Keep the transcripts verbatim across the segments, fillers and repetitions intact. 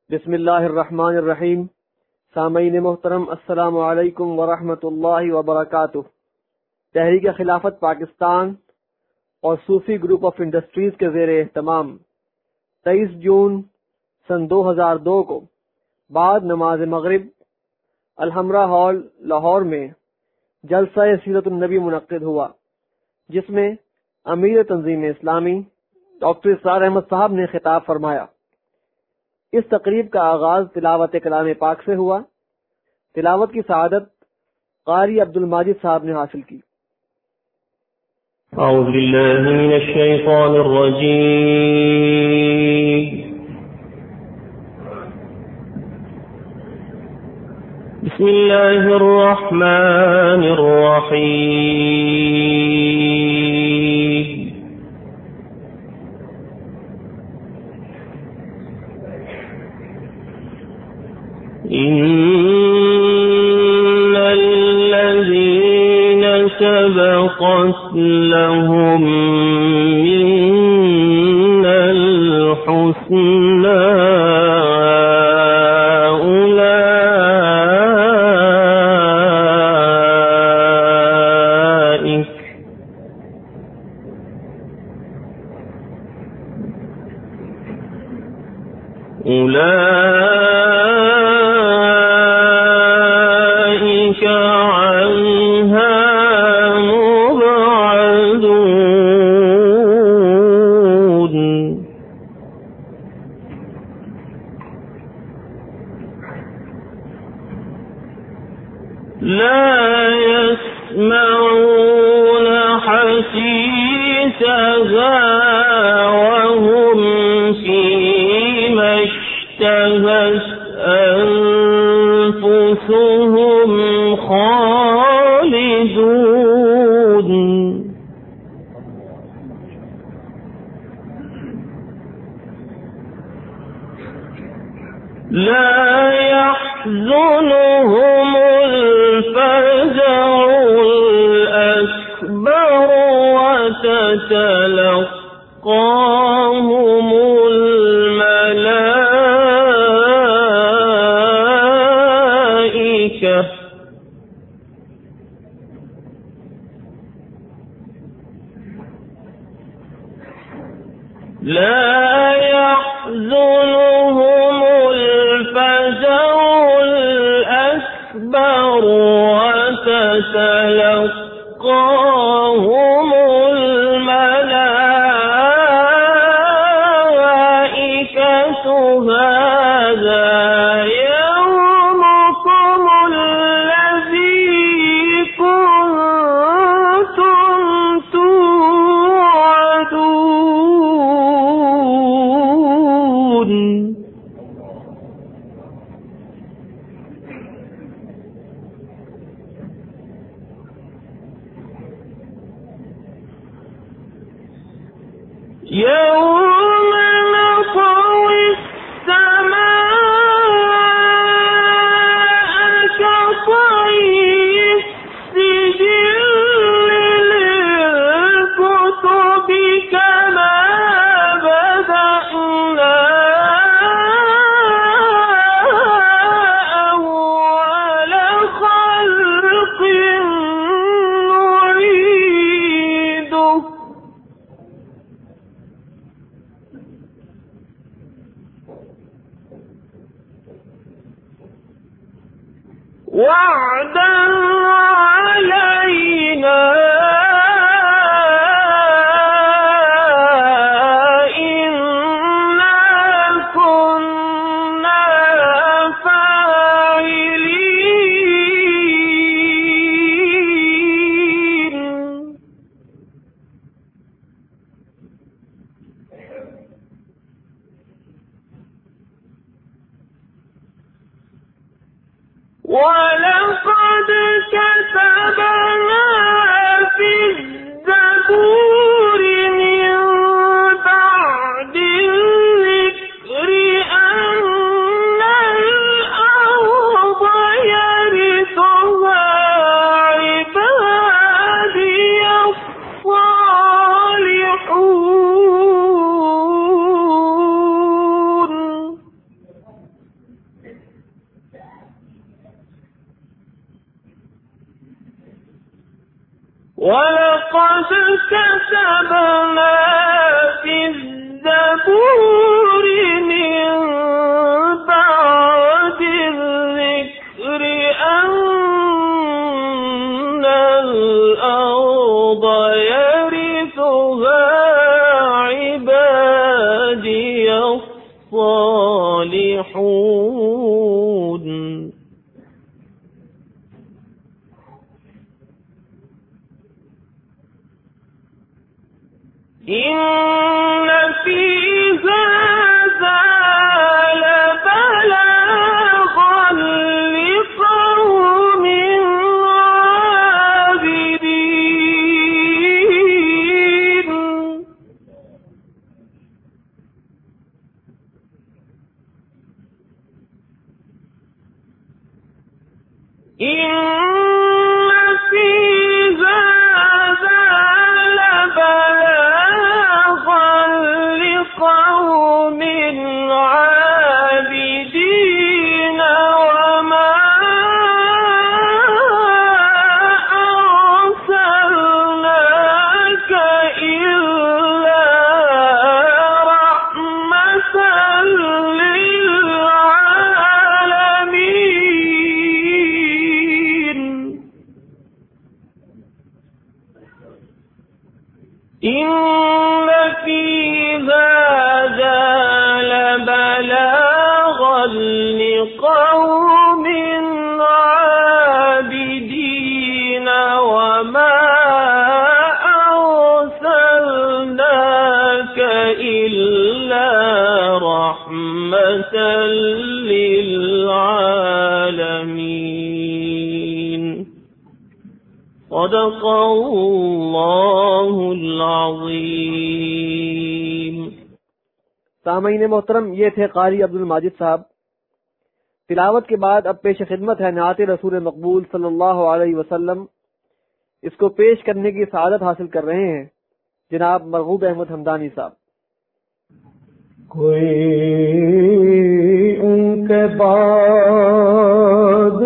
बिस्मिल्लाहिर्रहमानिर्रहीम। सामईन मोहतरम, अस्सलामु अलैकुम वरहमतुल्लाहि वबरकातुह। तहरीक खिलाफत पाकिस्तान और सूफी ग्रुप ऑफ इंडस्ट्रीज के ज़ेर एहतमाम तेईस जून सन दो हजार दो को बाद नमाज मगरिब अलहमरा हॉल लाहौर में जलसा सीरतुन नबी मुनक्किद हुआ, जिसमें अमीर तंजीम इस्लामी डॉक्टर इसरार अहमद साहब ने खिताब फरमाया। इस तकरीब का आगाज तिलावत कलाम पाक से हुआ। तिलावत की सआदत कारी अब्दुल माजिद साहब ने हासिल की। अऊज़ु बिल्लाहि मिनश शैतानिर रजीम। बिस्मिल्लाहिर रहमानिर रहीम। इन्नल लज़ीना सबक़त लहुम मिन्नल हुस्ना उलाइक उलाइक अन्हा मुबअदून। ला यस्मऊन हसीसहा वहुम फीमा इश्तहत अनफुसुहुम खालिदून। ला यहज़ुनुहुमुल फ़ज़अुल अकबर वततलक़्क़ाहुमुल मलाइका ला यहज़ुनुहुमुल फ़ज़अुल अकबर वततलक़्क़ाहुमुल मलाइकतु हाज़ा यौमुकुमुल लज़ी कुन्तुम तुअदून। यौम नत्वी अस्समाअ कत्वी السجل للكتب كما بدأنا أول خلق نعيده وعدا علينا إنا كنا فاعلين. ولقد كتبنا في الزبور من بعد الذكر أن الأرض يرثها عبادي الصالحون. وَلَقَدْ كَتَبْنَا فِي الزَّبُورِ مِن بَعْدِ الذِّكْرِ أَنَّ الْأَرْضَ يَرِثُهَا عِبَادِيَ الصَّالِحُونَ. إِنَّ فِي هَذَا لَبَلَاغًا لِقَوْمٍ عَابِدِينَ. إِنَّ فِي هَذَا لَبَلَاغًا لِقَوْمٍ عَابِدِينَ وَمَا أَرْسَلْنَاكَ إِلَّا رَحْمَةً لِلْعَالَمِينَ. إِنَّ فِي هَذَا لَبَلَاغًا لِقَوْمٍ عَابِدِينَ وَمَا أَرْسَلْنَاكَ إِلَّا رَحْمَةً لِلْعَالَمِينَ. صدق اللہ العظیم. سامعین محترم، یہ تھے قاری عبد الماجد صاحب. تلاوت کے بعد اب پیش خدمت ہے نعت رسول مقبول صلی اللہ علیہ وسلم. اس کو پیش کرنے کی سعادت حاصل کر رہے ہیں جناب مرغوب احمد حمدانی صاحب. کوئی ان کے بعد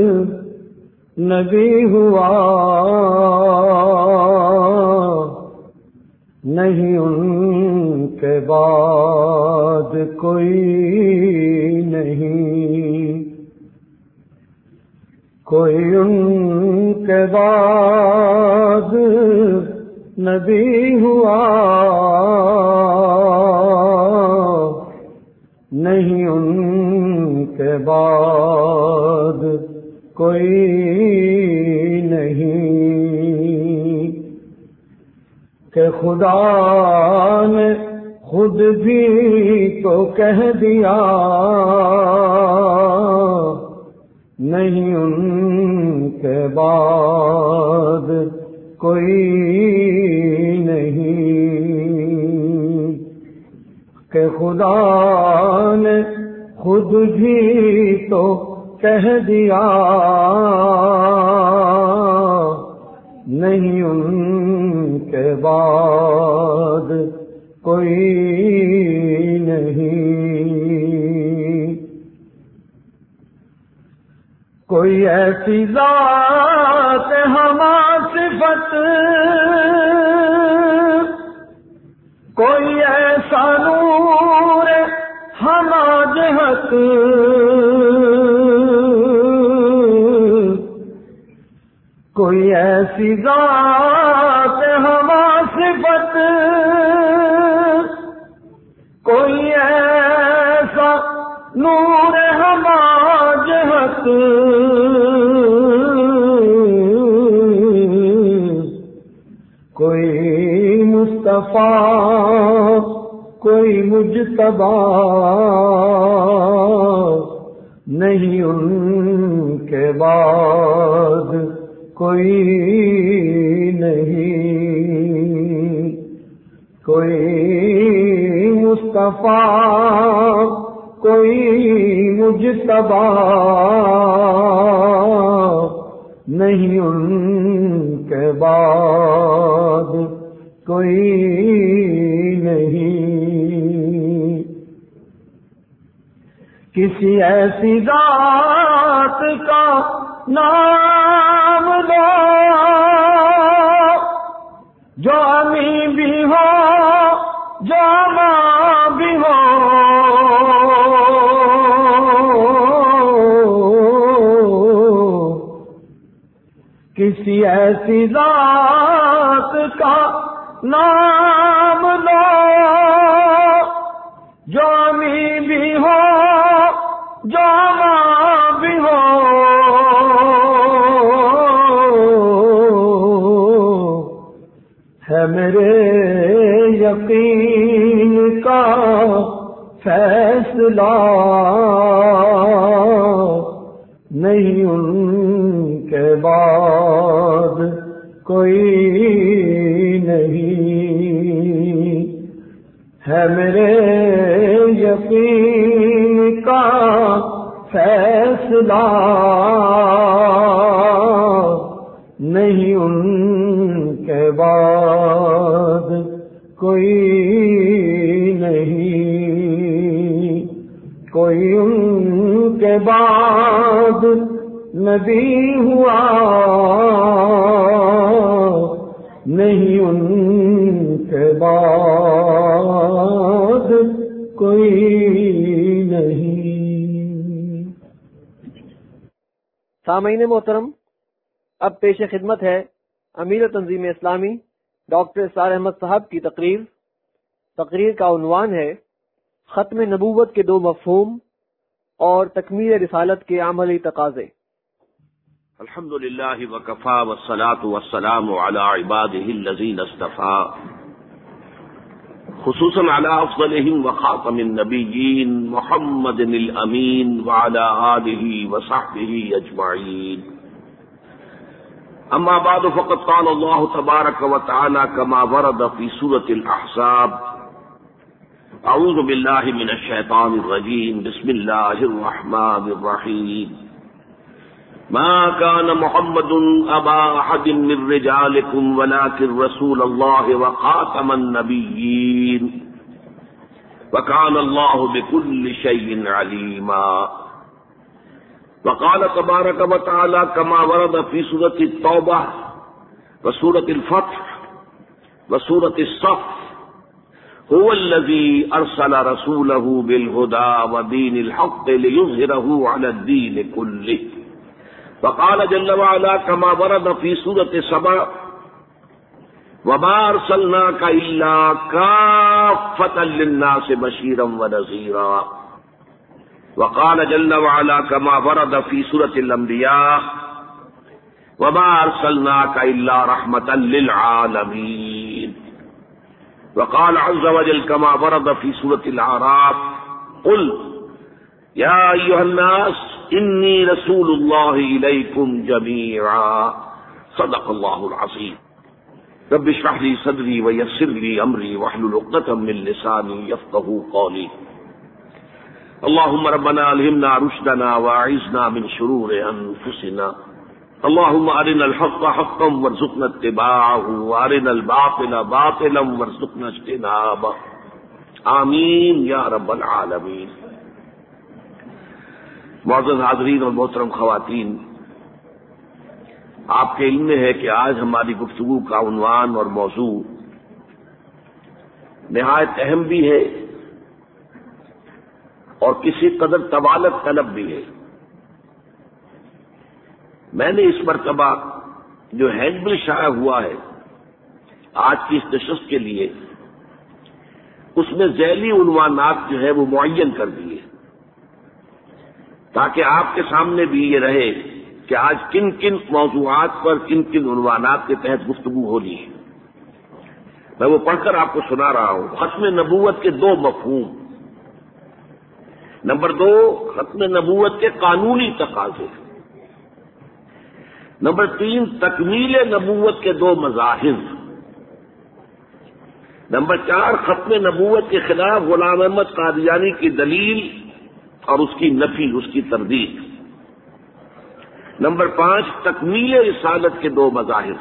نبی ہوا نہیں، ان کے بعد کوئی نہیں، کوئی ان کے بعد نبی ہوا نہیں، ان کے بعد کوئی نہیں، کہ خدا نے خود بھی تو کہہ دیا نہیں، ان کے بعد کوئی نہیں، کہ خدا نے خود بھی تو کہہ دیا نہیں، ان کے بعد کوئی نہیں، کوئی ایسی ذات ہما صفت، کوئی ایسا نور ہما جہت، کوئی ایسی ذات ہما صفت، کوئی ایسا نور ہما جہت، کوئی مصطفیٰ کوئی مجتبی نہیں، ان کے بعد کوئی نہیں، کوئی مصطفیٰ کوئی مجتبی نہیں، ان کے بعد کوئی نہیں، کسی ایسی ذات کا نام لو جو امی بھی ہو جو ماں بھی ہو، کسی ایسی ذات کا نام لو جو امی بھی ہو جو ماں بھی ہو، ہے میرے یقین کا فیصلہ، نہیں ان کے بعد کوئی نہیں، ہے میرے یقین کا فیصلہ، نہیں ان کے بعد کوئی نہیں، کوئی ان کے بعد نبی ہوا، نہیں ان کے بعد کوئی نہیں۔ سامعین محترم، اب پیش خدمت ہے امیر تنظیم اسلامی ڈاکٹر اسرار احمد صاحب کی تقریر۔ تقریر کا عنوان ہے ختم نبوت کے دو مفہوم اور تکمیل رسالت کے عملی تقاضے۔ الحمد للہ وکفا والصلاة والسلام علی عباده الذین اصطفى، خصوصاً علی افضلهم وخاتم النبیین محمد الامین وعلی آلہ وصحبہ اجمعین۔ اما بعد فقد قال اللہ تبارک وتعالی کما ورد فی سورة الاحزاب، اعوذ باللہ من الشیطان الرجیم، بسم اللہ الرحمن الرحیم، ما كان محمد ابا احد من رجالكم ولكن رسول الله وخاتم النبيين وكان الله بكل شيء عليما۔ وقال تبارك وتعالى كما ورد في سورة التوبة وسورة الفتح وسورة الصف، هو الذي أرسل رسوله بالهدى ودين الحق ليظهره على الدين كله۔ وقال جل وعلا كما ورد في سورة سبا، وما أرسلناك إلا كافة للناس بشيرا ونذيرا۔ وقال جل وعلا كما ورد في سورة الأنبياء، وما أرسلناك إلا رحمة للعالمين۔ وقال عز وجل كما ورد في سورة الأعراف، قل يا أيها الناس إني رسول الله إليكم جميعا، صدق الله العظيم۔ رب اشرح لي صدري ويسر لي أمري واحلل عقدة من لساني يفقهوا قولي۔ اللهم ربنا ألهمنا رشدنا وأعذنا من شرور أنفسنا، اللهم أرنا الحق حقا وارزقنا اتباعه وأرنا الباطل باطلا وارزقنا اجتنابه، آمین یا رب العالمین۔ معزز حاضرین اور محترم خواتین، آپ کے علم میں ہے کہ آج ہماری گفتگو کا عنوان اور موضوع نہایت اہم بھی ہے اور کسی قدر طوالت طلب بھی ہے۔ میں نے اس مرتبہ جو ہینڈ بل شائع ہوا ہے آج کی اس نشست کے لیے، اس میں ذیلی عنوانات جو ہے وہ معین کر دیے تاکہ آپ کے سامنے بھی یہ رہے کہ آج کن کن موضوعات پر کن کن عنوانات کے تحت گفتگو ہونی ہے۔ میں وہ پڑھ کر آپ کو سنا رہا ہوں۔ ختم نبوت کے دو مفہوم، نمبر دو ختم نبوت کے قانونی تقاضے، نمبر تین تکمیل نبوت کے دو مظاہر، نمبر چار ختم نبوت کے خلاف غلام احمد قادیانی کی دلیل اور اس کی نفی، اس کی تردید، نمبر پانچ تکمیل رسالت کے دو مظاہر،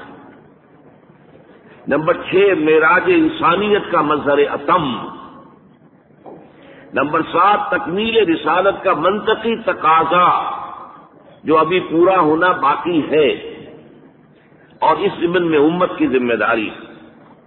نمبر چھ معراج انسانیت کا مظہر اتم، نمبر سات تکمیل رسالت کا منطقی تقاضا جو ابھی پورا ہونا باقی ہے اور اس ضمن میں امت کی ذمہ داری،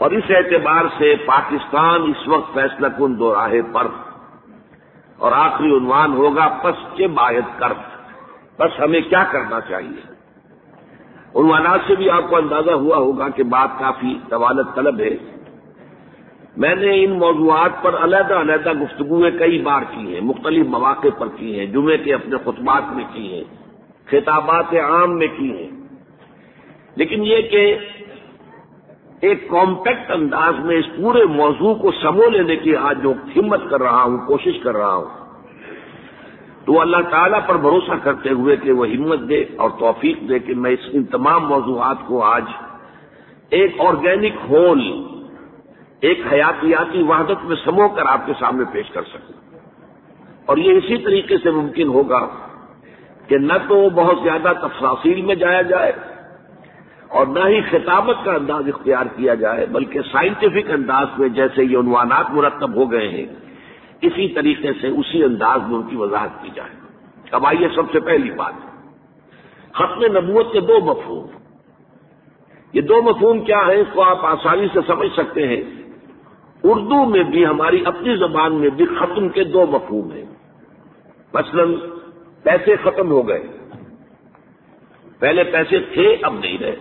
اور اس اعتبار سے پاکستان اس وقت فیصلہ کن دو راہے پر، اور آخری عنوان ہوگا پس کے باعث کر، بس ہمیں کیا کرنا چاہیے۔ عنوانات سے بھی آپ کو اندازہ ہوا ہوگا کہ بات کافی طوالت طلب ہے۔ میں نے ان موضوعات پر علیحدہ علیحدہ گفتگویں کئی بار کی ہیں، مختلف مواقع پر کی ہیں، جمعے کے اپنے خطبات میں کی ہیں، خطابات عام میں کی ہیں، لیکن یہ کہ ایک کمپیکٹ انداز میں اس پورے موضوع کو سمو لینے کی آج جو ہمت کر رہا ہوں، کوشش کر رہا ہوں، تو اللہ تعالیٰ پر بھروسہ کرتے ہوئے کہ وہ ہمت دے اور توفیق دے کہ میں اس ان تمام موضوعات کو آج ایک آرگینک ہول، ایک حیاتیاتی وحدت میں سمو کر آپ کے سامنے پیش کر سکوں۔ اور یہ اسی طریقے سے ممکن ہوگا کہ نہ تو بہت زیادہ تفصیل میں جایا جائے اور نہ ہی خطابت کا انداز اختیار کیا جائے، بلکہ سائنٹیفک انداز میں جیسے یہ عنوانات مرتب ہو گئے ہیں اسی طریقے سے اسی انداز میں ان کی وضاحت کی جائے۔ اب آئیے سب سے پہلی بات، ختم نبوت کے دو مفہوم۔ یہ دو مفہوم کیا ہیں اس کو آپ آسانی سے سمجھ سکتے ہیں۔ اردو میں بھی ہماری اپنی زبان میں بھی ختم کے دو مفہوم ہیں۔ مثلا پیسے ختم ہو گئے، پہلے پیسے تھے اب نہیں رہے،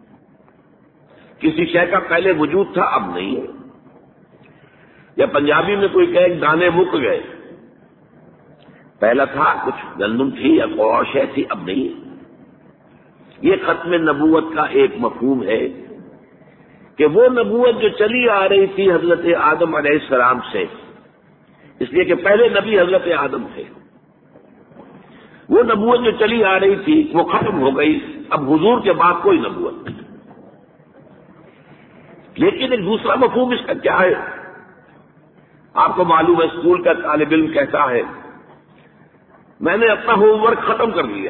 کسی شے کا پہلے وجود تھا اب نہیں ہے، یا پنجابی میں کوئی کہے دانے مک گئے، پہلا تھا کچھ گندم تھی یا کوئی اور شے تھی اب نہیں ہے۔ یہ ختم نبوت کا ایک مفہوم ہے کہ وہ نبوت جو چلی آ رہی تھی حضرت آدم علیہ السلام سے، اس لیے کہ پہلے نبی حضرت آدم تھے، وہ نبوت جو چلی آ رہی تھی وہ ختم ہو گئی، اب حضور کے بعد کوئی نبوت نہیں۔ لیکن ایک دوسرا مفہوم اس کا کیا ہے؟ آپ کو معلوم ہے اسکول کا طالب علم کہتا ہے میں نے اپنا ہوم ورک ختم کر لیا،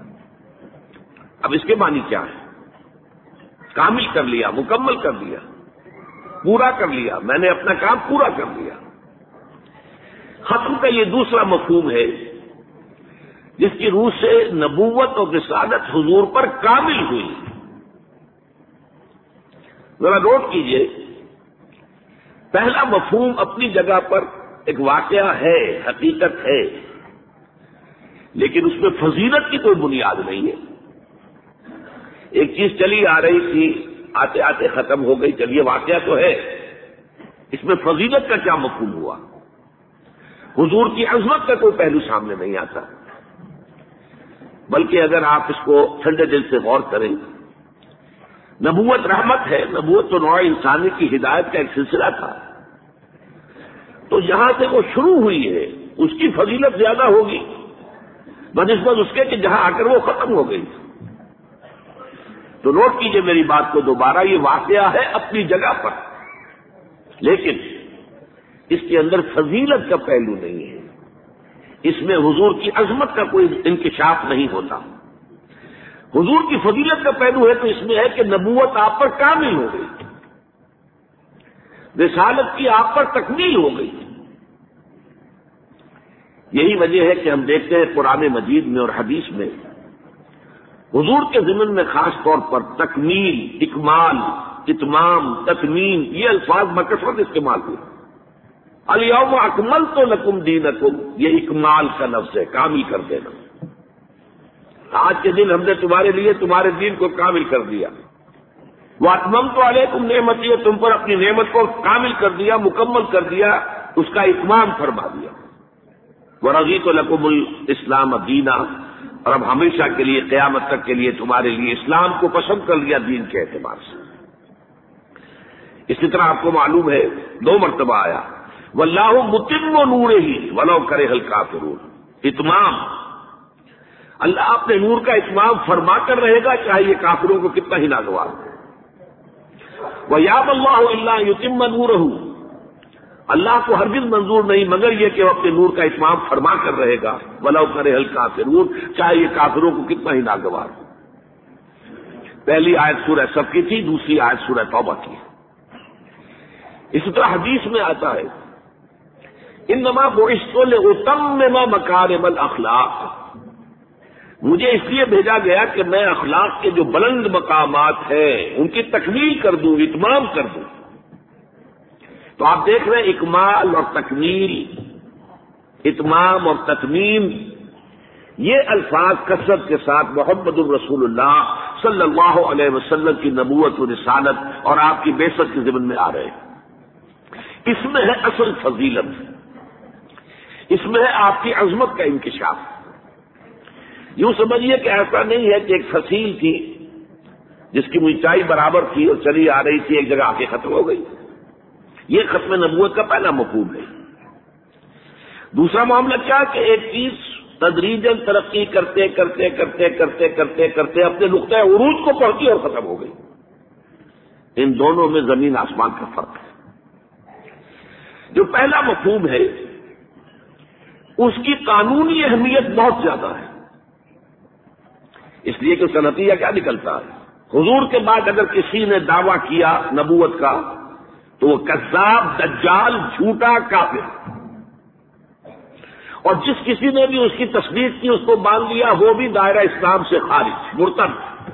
اب اس کے معنی کیا ہے؟ کامل کر لیا، مکمل کر لیا، پورا کر لیا، میں نے اپنا کام پورا کر لیا۔ ختم کا یہ دوسرا مفہوم ہے جس کی روح سے نبوت اور رسالت حضور پر کامل ہوئی۔ ذرا نوٹ کیجئے، پہلا مفہوم اپنی جگہ پر ایک واقعہ ہے، حقیقت ہے، لیکن اس میں فضیلت کی کوئی بنیاد نہیں ہے۔ ایک چیز چلی آ رہی تھی، آتے آتے ختم ہو گئی، چلیے واقعہ تو ہے، اس میں فضیلت کا کیا مفہوم ہوا؟ حضور کی عظمت کا کوئی پہلو سامنے نہیں آتا۔ بلکہ اگر آپ اس کو ٹھنڈے دل سے غور کریں، نبوت رحمت ہے، نبوت تو نوع انسانی کی ہدایت کا ایک سلسلہ تھا، تو جہاں سے وہ شروع ہوئی ہے اس کی فضیلت زیادہ ہوگی بنسبت اس کے کہ جہاں آ کر وہ ختم ہو گئی۔ تو نوٹ کیجئے میری بات کو دوبارہ، یہ واقعہ ہے اپنی جگہ پر، لیکن اس کے اندر فضیلت کا پہلو نہیں ہے، اس میں حضور کی عظمت کا کوئی انکشاف نہیں ہوتا۔ حضور کی فضیلت کا پہلو ہے تو اس میں ہے کہ نبوت آپ پر کامل ہو گئی، رسالت کی آپ پر تکمیل ہو گئی۔ یہی وجہ ہے کہ ہم دیکھتے ہیں قرآن مجید میں اور حدیث میں حضور کے ضمن میں خاص طور پر تکمیل، اکمال، اتمام، تتمیم یہ الفاظ بکثرت استعمال ہوئے۔ الیوم اکملت لکم دینکم، یہ اکمال کا لفظ ہے، کامل کر دینا۔ آج کے دن ہم نے تمہارے لیے تمہارے دین کو کامل کر دیا۔ واتممت علیکم نعمتی، تم پر اپنی نعمت کو کامل کر دیا، مکمل کر دیا، اس کا اتمام فرما دیا۔ ورضیت لکم الاسلام دینا، اور اب ہمیشہ کے لیے قیامت تک کے لیے تمہارے لیے اسلام کو پسند کر لیا دین کے اعتبار سے۔ اسی طرح آپ کو معلوم ہے دو مرتبہ آیا واللہ متم نورہ ولو کرہ الکافرون، اتمام، اللہ اپنے نور کا اتمام فرما کر رہے گا چاہے یہ کافروں کو کتنا ہی ناگوار ہو۔ وَيَأْبَى اللَّهُ إِلَّا أَن يُتِمَّ نُورَهُ، اللہ کو ہرگز منظور نہیں مگر یہ کہ وہ اپنے نور کا اتمام فرما کر رہے گا، وَلَوْ كَرِهَ الْكَافِرُونَ، چاہے یہ کافروں کو کتنا ہی ناگوار ہو۔ پہلی آیت سورہ صف کی تھی، دوسری آیت سورہ توبہ کی۔ اسی طرح حدیث میں آتا ہے انما بعثت لأتمم مکارم الاخلاق، مجھے اس لیے بھیجا گیا کہ میں اخلاق کے جو بلند مقامات ہیں ان کی تکمیل کر دوں، اتمام کر دوں۔ تو آپ دیکھ رہے ہیں اکمال اور تکمیل، اتمام اور تتمیم، یہ الفاظ کثرت کے ساتھ محمد الرسول اللہ صلی اللہ علیہ وسلم کی نبوت و رسالت اور آپ کی بعثت کے ضمن میں آ رہے ہیں۔ اس میں ہے اصل فضیلت، اس میں ہے آپ کی عظمت کا انکشاف۔ یوں سمجھیے کہ ایسا نہیں ہے کہ ایک فصیل تھی جس کی اونچائی برابر تھی اور چلی آ رہی تھی، ایک جگہ آ کے ختم ہو گئی۔ یہ ختم نبوت کا پہلا مفہوم ہے۔ دوسرا معاملہ کیا کہ ایک چیز تدریجاً ترقی کرتے کرتے کرتے کرتے کرتے کرتے اپنے نقطۂ عروج کو پہنچی اور ختم ہو گئی۔ ان دونوں میں زمین آسمان کا فرق ہے۔ جو پہلا مفہوم ہے اس کی قانونی اہمیت بہت زیادہ ہے، اس لیے کہ اس کا نتیجہ کیا نکلتا ہے؟ حضور کے بعد اگر کسی نے دعویٰ کیا نبوت کا تو وہ کذاب، دجال، جھوٹا، کافر، اور جس کسی نے بھی اس کی تصدیق کی، اس کو مان لیا، وہ بھی دائرہ اسلام سے خارج، مرتد۔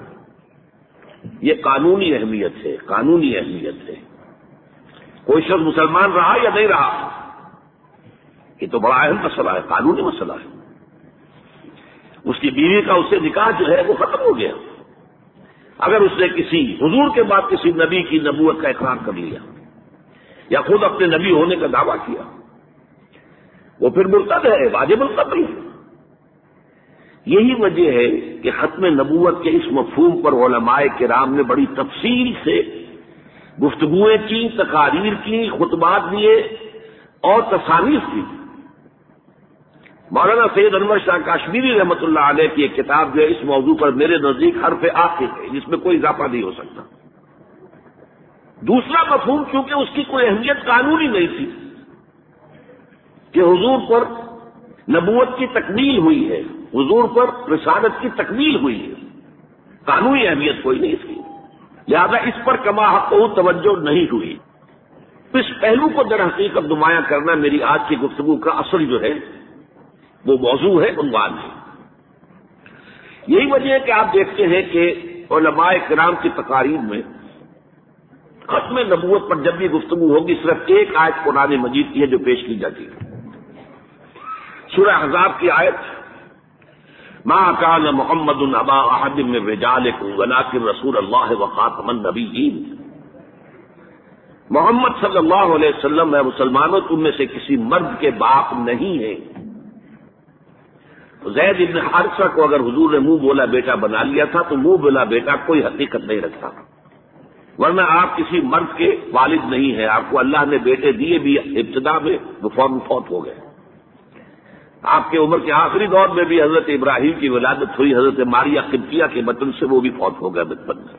یہ قانونی اہمیت ہے، قانونی اہمیت ہے۔ کوئی شخص مسلمان رہا یا نہیں رہا، یہ تو بڑا اہم مسئلہ ہے، قانونی مسئلہ ہے۔ اس کی بیوی کا اس سے نکاح جو ہے وہ ختم ہو گیا اگر اس نے کسی حضور کے بعد کسی نبی کی نبوت کا اقرار کر لیا یا خود اپنے نبی ہونے کا دعویٰ کیا، وہ پھر مرتد ہے، واجب القتل ہے۔ یہی وجہ ہے کہ ختم نبوت کے اس مفہوم پر علماء کرام نے بڑی تفصیل سے گفتگویں کی، تقاریر کی، خطبات دیے اور تصانیف کی۔ مولانا سید انور شاہ کاشمیری رحمۃ اللہ علیہ کی ایک کتاب جو ہے اس موضوع پر میرے نزدیک حرف آخر ہے، جس میں کوئی اضافہ نہیں ہو سکتا۔ دوسرا مفہوم چونکہ اس کی کوئی اہمیت قانونی نہیں تھی کہ حضور پر نبوت کی تکمیل ہوئی ہے، حضور پر رسالت کی تکمیل ہوئی ہے، قانونی اہمیت کوئی نہیں اس کی، لہذا اس پر کما حق و توجہ نہیں ہوئی۔ اس پہلو کو در حقیقت نمایاں کرنا میری آج کی گفتگو کا اصل جو ہے وہ موضوع ہے، عنوان ہے۔ یہی وجہ ہے کہ آپ دیکھتے ہیں کہ علماء کرام کی تقاریر میں ختم نبوت پر جب بھی گفتگو ہوگی صرف ایک آیت قرآن مجید کی ہے جو پیش کی جاتی ہے، سورہ احزاب کی آیت، ما کان محمد ابا احد من رجالکم ولکن رسول اللہ وخاتم النبیین۔ محمد صلی اللہ علیہ وسلم ہے مسلمانوں تم میں سے کسی مرد کے باپ نہیں ہے۔ زید ابن حارثہ کو اگر حضور نے منہ بولا بیٹا بنا لیا تھا تو منہ بولا بیٹا کوئی حقیقت نہیں رکھتا، ورنہ آپ کسی مرد کے والد نہیں ہیں۔ آپ کو اللہ نے بیٹے دیے بھی ابتدا میں، وہ فوراً فوت ہو گئے۔ آپ کے عمر کے آخری دور میں بھی حضرت ابراہیم کی ولادت ہوئی، حضرت ماریہ قبطیہ کے بطن سے، وہ بھی فوت ہو گئے بچپن میں۔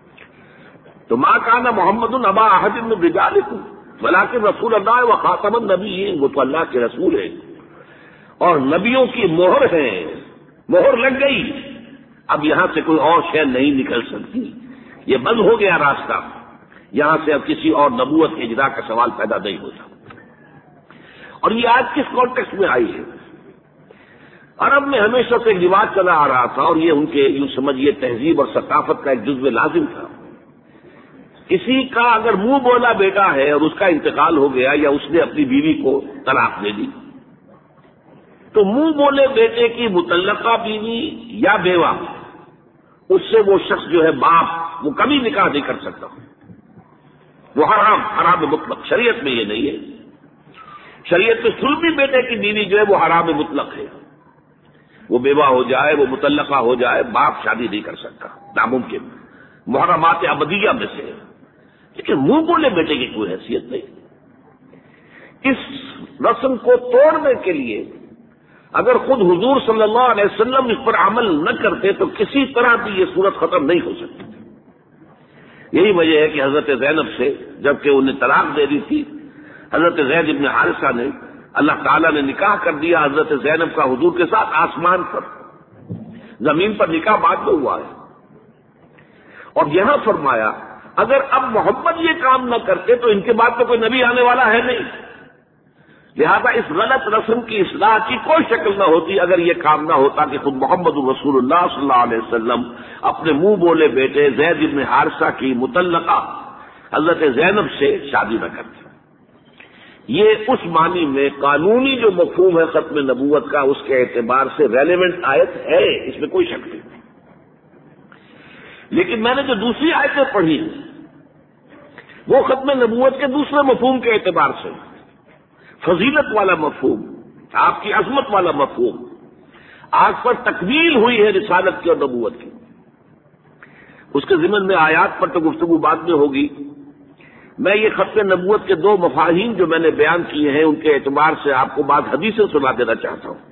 تو ما کان محمد ابا احد من رجالکم ولکن رسول اللہ وخاتم النبیین، وہ تو اللہ کے رسول ہیں اور نبیوں کی مہر ہے، مہر لگ گئی، اب یہاں سے کوئی اور شے نہیں نکل سکتی، یہ بند ہو گیا راستہ، یہاں سے اب کسی اور نبوت کے اجرا کا سوال پیدا نہیں ہوتا۔ اور یہ آج کس کانٹیکسٹ میں آئی ہے؟ عرب میں ہمیشہ سے ایک رواج چلا آ رہا تھا، اور یہ ان کے یوں سمجھیے تہذیب اور ثقافت کا ایک جزو لازم تھا۔ کسی کا اگر منہ بولا بیٹا ہے اور اس کا انتقال ہو گیا یا اس نے اپنی بیوی کو طلاق دے دی تو منہ بولے بیٹے کی متعلقہ بیوی یا بیوہ، اس سے وہ شخص جو ہے باپ، وہ کبھی نکاح نہیں کر سکتا، وہ حرام، حرام مطلق۔ شریعت میں یہ نہیں ہے، شریعت میں سلمی بیٹے کی بیوی جو ہے وہ حرام مطلق ہے، وہ بیوہ ہو جائے، وہ متعلقہ ہو جائے، باپ شادی نہیں کر سکتا، ناممکن، محرمات ابدیہ میں سے۔ لیکن منہ بولے بیٹے کی کوئی حیثیت نہیں۔ اس رسم کو توڑنے کے لیے اگر خود حضور صلی اللہ علیہ وسلم اس پر عمل نہ کرتے تو کسی طرح بھی یہ صورت ختم نہیں ہو سکتی۔ یہی وجہ ہے کہ حضرت زینب سے جبکہ انہیں طلاق دے دی تھی، حضرت زید ابن حارثہ نے، اللہ تعالیٰ نے نکاح کر دیا حضرت زینب کا حضور کے ساتھ، آسمان پر، زمین پر نکاح بعد میں ہوا ہے۔ اور یہاں فرمایا اگر اب محمد یہ کام نہ کرتے تو ان کے بعد تو کوئی نبی آنے والا ہے نہیں، لہذا اس غلط رسم کی اصلاح کی کوئی شکل نہ ہوتی اگر یہ کام نہ ہوتا کہ خود محمد رسول اللہ صلی اللہ علیہ وسلم اپنے منہ بولے بیٹے زید بن حارثہ کی متعلقہ حضرت زینب سے شادی نہ کرتے۔ یہ اس معنی میں قانونی جو مفہوم ہے ختم نبوت کا، اس کے اعتبار سے ریلیونٹ آیت ہے، اس میں کوئی شک نہیں۔ لیکن میں نے جو دوسری آیتیں پڑھی وہ ختم نبوت کے دوسرے مفہوم کے اعتبار سے، فضیلت والا مفہوم، آپ کی عظمت والا مفہوم، آج پر تکمیل ہوئی ہے رسالت کی اور نبوت کی، اس کے ضمن میں آیات پر تو گفتگو بعد میں ہوگی۔ میں یہ ختم نبوت کے دو مفاہیم جو میں نے بیان کیے ہیں ان کے اعتبار سے آپ کو بعض حدیثیں سنا دینا چاہتا ہوں۔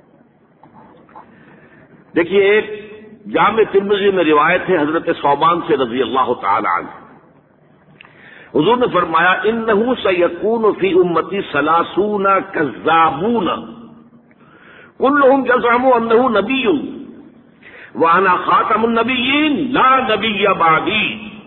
دیکھیے، ایک جامع ترمذی میں روایت ہے حضرت ثوبان سے رضی اللہ تعالی عنہ، حضور نے فرمایا انہ سیکون فی امتی ثلاثون کذابون کلہم یزعم انہ نبی وانا خاتم النبیین لا نبی بعدی۔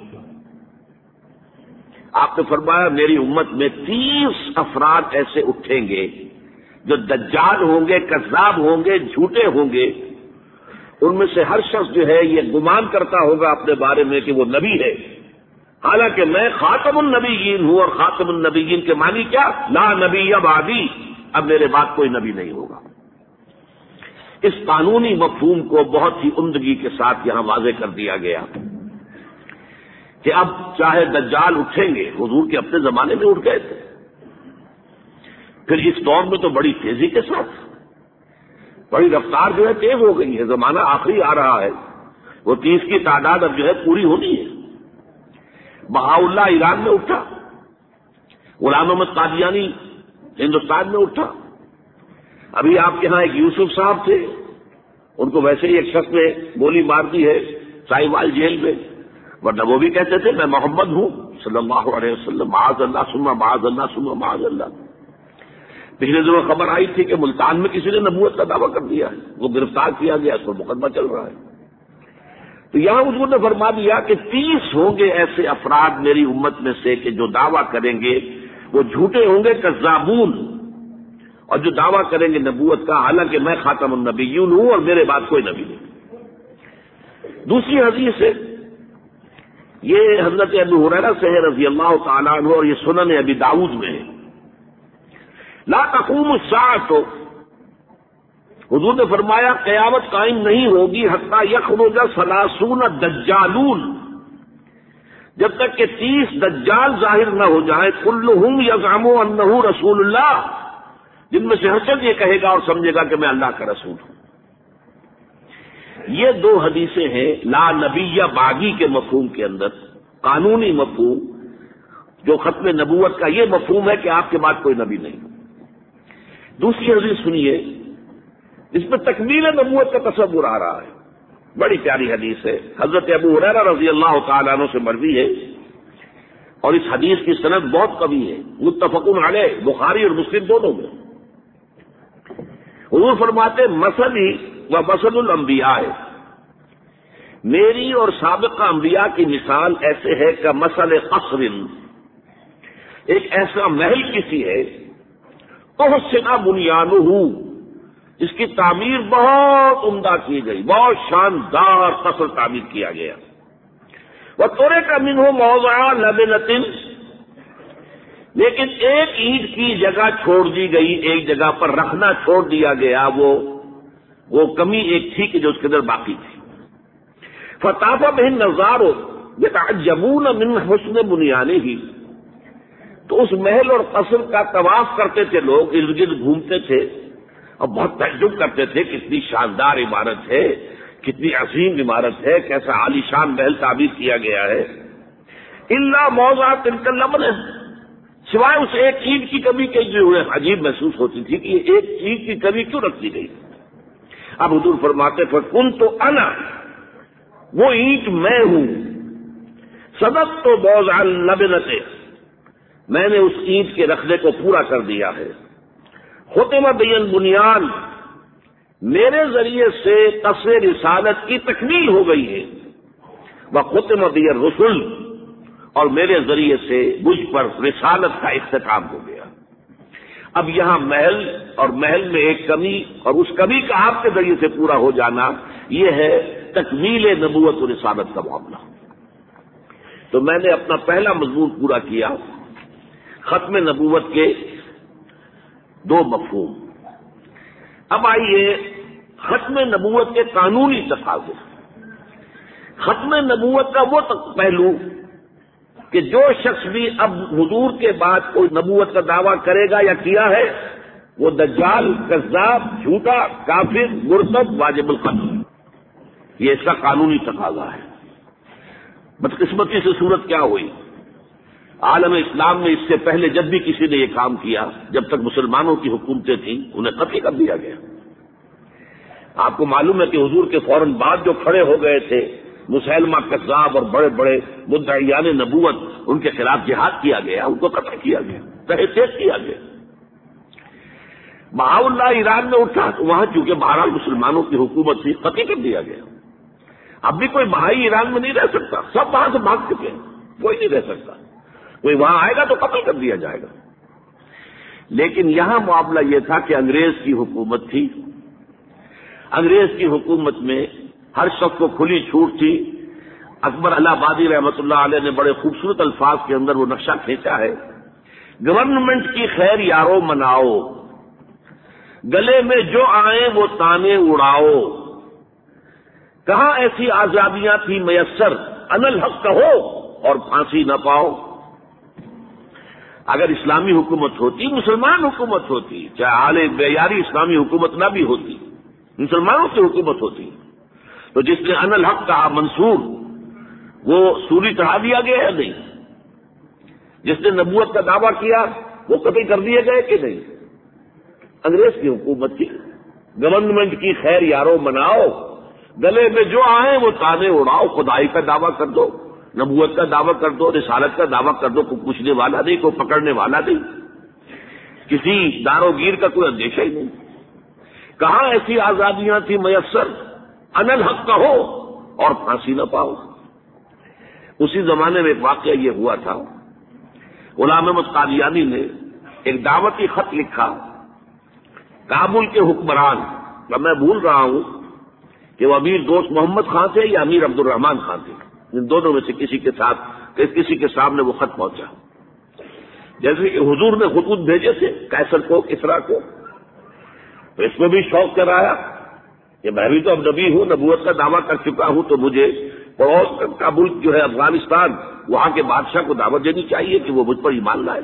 آپ نے فرمایا میری امت میں تیس افراد ایسے اٹھیں گے جو دجال ہوں گے، کذاب ہوں گے، جھوٹے ہوں گے، ان میں سے ہر شخص جو ہے یہ گمان کرتا ہوگا اپنے بارے میں کہ وہ نبی ہے، حالانکہ میں خاتم النبیین ہوں، اور خاتم النبیین کے معنی کیا؟ لا نبی بعدی، اب میرے بعد کوئی نبی نہیں ہوگا۔ اس قانونی مفہوم کو بہت ہی عمدگی کے ساتھ یہاں واضح کر دیا گیا کہ اب چاہے دجال اٹھیں گے، حضور کے اپنے زمانے میں اٹھ گئے تھے، پھر اس دور میں تو بڑی تیزی کے ساتھ، بڑی رفتار جو ہے تیز ہو گئی ہے، زمانہ آخری آ رہا ہے، وہ تیس کی تعداد اب جو ہے پوری ہونی ہے۔ بہاء اللہ ایران میں اٹھا، غلام احمد قادیانی ہندوستان میں اٹھا، ابھی آپ کے ہاں ایک یوسف صاحب تھے، ان کو ویسے ہی ایک شخص نے گولی مار دی ہے ساہیوال جیل میں، ورنہ وہ بھی کہتے تھے میں محمد ہوں صلی اللہ علیہ وسلم، معاذ اللہ ثم معاذ اللہ ثم معاذ اللہ۔ پچھلے دنوں خبر آئی تھی کہ ملتان میں کسی نے نبوت کا دعویٰ کر دیا ہے، وہ گرفتار کیا گیا، اس پر مقدمہ چل رہا ہے۔ تو یہاں حضور نے فرما دیا کہ تیس ہوں گے ایسے افراد میری امت میں سے کہ جو دعویٰ کریں گے وہ جھوٹے ہوں گے، کذابون، اور جو دعویٰ کریں گے نبوت کا، حالانکہ میں خاتم النبیین ہوں اور میرے بعد کوئی نبی نہیں۔ دوسری حدیث ہے، یہ حضرت ابو ہریرہ سے ہے رضی اللہ تعالیٰ عنہ، اور یہ سنن ابی داؤد میں ہے۔ لا تقوم الساعۃ، حضور نے فرمایا قیامت قائم نہیں ہوگی حتیٰ یخرج ثلاثون دجالون، جب تک کہ تیس دجال ظاہر نہ ہو جائیں، کلہم یزعم انہ رسول اللہ، جن میں سے ہر شخص یہ کہے گا اور سمجھے گا کہ میں اللہ کا رسول ہوں۔ یہ دو حدیثیں ہیں لا نبی بعدی کے مفہوم کے اندر، قانونی مفہوم جو ختم نبوت کا یہ مفہوم ہے کہ آپ کے بعد کوئی نبی نہیں۔ دوسری حدیث سنیے، اس میں تکمیل نبوت کا تصور آ رہا ہے، بڑی پیاری حدیث ہے، حضرت ابو ہریرہ رضی اللہ تعالیٰ عنہ سے مروی ہے، اور اس حدیث کی سند بہت قوی ہے، متفق علیہ، بخاری اور مسلم دونوں میں۔ حضور فرماتے مثلی و مثل الانبیاء، میری اور سابقہ انبیاء کی مثال ایسے ہے کہ مثل قصر، ایک ایسا محل کسی ہے احسن بنیانہ، جس کی تعمیر بہت عمدہ کی گئی، بہت شاندار قصر تعمیر کیا گیا، وترک منہ موضع لبنۃ، لیکن ایک اینٹ کی جگہ چھوڑ دی گئی، ایک جگہ پر رکھنا چھوڑ دیا گیا، وہ وہ کمی ایک تھی کہ جو اس کے اندر باقی تھی۔ فطاف بہ النظار یتعجبون من حسن بنیانہ، تو اس محل اور قصر کا طواف کرتے تھے لوگ، ارد گرد گھومتے تھے اور بہت تعجب کرتے تھے، کتنی شاندار عمارت ہے، کتنی عظیم عمارت ہے، کیسا عالی شان محل تعمیر کیا گیا ہے۔ الا موضع تلک اللبنہ، سوائے اس ایک اینٹ کی کمی کے جو عجیب محسوس ہوتی تھی کہ یہ ایک اینٹ کی کمی کیوں رکھ دی گئی۔ اب حضور فرماتے فکنت انا، وہ اینٹ میں ہوں، صدقت موضع اللبنۃ، میں نے اس اینٹ کے رکھنے کو پورا کر دیا ہے۔ ختم بی البنیان، میرے ذریعے سے قصر رسالت کی تکمیل ہو گئی ہے، وختم بی الرسل، اور میرے ذریعے سے مجھ پر رسالت کا اختتام ہو گیا۔ اب یہاں محل اور محل میں ایک کمی اور اس کمی کا آپ کے ذریعے سے پورا ہو جانا، یہ ہے تکمیل نبوت و رسالت کا معاملہ۔ تو میں نے اپنا پہلا مضمون پورا کیا، ختم نبوت کے دو مفہوم۔ اب آئیے ختم نبوت کے قانونی تقاضے۔ ختم نبوت کا وہ پہلو کہ جو شخص بھی اب حضور کے بعد کوئی نبوت کا دعویٰ کرے گا یا کیا ہے وہ دجال، کذاب، جھوٹا، کافر، مرتد، واجب القتل، یہ اس کا قانونی تقاضا ہے۔ بدقسمتی سے صورت کیا ہوئی، عالم اسلام میں اس سے پہلے جب بھی کسی نے یہ کام کیا، جب تک مسلمانوں کی حکومتیں تھیں، انہیں قتل کر دیا گیا۔ آپ کو معلوم ہے کہ حضور کے فوراً بعد جو کھڑے ہو گئے تھے مسیلمہ کذاب اور بڑے بڑے مدعیان نبوت، ان کے خلاف جہاد کیا گیا، ان کو قتل کیا گیا، تہہ تیز کیا گیا۔ بہاء اللہ ایران میں اٹھا تو وہاں چونکہ بہرحال مسلمانوں کی حکومت تھی، قتل کر دیا گیا۔ اب بھی کوئی بہائی ایران میں نہیں رہ سکتا، سب وہاں سے بھاگ چکے ہیں، کوئی نہیں رہ سکتا، کوئی وہاں آئے گا تو قتل کر دیا جائے گا۔ لیکن یہاں معاملہ یہ تھا کہ انگریز کی حکومت تھی، انگریز کی حکومت میں ہر شخص کو کھلی چھوٹ تھی۔ اکبر الہ آبادی رحمۃ اللہ علیہ نے بڑے خوبصورت الفاظ کے اندر وہ نقشہ کھینچا ہے، گورنمنٹ کی خیر یارو مناؤ، گلے میں جو آئیں وہ تانے اڑاؤ، کہاں ایسی آزادیاں تھی میسر، ان الحق کہو اور پھانسی نہ پاؤ۔ اگر اسلامی حکومت ہوتی، مسلمان حکومت ہوتی، چاہے حال بیاری اسلامی حکومت نہ بھی ہوتی، مسلمانوں کی حکومت ہوتی، تو جس نے ان الحق کہا منصور، وہ سولی چڑھا دیا گیا ہے نہیں؟ جس نے نبوت کا دعویٰ کیا وہ قتل کر دیے گئے کہ نہیں؟ انگریز کی حکومت کی گورنمنٹ کی خیر یارو مناؤ، گلے میں جو آئیں وہ تانے اڑاؤ، خدائی کا دعویٰ کر دو، نبوت کا دعویٰ کر دو، رسالت کا دعویٰ کر دو، کوئی پوچھنے والا نہیں، کوئی پکڑنے والا نہیں، کسی دار و گیر کا کوئی اندیشہ ہی نہیں۔ کہاں ایسی آزادیاں تھیں میسر، ان الحق کہو اور پھانسی نہ پاؤ۔ اسی زمانے میں ایک واقعہ یہ ہوا تھا، غلام احمد قادیانی نے ایک دعوتی خط لکھا کابل کے حکمران، میں بھول رہا ہوں کہ وہ امیر دوست محمد خان تھے یا امیر عبد الرحمان خان تھے، ان دونوں میں سے کسی کے ساتھ کسی کے سامنے وہ خط پہنچا، جیسے کہ حضور نے خطوط بھیجے تھے قیصر کو، کسریٰ کو، تو اس میں بھی شوق کرایا کہ میں بھی تو اب نبی ہوں، نبوت کا دعویٰ کر چکا ہوں، تو مجھے پڑوس کا ملک جو ہے افغانستان، وہاں کے بادشاہ کو دعوت دینی چاہیے کہ وہ مجھ پر ایمان لائے۔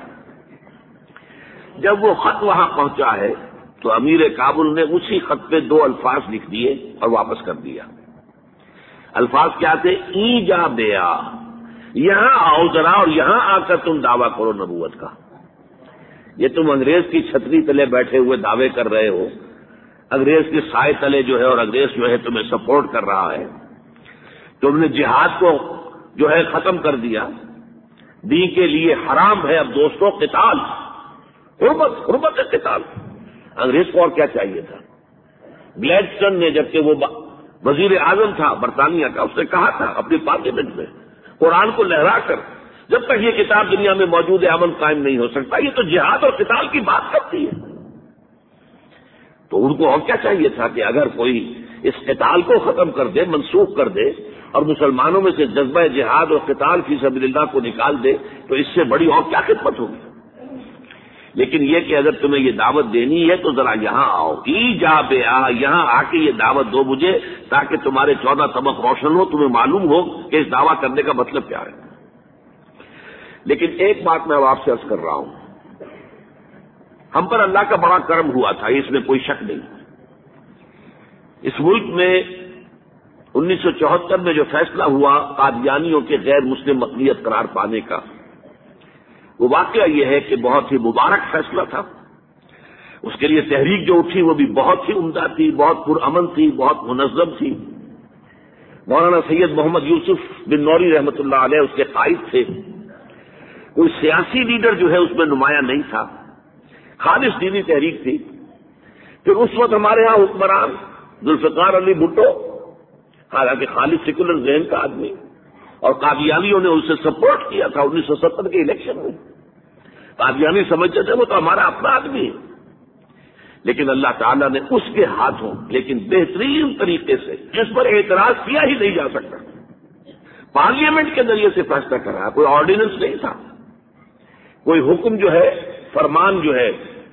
جب وہ خط وہاں پہنچا ہے تو امیر کابل نے اسی خط پہ دو الفاظ لکھ دیے اور واپس کر دیا۔ الفاظ کیا تھے؟ ای جا بیا، یہاں آؤ ذرا اور یہاں آ کر تم دعویٰ کرو نبوت کا۔ یہ تم انگریز کی چھتری تلے بیٹھے ہوئے دعوے کر رہے ہو، انگریز کے سائے تلے جو ہے، اور انگریز جو ہے تمہیں سپورٹ کر رہا ہے، تم نے جہاد کو جو ہے ختم کر دیا، دین کے لیے حرام ہے اب دوستوں قتال، حرمت حرمت قتال۔ انگریز کو اور کیا چاہیے تھا؟ گلیڈسٹن نے جبکہ وہ وزیر اعظم تھا برطانیہ کا، اس نے کہا تھا اپنی پارلیمنٹ میں قرآن کو لہرا کر، جب تک یہ کتاب دنیا میں موجود ہے امن قائم نہیں ہو سکتا۔ یہ تو جہاد اور قتال کی بات کرتی ہے۔ تو ان کو اور کیا چاہیے تھا کہ اگر کوئی اس قتال کو ختم کر دے، منسوخ کر دے، اور مسلمانوں میں سے جذبہ جہاد اور قتال فی سبیل اللہ کو نکال دے، تو اس سے بڑی اور کیا خدمت ہوگی؟ لیکن یہ کہ اگر تمہیں یہ دعوت دینی ہے تو ذرا یہاں آؤ، ای جا بے آ، یہاں آ کے یہ دعوت دو مجھے، تاکہ تمہارے چودہ طبق روشن ہو، تمہیں معلوم ہو کہ اس دعویٰ کرنے کا مطلب کیا ہے۔ لیکن ایک بات میں اب آپ سے عرض کر رہا ہوں، ہم پر اللہ کا بڑا کرم ہوا تھا، اس میں کوئی شک نہیں۔ اس ملک میں انیس سو چوہتر میں جو فیصلہ ہوا قادیانیوں کے غیر مسلم اقلیت قرار پانے کا، وہ واقعہ یہ ہے کہ بہت ہی مبارک فیصلہ تھا۔ اس کے لیے تحریک جو اٹھی وہ بھی بہت ہی عمدہ تھی، بہت پرامن تھی، بہت منظم تھی۔ مولانا سید محمد یوسف بن نوری رحمۃ اللہ علیہ اس کے قائد تھے۔ کوئی سیاسی لیڈر جو ہے اس میں نمایاں نہیں تھا، خالص دینی تحریک تھی۔ پھر اس وقت ہمارے ہاں حکمران ذوالفقار علی بھٹو، حالانکہ خالص سیکولر ذہن کا آدمی، اور قادیانیوں نے اسے سپورٹ کیا تھا انیس سو ستر کے الیکشن میں۔ قادیانی سمجھتے تھے وہ تو ہمارا اپنا آدمی ہے، لیکن اللہ تعالیٰ نے اس کے ہاتھوں لیکن بہترین طریقے سے، جس پر اعتراض کیا ہی نہیں جا سکتا، پارلیمنٹ کے ذریعے سے فیصلہ کرا۔ کوئی آرڈیننس نہیں تھا، کوئی حکم جو ہے، فرمان جو ہے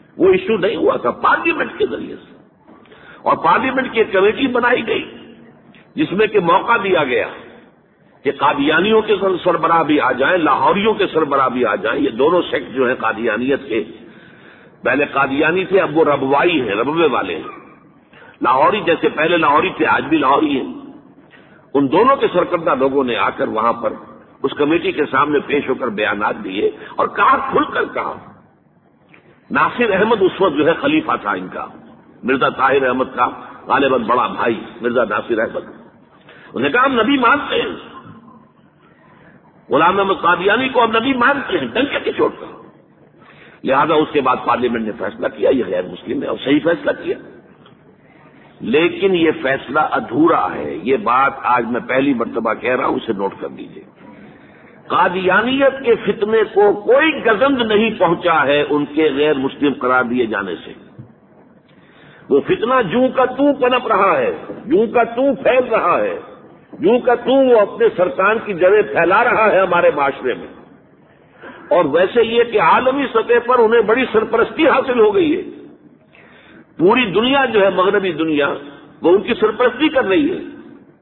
وہ ایشو نہیں ہوا تھا پارلیمنٹ کے ذریعے سے، اور پارلیمنٹ کی ایک کمیٹی بنائی گئی جس میں کہ موقع دیا گیا کہ قادیانیوں کے سربراہ بھی آ جائیں، لاہوریوں کے سربراہ بھی آ جائیں. یہ دونوں سیکٹ جو ہیں قادیانیت کے، پہلے قادیانی تھے اب وہ ربوائی ہیں، ربوے والے ہیں. لاہوری جیسے پہلے لاہوری تھے آج بھی لاہوری ہیں. ان دونوں کے سرکردہ لوگوں نے آ کر وہاں پر اس کمیٹی کے سامنے پیش ہو کر بیانات دیے اور کہا، کھل کر کہا. ناصر احمد اس وقت جو ہے خلیفہ تھا ان کا، مرزا طاہر احمد کا غالباً بڑا بھائی مرزا ناصر احمد. انہوں نے کہا ہم نبی مانتے ہیں، غلام احمد قادیانی کو ہم نبی مانتے ہیں، ڈنکے کی چوٹ پر. لہذا اس کے بعد پارلیمنٹ نے فیصلہ کیا یہ غیر مسلم ہے، اور صحیح فیصلہ کیا. لیکن یہ فیصلہ ادھورا ہے. یہ بات آج میں پہلی مرتبہ کہہ رہا ہوں، اسے نوٹ کر لیجیے. قادیانیت کے فتنے کو کوئی گزند نہیں پہنچا ہے ان کے غیر مسلم قرار دیے جانے سے. وہ فتنہ جوں کا توں پنپ رہا ہے، جوں کا توں پھیل رہا ہے، جوں کا توں وہ اپنے سرکان کی جڑیں پھیلا رہا ہے ہمارے معاشرے میں. اور ویسے یہ کہ عالمی سطح پر انہیں بڑی سرپرستی حاصل ہو گئی ہے. پوری دنیا جو ہے مغربی دنیا وہ ان کی سرپرستی کر رہی ہے.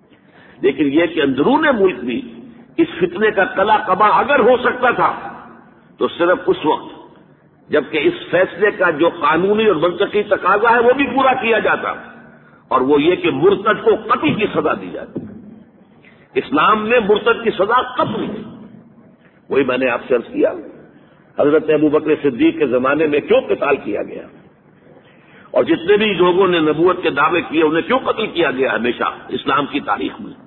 لیکن یہ کہ اندرون ملک بھی اس فتنے کا کلا کبا اگر ہو سکتا تھا تو صرف اس وقت جبکہ اس فیصلے کا جو قانونی اور منطقی تقاضا ہے وہ بھی پورا کیا جاتا، اور وہ یہ کہ مرتد کو قتل کی سزا دی جاتی. اسلام میں مرتد کی سزا قتل ہے. وہی میں نے آپ سے عرض کیا حضرت ابوبکر صدیق کے زمانے میں کیوں قتال کیا گیا، اور جتنے بھی لوگوں نے نبوت کے دعوے کیے انہیں کیوں قتل کیا گیا ہمیشہ اسلام کی تاریخ میں.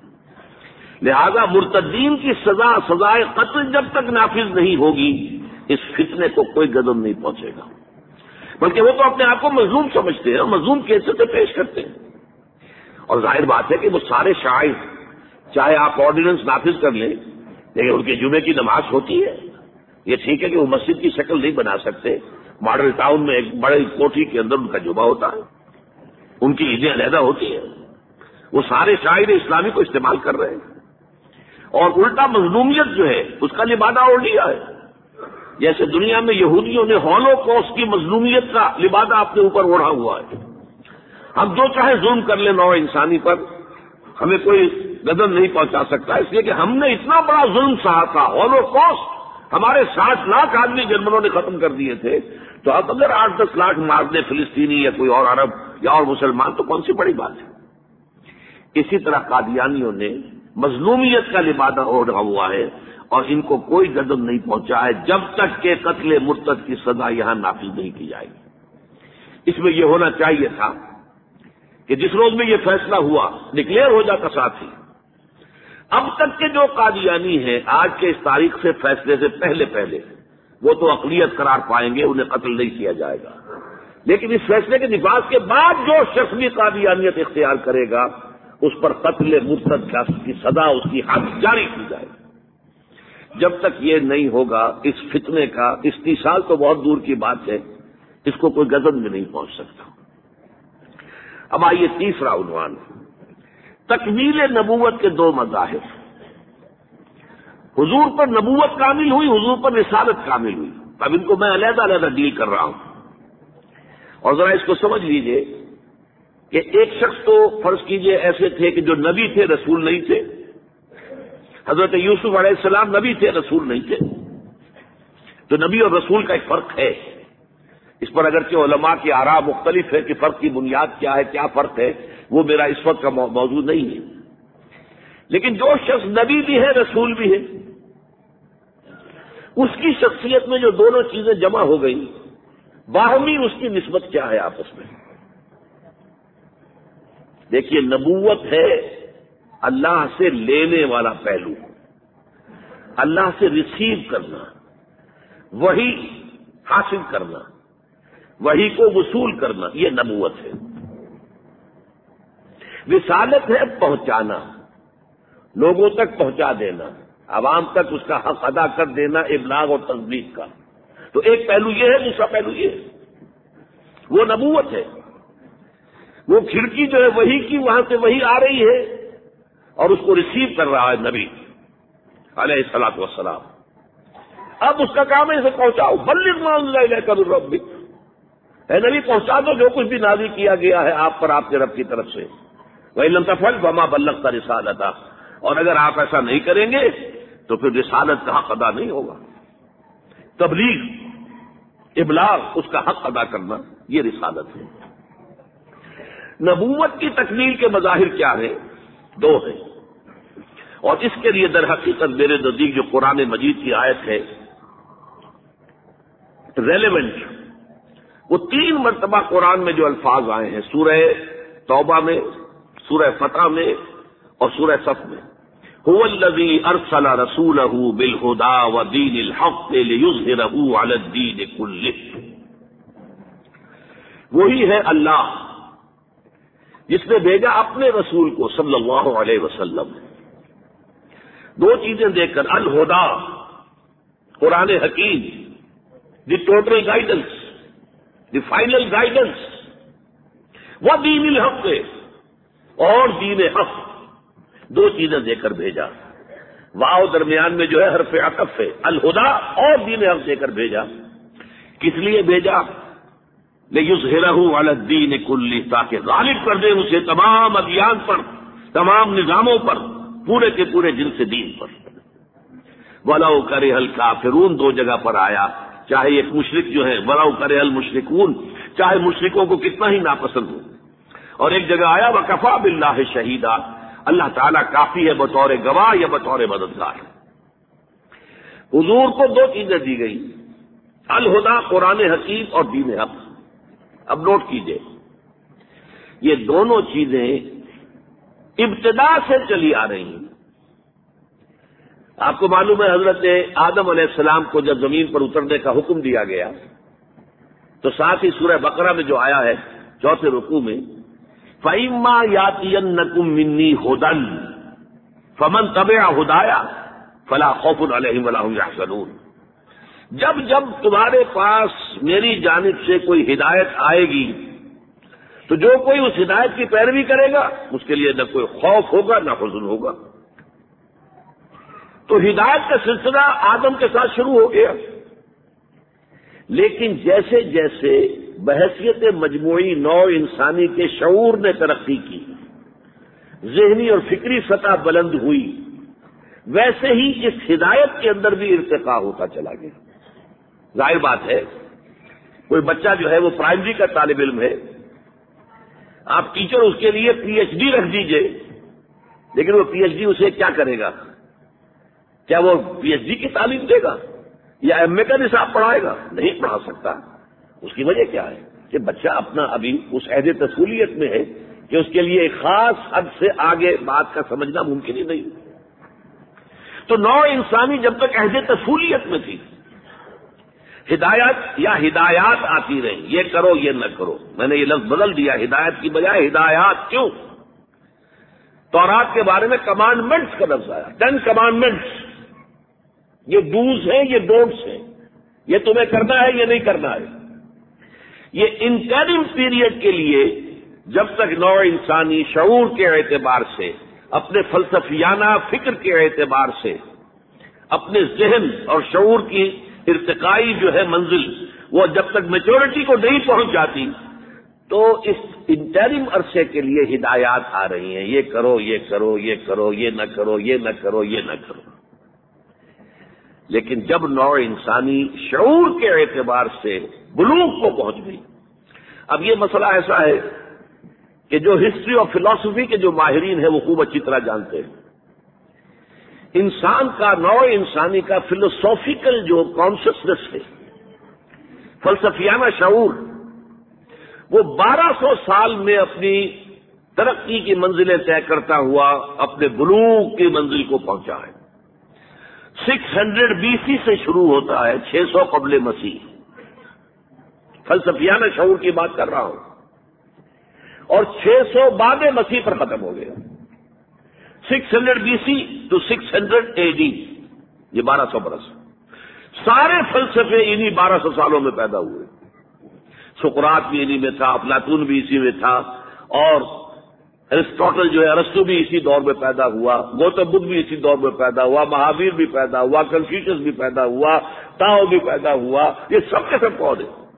لہذا مرتدین کی سزا سزائے قتل جب تک نافذ نہیں ہوگی اس فتنے کو کوئی گزر نہیں پہنچے گا. بلکہ وہ تو اپنے آپ کو مظلوم سمجھتے ہیں، مظلوم کی حیثیت سے پیش کرتے ہیں. اور ظاہر بات ہے کہ وہ سارے شاعر چاہے آپ آرڈیننس نافذ کر لیں لیکن ان کے جمعے کی نماز ہوتی ہے. یہ ٹھیک ہے کہ وہ مسجد کی شکل نہیں بنا سکتے، ماڈل ٹاؤن میں ایک بڑے کوٹھی کے اندر ان کا جمعہ ہوتا ہے، ان کی عیدیں علیحدہ ہوتی ہیں. وہ سارے شاعر اسلامی کو استعمال کر رہے ہیں، اور الٹا مظلومیت جو ہے اس کا لبادہ اوڑھ لیا ہے. جیسے دنیا میں یہودیوں نے ہولوکوسٹ کی مظلومیت کا لبادہ اپنے اوپر اوڑھا ہوا ہے. ہم جو چاہے ظلم کر لیں نوع انسانی پر، ہمیں کوئی غضب نہیں پہنچا سکتا، اس لیے کہ ہم نے اتنا بڑا ظلم سہا تھا. ہولوکوسٹ ہمارے ساٹھ لاکھ آدمی جرمنوں نے ختم کر دیے تھے، تو اب اگر آٹھ دس لاکھ مار دیں فلسطینی یا کوئی اور عرب یا اور مسلمان تو کون سی بڑی بات ہے. اسی طرح قادیانیوں نے مظلومیت کا لبادہ اوڑھا ہوا ہے، اور ان کو کوئی غضب نہیں پہنچا ہے جب تک کہ قتل مرتد کی سزا یہاں نافذ نہیں کی جائے گی. اس میں یہ ہونا چاہیے تھا کہ جس روز میں یہ فیصلہ ہوا ڈکلیئر ہو جاتا ساتھ ہی. اب تک کے جو قادیانی ہیں آج کے اس تاریخ سے فیصلے سے پہلے پہلے وہ تو اقلیت قرار پائیں گے، انہیں قتل نہیں کیا جائے گا. لیکن اس فیصلے کے نفاذ کے بعد جو شخص بھی قادیانیت اختیار کرے گا اس پر قتل مرتد کی سزا، اس کی حد جاری کی جائے گی. جب تک یہ نہیں ہوگا اس فتنے کا استحصال تو بہت دور کی بات ہے، اس کو کوئی غضب میں نہیں پہنچ سکتا. اب آئیے تیسرا عنوان، تکمیل نبوت کے دو مظاہر. حضور پر نبوت کامل ہوئی، حضور پر رسالت کامل ہوئی. اب ان کو میں علیحدہ علیحدہ ڈیل کر رہا ہوں، اور ذرا اس کو سمجھ لیجئے کہ ایک شخص تو فرض کیجئے ایسے تھے کہ جو نبی تھے رسول نہیں تھے. حضرت یوسف علیہ السلام نبی تھے رسول نہیں تھے. تو نبی اور رسول کا ایک فرق ہے. اس پر اگرچہ علماء کی آراء مختلف ہے کہ فرق کی بنیاد کیا ہے، کیا فرق ہے، وہ میرا اس وقت کا موضوع نہیں ہے. لیکن جو شخص نبی بھی ہے رسول بھی ہے، اس کی شخصیت میں جو دونوں چیزیں جمع ہو گئی، باہمی اس کی نسبت کیا ہے آپس میں. دیکھیے نبوت ہے اللہ سے لینے والا پہلو، اللہ سے ریسیو کرنا، وحی حاصل کرنا، وحی کو وصول کرنا، یہ نبوت ہے. رسالت ہے پہنچانا، لوگوں تک پہنچا دینا، عوام تک اس کا حق ادا کر دینا، ابلاغ اور تبلیغ کا. تو ایک پہلو یہ ہے، دوسرا پہلو یہ ہے، وہ نبوت ہے. وہ کھڑکی جو ہے وحی کی وہاں سے وحی آ رہی ہے اور اس کو ریسیو کر رہا ہے نبی علیہ الصلوۃ والسلام. اب اس کا کام ہے اسے پہنچاؤ. بلغ ما انزل الیک من ربک، اے نبی پہنچا دو جو کچھ بھی نازل کیا گیا ہے آپ پر آپ کے رب کی طرف سے. وَإِن لَّمْ تَفْعَلْ فَمَا بَلَّغْتَ رِسَالَتَهُ, اور اگر آپ ایسا نہیں کریں گے تو پھر رسالت کا حق ادا نہیں ہوگا. تبلیغ, ابلاغ, اس کا حق ادا کرنا یہ رسالت ہے. نبوت کی تکمیل کے مظاہر کیا ہیں؟ دو ہیں, اور اس کے لیے در حقیقت میرے نزدیک جو قرآن مجید کی آیت ہے ریلیونٹ, وہ تین مرتبہ قرآن میں جو الفاظ آئے ہیں سورہ توبہ میں, سورہ فتح میں اور سورہ صف میں, هو الذی ارسل رسولہ بالہدی ودین الحق لیظہرہ علی الدین کلہ, وہی ہے اللہ جس نے بھیجا اپنے رسول کو صلی اللہ علیہ وسلم دو چیزیں دے کر, الہدا قرآن حکیم, the total guidance, the final guidance, وہ دین الحق اور دین حق, دو چیزیں دے کر بھیجا. واو درمیان میں جو ہے حرف عطف ہے, الہدا اور دین حق دے کر بھیجا. کس لیے بھیجا؟ لیظہرہ علی الدین کلہ, تاکہ غالب کر دے اسے تمام ادیان پر, تمام نظاموں پر, پورے کے پورے جنس دین پر. وَلَوْ كَرِهَ الْكَافِرُونَ دو جگہ پر آیا, چاہے ایک مشرک جو ہے وَلَوْ كَرِهَ الْمُشْرِكُونَ, چاہے مشرکوں کو کتنا ہی ناپسند ہو, اور ایک جگہ آیا وَكَفَىٰ بِاللَّهِ شَهِيدًا, اللہ تعالیٰ کافی ہے بطور گواہ یا بطور مددگار. حضور کو دو چیزیں دی گئی, الہدا قرآن حکیم اور دین حق. اب نوٹ کیجئے, یہ دونوں چیزیں ابتدا سے چلی آ رہی ہیں. آپ کو معلوم ہے حضرت آدم علیہ السلام کو جب زمین پر اترنے کا حکم دیا گیا تو ساتھ ہی سورہ بقرہ میں جو آیا ہے چوتھے رکوع میں, فَإِمَّا يَأْتِيَنَّكُم مِّنِّي هُدًى فَمَن تَبِعَ هُدَايَ فَلَا خَوْفٌ عَلَيْهِمْ وَلَا هُمْ يَحْزَنُونَ. جب جب تمہارے پاس میری جانب سے کوئی ہدایت آئے گی تو جو کوئی اس ہدایت کی پیروی کرے گا اس کے لیے نہ کوئی خوف ہوگا نہ حزن ہوگا. تو ہدایت کا سلسلہ آدم کے ساتھ شروع ہو گیا, لیکن جیسے جیسے بحیثیت مجموعی نوع انسانی کے شعور نے ترقی کی, ذہنی اور فکری سطح بلند ہوئی, ویسے ہی اس ہدایت کے اندر بھی ارتقاء ہوتا چلا گیا. ظاہر بات ہے کوئی بچہ جو ہے وہ پرائمری کا طالب علم ہے, آپ ٹیچر اس کے لیے پی ایچ ڈی رکھ دیجئے, لیکن وہ پی ایچ ڈی اسے کیا کرے گا؟ کیا وہ پی ایچ ڈی کی تعلیم دے گا یا ایم اے کا نصاب پڑھائے گا؟ نہیں پڑھا سکتا. اس کی وجہ کیا ہے کہ بچہ اپنا ابھی اس عہد تسولیت میں ہے کہ اس کے لیے ایک خاص حد سے آگے بات کا سمجھنا ممکن ہی نہیں. تو نوع انسانی جب تک عہد تسولیت میں تھی, ہدایت یا ہدایات آتی رہی, یہ کرو یہ نہ کرو. میں نے یہ لفظ بدل دیا, ہدایت کی بجائے ہدایات. کیوں؟ تورات کے بارے میں کمانڈمنٹس کا لفظ آیا, ٹین کمانڈمنٹس. یہ ڈوز ہیں, یہ ڈونٹس ہیں, یہ تمہیں کرنا ہے یہ نہیں کرنا ہے. یہ انٹرم پیریڈ کے لیے جب تک نوع انسانی شعور کے اعتبار سے, اپنے فلسفیانہ فکر کے اعتبار سے, اپنے ذہن اور شعور کی ارتقائی جو ہے منزل, وہ جب تک میچورٹی کو نہیں پہنچ جاتی تو اس انٹرم عرصے کے لیے ہدایات آ رہی ہیں, یہ کرو یہ کرو یہ کرو یہ نہ کرو یہ نہ کرو یہ نہ کرو. لیکن جب نوع انسانی شعور کے اعتبار سے بلوغ کو پہنچ گئی, اب یہ مسئلہ ایسا ہے کہ جو ہسٹری اور فلسفی کے جو ماہرین ہیں وہ خوب اچھی طرح جانتے ہیں, انسان کا, نوع انسانی کا فلسافیکل جو کانشسنس ہے, فلسفیانہ شعور, وہ بارہ سو سال میں اپنی ترقی کی منزلیں طے کرتا ہوا اپنے بلوغ کی منزل کو پہنچا ہے. سکس ہنڈریڈ بی سی سے شروع ہوتا ہے, چھ سو قبل مسیح. فلسفیانہ شعور کی بات کر رہا ہوں, اور چھ سو بعد مسیح پر ختم ہو گیا. Six hundred B C to six hundred A D, یہ بارہ سو برس. سارے فلسفے انہی بارہ سو سالوں میں پیدا ہوئے. سقراط بھی انہی میں تھا, افلاطون بھی اسی میں تھا, اور ارسطوٹل جو ہے ارسطو بھی اسی دور میں پیدا ہوا, گوتم بدھ بھی اسی دور میں پیدا ہوا, مہاویر بھی پیدا ہوا, کنفیوشس بھی پیدا ہوا, تاؤ بھی پیدا ہوا. یہ سب کے سب پودے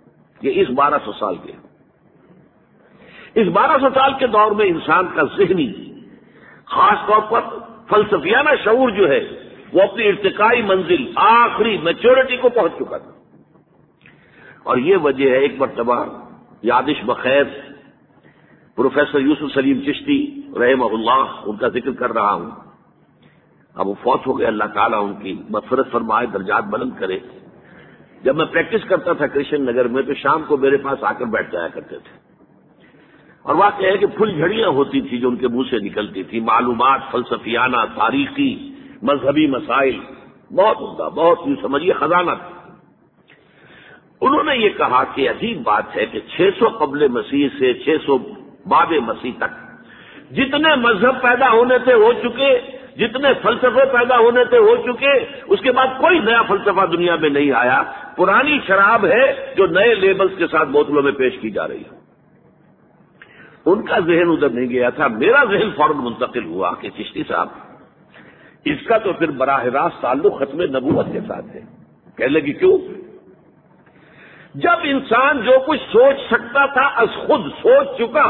یہ اس بارہ سو سال کے اس بارہ سو سال کے دور میں انسان کا ذہنی خاص طور پر فلسفیانہ شعور جو ہے وہ اپنی ارتقائی منزل آخری میچورٹی کو پہنچ چکا تھا. اور یہ وجہ ہے ایک مرتبہ یادش بخیر پروفیسر یوسف سلیم چشتی رحمہ اللہ ان کا ذکر کر رہا ہوں. اب وہ فوت ہو گئے، اللہ تعالیٰ ان کی مغفرت فرمائے، درجات بلند کرے. جب میں پریکٹس کرتا تھا کرشن نگر میں تو شام کو میرے پاس آ کر بیٹھ جایا کرتے تھے، اور واقعہ ہے کہ پھل جھڑیاں ہوتی تھی جو ان کے منہ سے نکلتی تھی، معلومات فلسفیانہ، تاریخی، مذہبی مسائل، بہت عمدہ، بہت یوں سمجھیے خزانہ تھا. انہوں نے یہ کہا کہ عجیب بات ہے کہ چھ سو قبل مسیح سے چھ سو بعد مسیح تک جتنے مذہب پیدا ہونے تھے ہو چکے، جتنے فلسفے پیدا ہونے تھے ہو چکے، اس کے بعد کوئی نیا فلسفہ دنیا میں نہیں آیا. پرانی شراب ہے جو نئے لیبلز کے ساتھ بوتلوں میں پیش کی جا رہی ہے. ان کا ذہن ادھر نہیں گیا تھا، میرا ذہن فوراً منتقل ہوا کہ چشتی صاحب اس کا تو پھر براہ راست تعلق ختم نبوت کے ساتھ ہے. کہنے لگی کیوں؟ جب انسان جو کچھ سوچ سکتا تھا از خود سوچ چکا.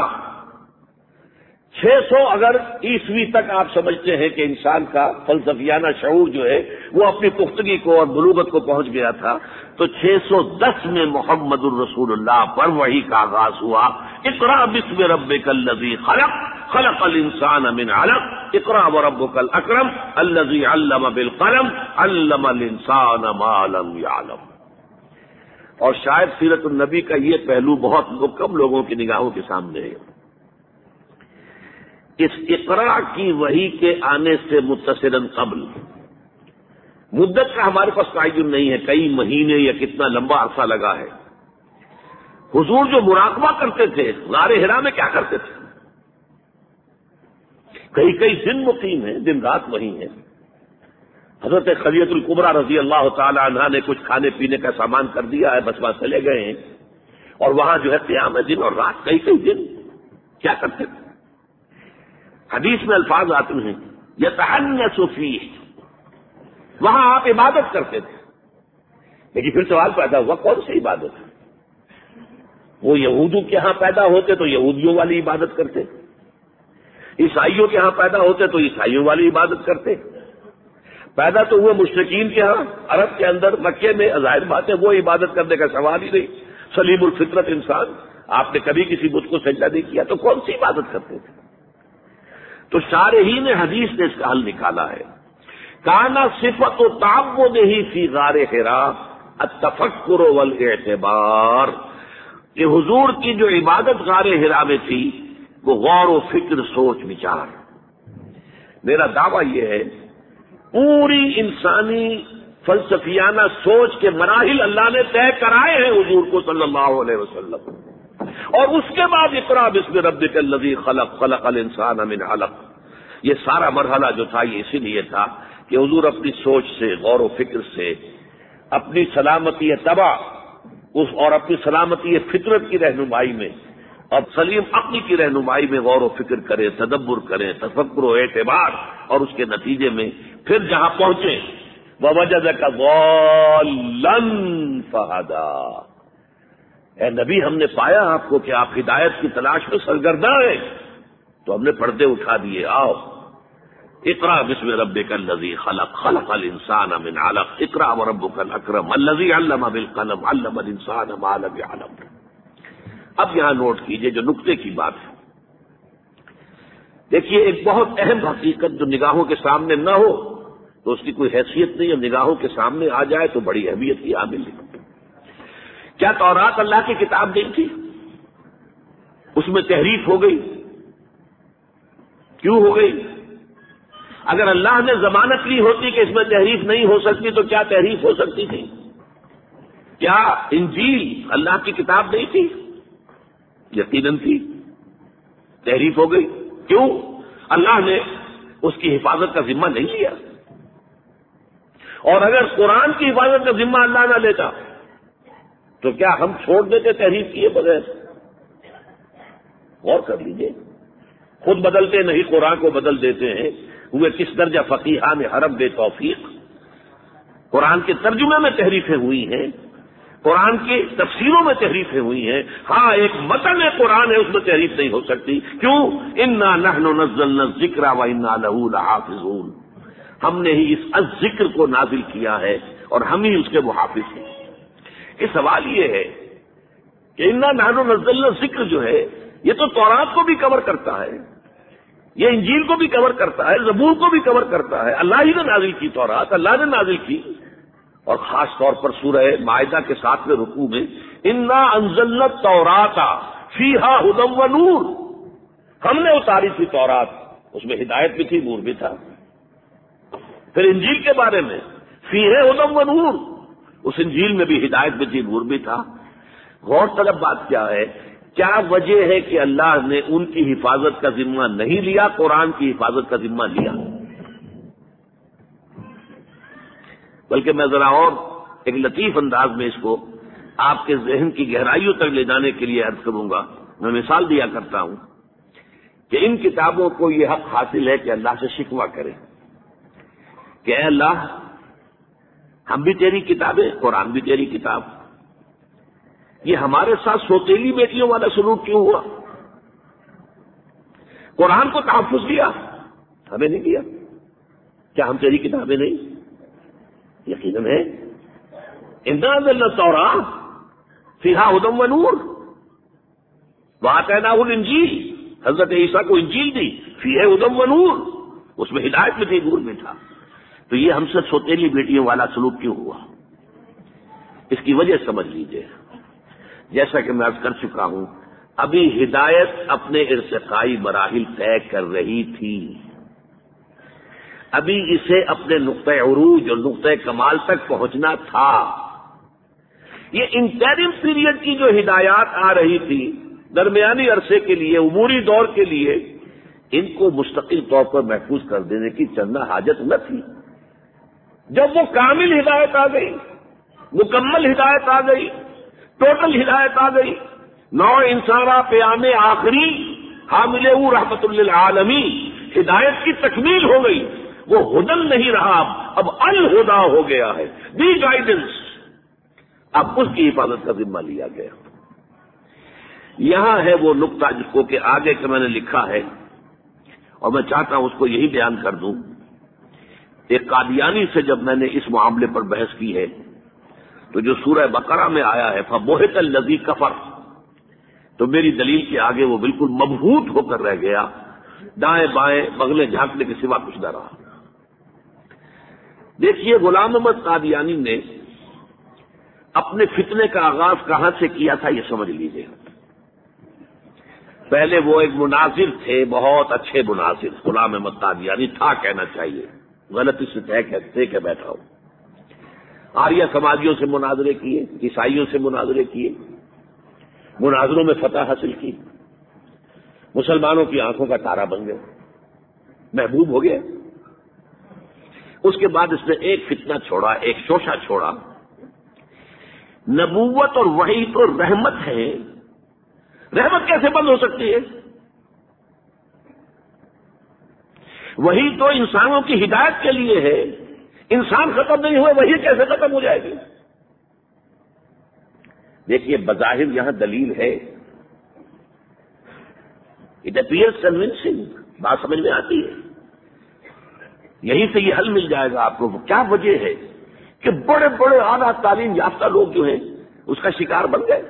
چھ سو اگر عیسوی تک آپ سمجھتے ہیں کہ انسان کا فلسفیانہ شعور جو ہے وہ اپنی پختگی کو اور بلوغت کو پہنچ گیا تھا، تو چھ سو دس میں محمد الرسول اللہ پر وحی کا آغاز ہوا. اقرأ باسم ربک الذی خلق خلق الانسان من علق اقرأ وربک الاکرم الذی علم بالقلم علم الانسان ما لم یعلم. اور شاید سیرت النبی کا یہ پہلو بہت کم لوگوں کی نگاہوں کے سامنے ہے. اس اقرا کی وحی کے آنے سے متصلاً قبل مدت کا ہمارے پاس تعین نہیں ہے، کئی مہینے یا کتنا لمبا عرصہ لگا ہے. حضور جو مراقبہ کرتے تھے غار حرا میں کیا کرتے تھے؟ کئی کئی دن مقیم ہیں، دن رات وہیں ہیں. حضرت خدیجہ الکبریٰ رضی اللہ تعالی عنہا نے کچھ کھانے پینے کا سامان کر دیا ہے، بس وہاں چلے گئے ہیں، اور وہاں جو ہے قیام ہے دن اور رات، کئی کئی دن کیا کرتے تھے؟ حدیث میں الفاظ آتے ہیں یتحنس فیہ، وہاں آپ عبادت کرتے تھے. لیکن پھر سوال پیدا ہوا کون سی عبادت؟ وہ یہودوں کے ہاں پیدا ہوتے تو یہودیوں والی عبادت کرتے، عیسائیوں کے ہاں پیدا ہوتے تو عیسائیوں والی عبادت کرتے. پیدا تو ہوئے مشرکین کے ہاں عرب کے اندر مکے میں، ظاہر بات ہے وہ عبادت کرنے کا سوال ہی نہیں. سلیم الفطرت انسان، آپ نے کبھی کسی بت کو سجدہ نہیں کیا تو کون سی عبادت کرتے تھے؟ تو شارحین حدیث نے اس کا حل نکالا ہے. کانا صفت و تعبد ہی فی غار حرا التفکر والاعتبار، کہ حضور کی جو عبادت غار حرا میں تھی وہ غور و فکر، سوچ بچار. میرا دعویٰ یہ ہے پوری انسانی فلسفیانہ سوچ کے مراحل اللہ نے طے کرائے ہیں حضور کو صلی اللہ علیہ وسلم، اور اس کے بعد اقرأ باسم ربک الذی خلق خلق الانسان من علق. یہ سارا مرحلہ جو تھا یہ اسی لیے تھا کہ حضور اپنی سوچ سے، غور و فکر سے، اپنی سلامتی طبع اس اور اپنی سلامتی فطرت کی رہنمائی میں اور سلیم عقل کی رہنمائی میں غور و فکر کریں، تدبر کریں، تفکر و اعتبار، اور اس کے نتیجے میں پھر جہاں پہنچے ووجدک ضالا فہدی. اے نبی ہم نے پایا آپ کو کہ آپ ہدایت کی تلاش میں سرگرداں ہیں، تو ہم نے پردے اٹھا دیے. آؤ اقرأ باسم ربک الذی خلق خلق الانسان من علق اقرأ وربک الاکرم الذی علم بالقلم علم الانسان ما لم یعلم. اب یہاں نوٹ کیجئے جو نقطے کی بات ہے. دیکھیے ایک بہت اہم حقیقت جو نگاہوں کے سامنے نہ ہو تو اس کی کوئی حیثیت نہیں، اور نگاہوں کے سامنے آ جائے تو بڑی اہمیت کی حامل ہے. کیا تورات اللہ کی کتاب نہیں تھی؟ اس میں تحریف ہو گئی. کیوں ہو گئی؟ اگر اللہ نے ضمانت لی ہوتی کہ اس میں تحریف نہیں ہو سکتی تو کیا تحریف ہو سکتی تھی؟ کیا انجیل اللہ کی کتاب نہیں تھی؟ یقیناً تھی. تحریف ہو گئی. کیوں؟ اللہ نے اس کی حفاظت کا ذمہ نہیں لیا. اور اگر قرآن کی حفاظت کا ذمہ اللہ نہ لیتا تو کیا ہم چھوڑ دیتے تحریف کیے بغیر؟ غور کر لیجئے. خود بدلتے نہیں قرآن کو بدل دیتے ہیں. ہوئے کس درجہ فقیہان حرم بے توفیق. قرآن کے ترجمے میں تحریفیں ہوئی ہیں. قرآن کی تفسیروں میں تحریفیں ہوئی ہیں، ہاں ایک متن قرآن ہے اس میں تحریف نہیں ہو سکتی. کیوں؟ انا نحن نزلنا الذکر وانا لہ لحافظون، ہم نے ہی اس ذکر کو نازل کیا ہے اور ہم ہی اس کے محافظ ہیں. یہ سوال یہ ہے کہ انا نحن نزلنا الذکر جو ہے یہ تو تورات کو بھی کور کرتا ہے، یہ انجیل کو بھی کور کرتا ہے، زبور کو بھی کور کرتا ہے. اللہ ہی نے نازل کی تورات، اللہ نے نازل کی. اور خاص طور پر سورہ مائدہ کے ساتویں رکوع میں انا انزلنا التوراۃ فیہا ھدی و نور، ہم نے اتاری تھی تورات، اس میں ہدایت بھی تھی، نور بھی تھا. پھر انجیل کے بارے میں فیہا ھدی و نور، اس انجیل میں بھی ہدایت بھی تھی، نور بھی تھا. غور طلب بات کیا ہے؟ کیا وجہ ہے کہ اللہ نے ان کی حفاظت کا ذمہ نہیں لیا، قرآن کی حفاظت کا ذمہ لیا؟ بلکہ میں ذرا اور ایک لطیف انداز میں اس کو آپ کے ذہن کی گہرائیوں تک لے جانے کے لیے عرض کروں گا. میں مثال دیا کرتا ہوں کہ ان کتابوں کو یہ حق حاصل ہے کہ اللہ سے شکوہ کریں کہ اے اللہ ہم بھی تیری کتابیں، قرآن بھی تیری کتاب، یہ ہمارے ساتھ سوتیلی بیٹیوں والا سلوک کیوں ہوا؟ قرآن کو تحفظ دیا، ہمیں نہیں دیا. کیا ہم تیری کتابیں نہیں؟ یقیناً ہے. انا انزلنا التوراۃ فیہا ھدی و نور وآتیناہ الانجیل، حضرت عیسیٰ کو انجیل دی، فیہا ھدی و نور، اس میں ہدایت بھی تھی، نور بھی تھا. تو یہ ہم سے سوتیلی بیٹیوں والا سلوک کیوں ہوا؟ اس کی وجہ سمجھ لیجئے. جیسا کہ میں عرض کر چکا ہوں، ابھی ہدایت اپنے ارتقائی مراحل طے کر رہی تھی، ابھی اسے اپنے نقطۂ عروج اور نقطۂ کمال تک پہنچنا تھا. یہ انٹرم پیریڈ کی جو ہدایات آ رہی تھی درمیانی عرصے کے لیے، عبوری دور کے لیے، ان کو مستقل طور پر محفوظ کر دینے کی چندہ حاجت نہ تھی. جب وہ کامل ہدایت آ گئی، مکمل ہدایت آ گئی، ٹوٹل ہدایت آ گئی، نو انسانہ پیام آخری حامل او رحمت للعالمین، ہدایت کی تکمیل ہو گئی. وہ ہدن نہیں رہا، اب الہدا ہو گیا ہے، دی گائیڈنس. اب اس کی حفاظت کا ذمہ لیا گیا. یہاں ہے وہ نقطہ جس کو کہ آگے کا میں نے لکھا ہے اور میں چاہتا ہوں اس کو یہی بیان کر دوں. ایک قادیانی سے جب میں نے اس معاملے پر بحث کی ہے تو جو سورہ بقرہ میں آیا ہے فَبُہِتَ الَّذِي كَفَرَ، تو میری دلیل کے آگے وہ بالکل مبہوت ہو کر رہ گیا، دائیں بائیں بغلیں جھانکنے کے سوا کچھ نہ رہا. دیکھیے غلام احمد قادیانی نے اپنے فتنے کا آغاز کہاں سے کیا تھا یہ سمجھ لیجیے. پہلے وہ ایک مناظر تھے، بہت اچھے مناظر. غلام احمد قادیانی تھا کہنا چاہیے، غلطی سے طے کہتے کہ بیٹھا ہوں. آریہ سماجیوں سے مناظرے کیے، عیسائیوں سے مناظرے کیے، مناظروں میں فتح حاصل کی، مسلمانوں کی آنکھوں کا تارا بن گئے، محبوب ہو گیا. اس کے بعد اس نے ایک فتنہ چھوڑا، ایک شوشہ چھوڑا. نبوت اور وحی تو رحمت ہے، رحمت کیسے بند ہو سکتی ہے؟ وحی تو انسانوں کی ہدایت کے لیے ہے، انسان ختم نہیں ہوئے وحی کیسے ختم ہو جائے گی؟ دیکھیے بظاہر یہاں دلیل ہے، اٹ اپیئرس کنونسنگ، بات سمجھ میں آتی ہے. یہیں سے یہ حل مل جائے گا آپ کو. کیا وجہ ہے کہ بڑے بڑے اعلیٰ تعلیم یافتہ لوگ جو ہیں اس کا شکار بن گئے؟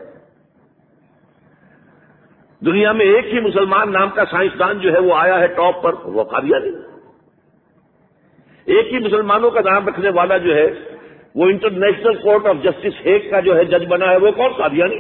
دنیا میں ایک ہی مسلمان نام کا سائنسدان جو ہے وہ آیا ہے ٹاپ پر، وہ قادیانی. ایک ہی مسلمانوں کا نام رکھنے والا جو ہے وہ International Court of Justice Hague کا جو ہے جج بنا ہے، وہ کون؟ قادیانی.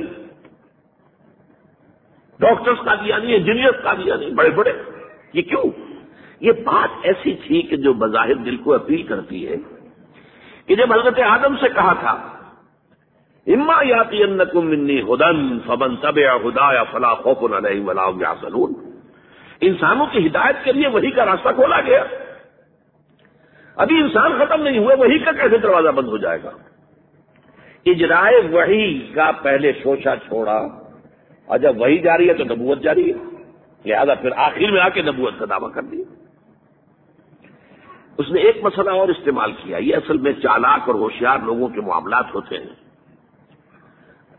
ڈاکٹرز قادیانی، انجینئرز قادیانی، بڑے بڑے. یہ کیوں؟ یہ بات ایسی تھی کہ جو بظاہر دل کو اپیل کرتی ہے کہ جب حضرت آدم سے کہا تھا اما یاتینکم منی ھدی فمن تبع ھدای فلا خوف علیہم ولا هم یحزنون، انسانوں کی ہدایت کے لیے وحی کا راستہ کھولا گیا. ابھی انسان ختم نہیں ہوئے، وحی کا کیسے دروازہ بند ہو جائے گا؟ اجرائے وحی کا پہلے شوشہ چھوڑا، اور جب وحی جاری ہے تو نبوت جاری ہے، لہذا پھر آخر میں آ کے نبوت کا دعویٰ کر دیا. اس نے ایک مسئلہ اور استعمال کیا. یہ اصل میں چالاک اور ہوشیار لوگوں کے معاملات ہوتے ہیں.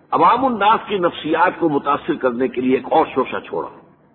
عوام الناس کی نفسیات کو متاثر کرنے کے لیے ایک اور شوشہ چھوڑا.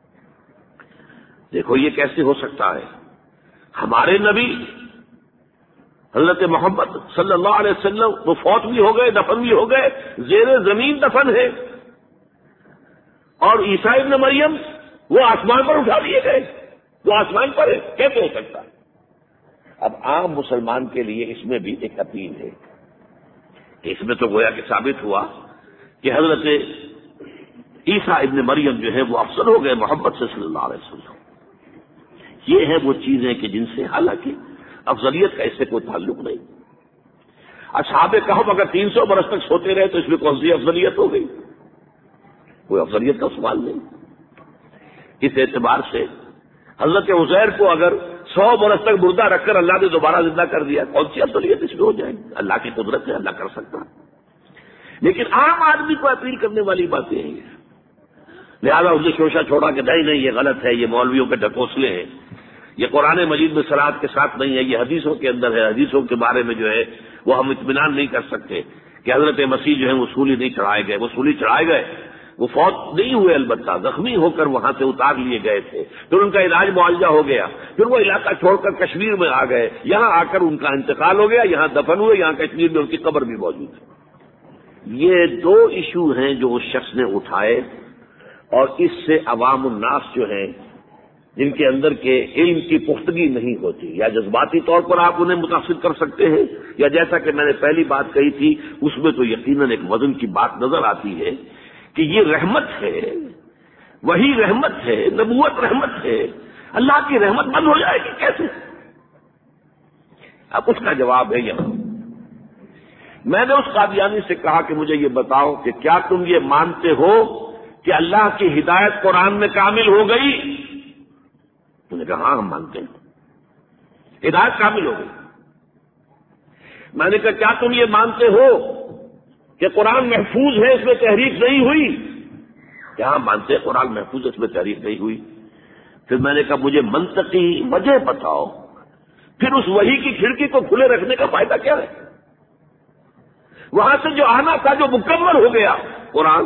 دیکھو یہ کیسے ہو سکتا ہے؟ ہمارے نبی حضرت محمد صلی اللہ علیہ وسلم وہ فوت بھی ہو گئے، دفن بھی ہو گئے، زیر زمین دفن ہے، اور عیسیٰ ابن مریم وہ آسمان پر اٹھا دیے گئے، وہ آسمان پر ہے. کیسے ہو سکتا ہے؟ اب عام مسلمان کے لیے اس میں بھی ایک اپیل ہے کہ اس میں تو گویا کہ ثابت ہوا کہ حضرت عیسیٰ ابن مریم جو ہے وہ افضل ہو گئے محمد سے صلی اللہ علیہ وسلم. یہ ہے وہ چیزیں کہ جن سے حالانکہ افضلیت کا اس سے کوئی تعلق نہیں. اصحاب کہف اگر تین سو برس تک سوتے رہے تو اس میں کون سی افضلیت ہو گئی؟ کوئی افضلیت کا سوال نہیں. اس اعتبار سے حضرت عزیر کو اگر سو برس تک مردہ رکھ کر اللہ نے دوبارہ زندہ کر دیا، کون سی افضلیت اس میں ہو جائے؟ اللہ کی قدرت ہے، اللہ کر سکتا. لیکن عام آدمی کو اپیل کرنے والی باتیں ہیں، لہٰذا اسے شوشہ چھوڑا کہ نہیں نہیں یہ غلط ہے، یہ مولویوں کے ڈھکوسلے ہیں، یہ قرآن مجید میں صلاۃ کے ساتھ نہیں ہے، یہ حدیثوں کے اندر ہے. حدیثوں کے بارے میں جو ہے وہ ہم اطمینان نہیں کر سکتے کہ حضرت مسیح جو ہے وہ سولی نہیں چڑھائے گئے. وہ سولی چڑھائے گئے، وہ فوت نہیں ہوئے، البتہ زخمی ہو کر وہاں سے اتار لیے گئے تھے. پھر ان کا علاج معالجہ ہو گیا، پھر وہ علاقہ چھوڑ کر کشمیر میں آ گئے، یہاں آ کر ان کا انتقال ہو گیا، یہاں دفن ہوئے، یہاں کشمیر میں ان کی قبر بھی موجود ہے. یہ دو ایشو ہیں جو اس شخص نے اٹھائے، اور اس سے عوام الناس جو ہیں جن کے اندر کے علم کی پختگی نہیں ہوتی، یا جذباتی طور پر آپ انہیں متاثر کر سکتے ہیں، یا جیسا کہ میں نے پہلی بات کہی تھی اس میں تو یقیناً ایک وزن کی بات نظر آتی ہے کہ یہ رحمت ہے، وہی رحمت ہے، نبوت رحمت ہے، اللہ کی رحمت بند ہو جائے گی کیسے؟ اب اس کا جواب ہے یہاں. میں نے اس قادیانی سے کہا کہ مجھے یہ بتاؤ کہ کیا تم یہ مانتے ہو کہ اللہ کی ہدایت قرآن میں کامل ہو گئی؟ انہوں نے کہا ہاں ہم مانتے ہیں ہدایت کامل ہو گئی. میں نے کہا کیا تم یہ مانتے ہو کہ قرآن محفوظ ہے، اس میں تحریف نہیں ہوئی؟ کیا ہم مانتے ہیں قرآن محفوظ ہے، اس میں تحریف نہیں ہوئی. پھر میں نے کہا مجھے منطقی وجہ بتاؤ، پھر اس وحی کی کھڑکی کو کھلے رکھنے کا فائدہ کیا ہے؟ وہاں سے جو آنا تھا جو مکمل ہو گیا قرآن.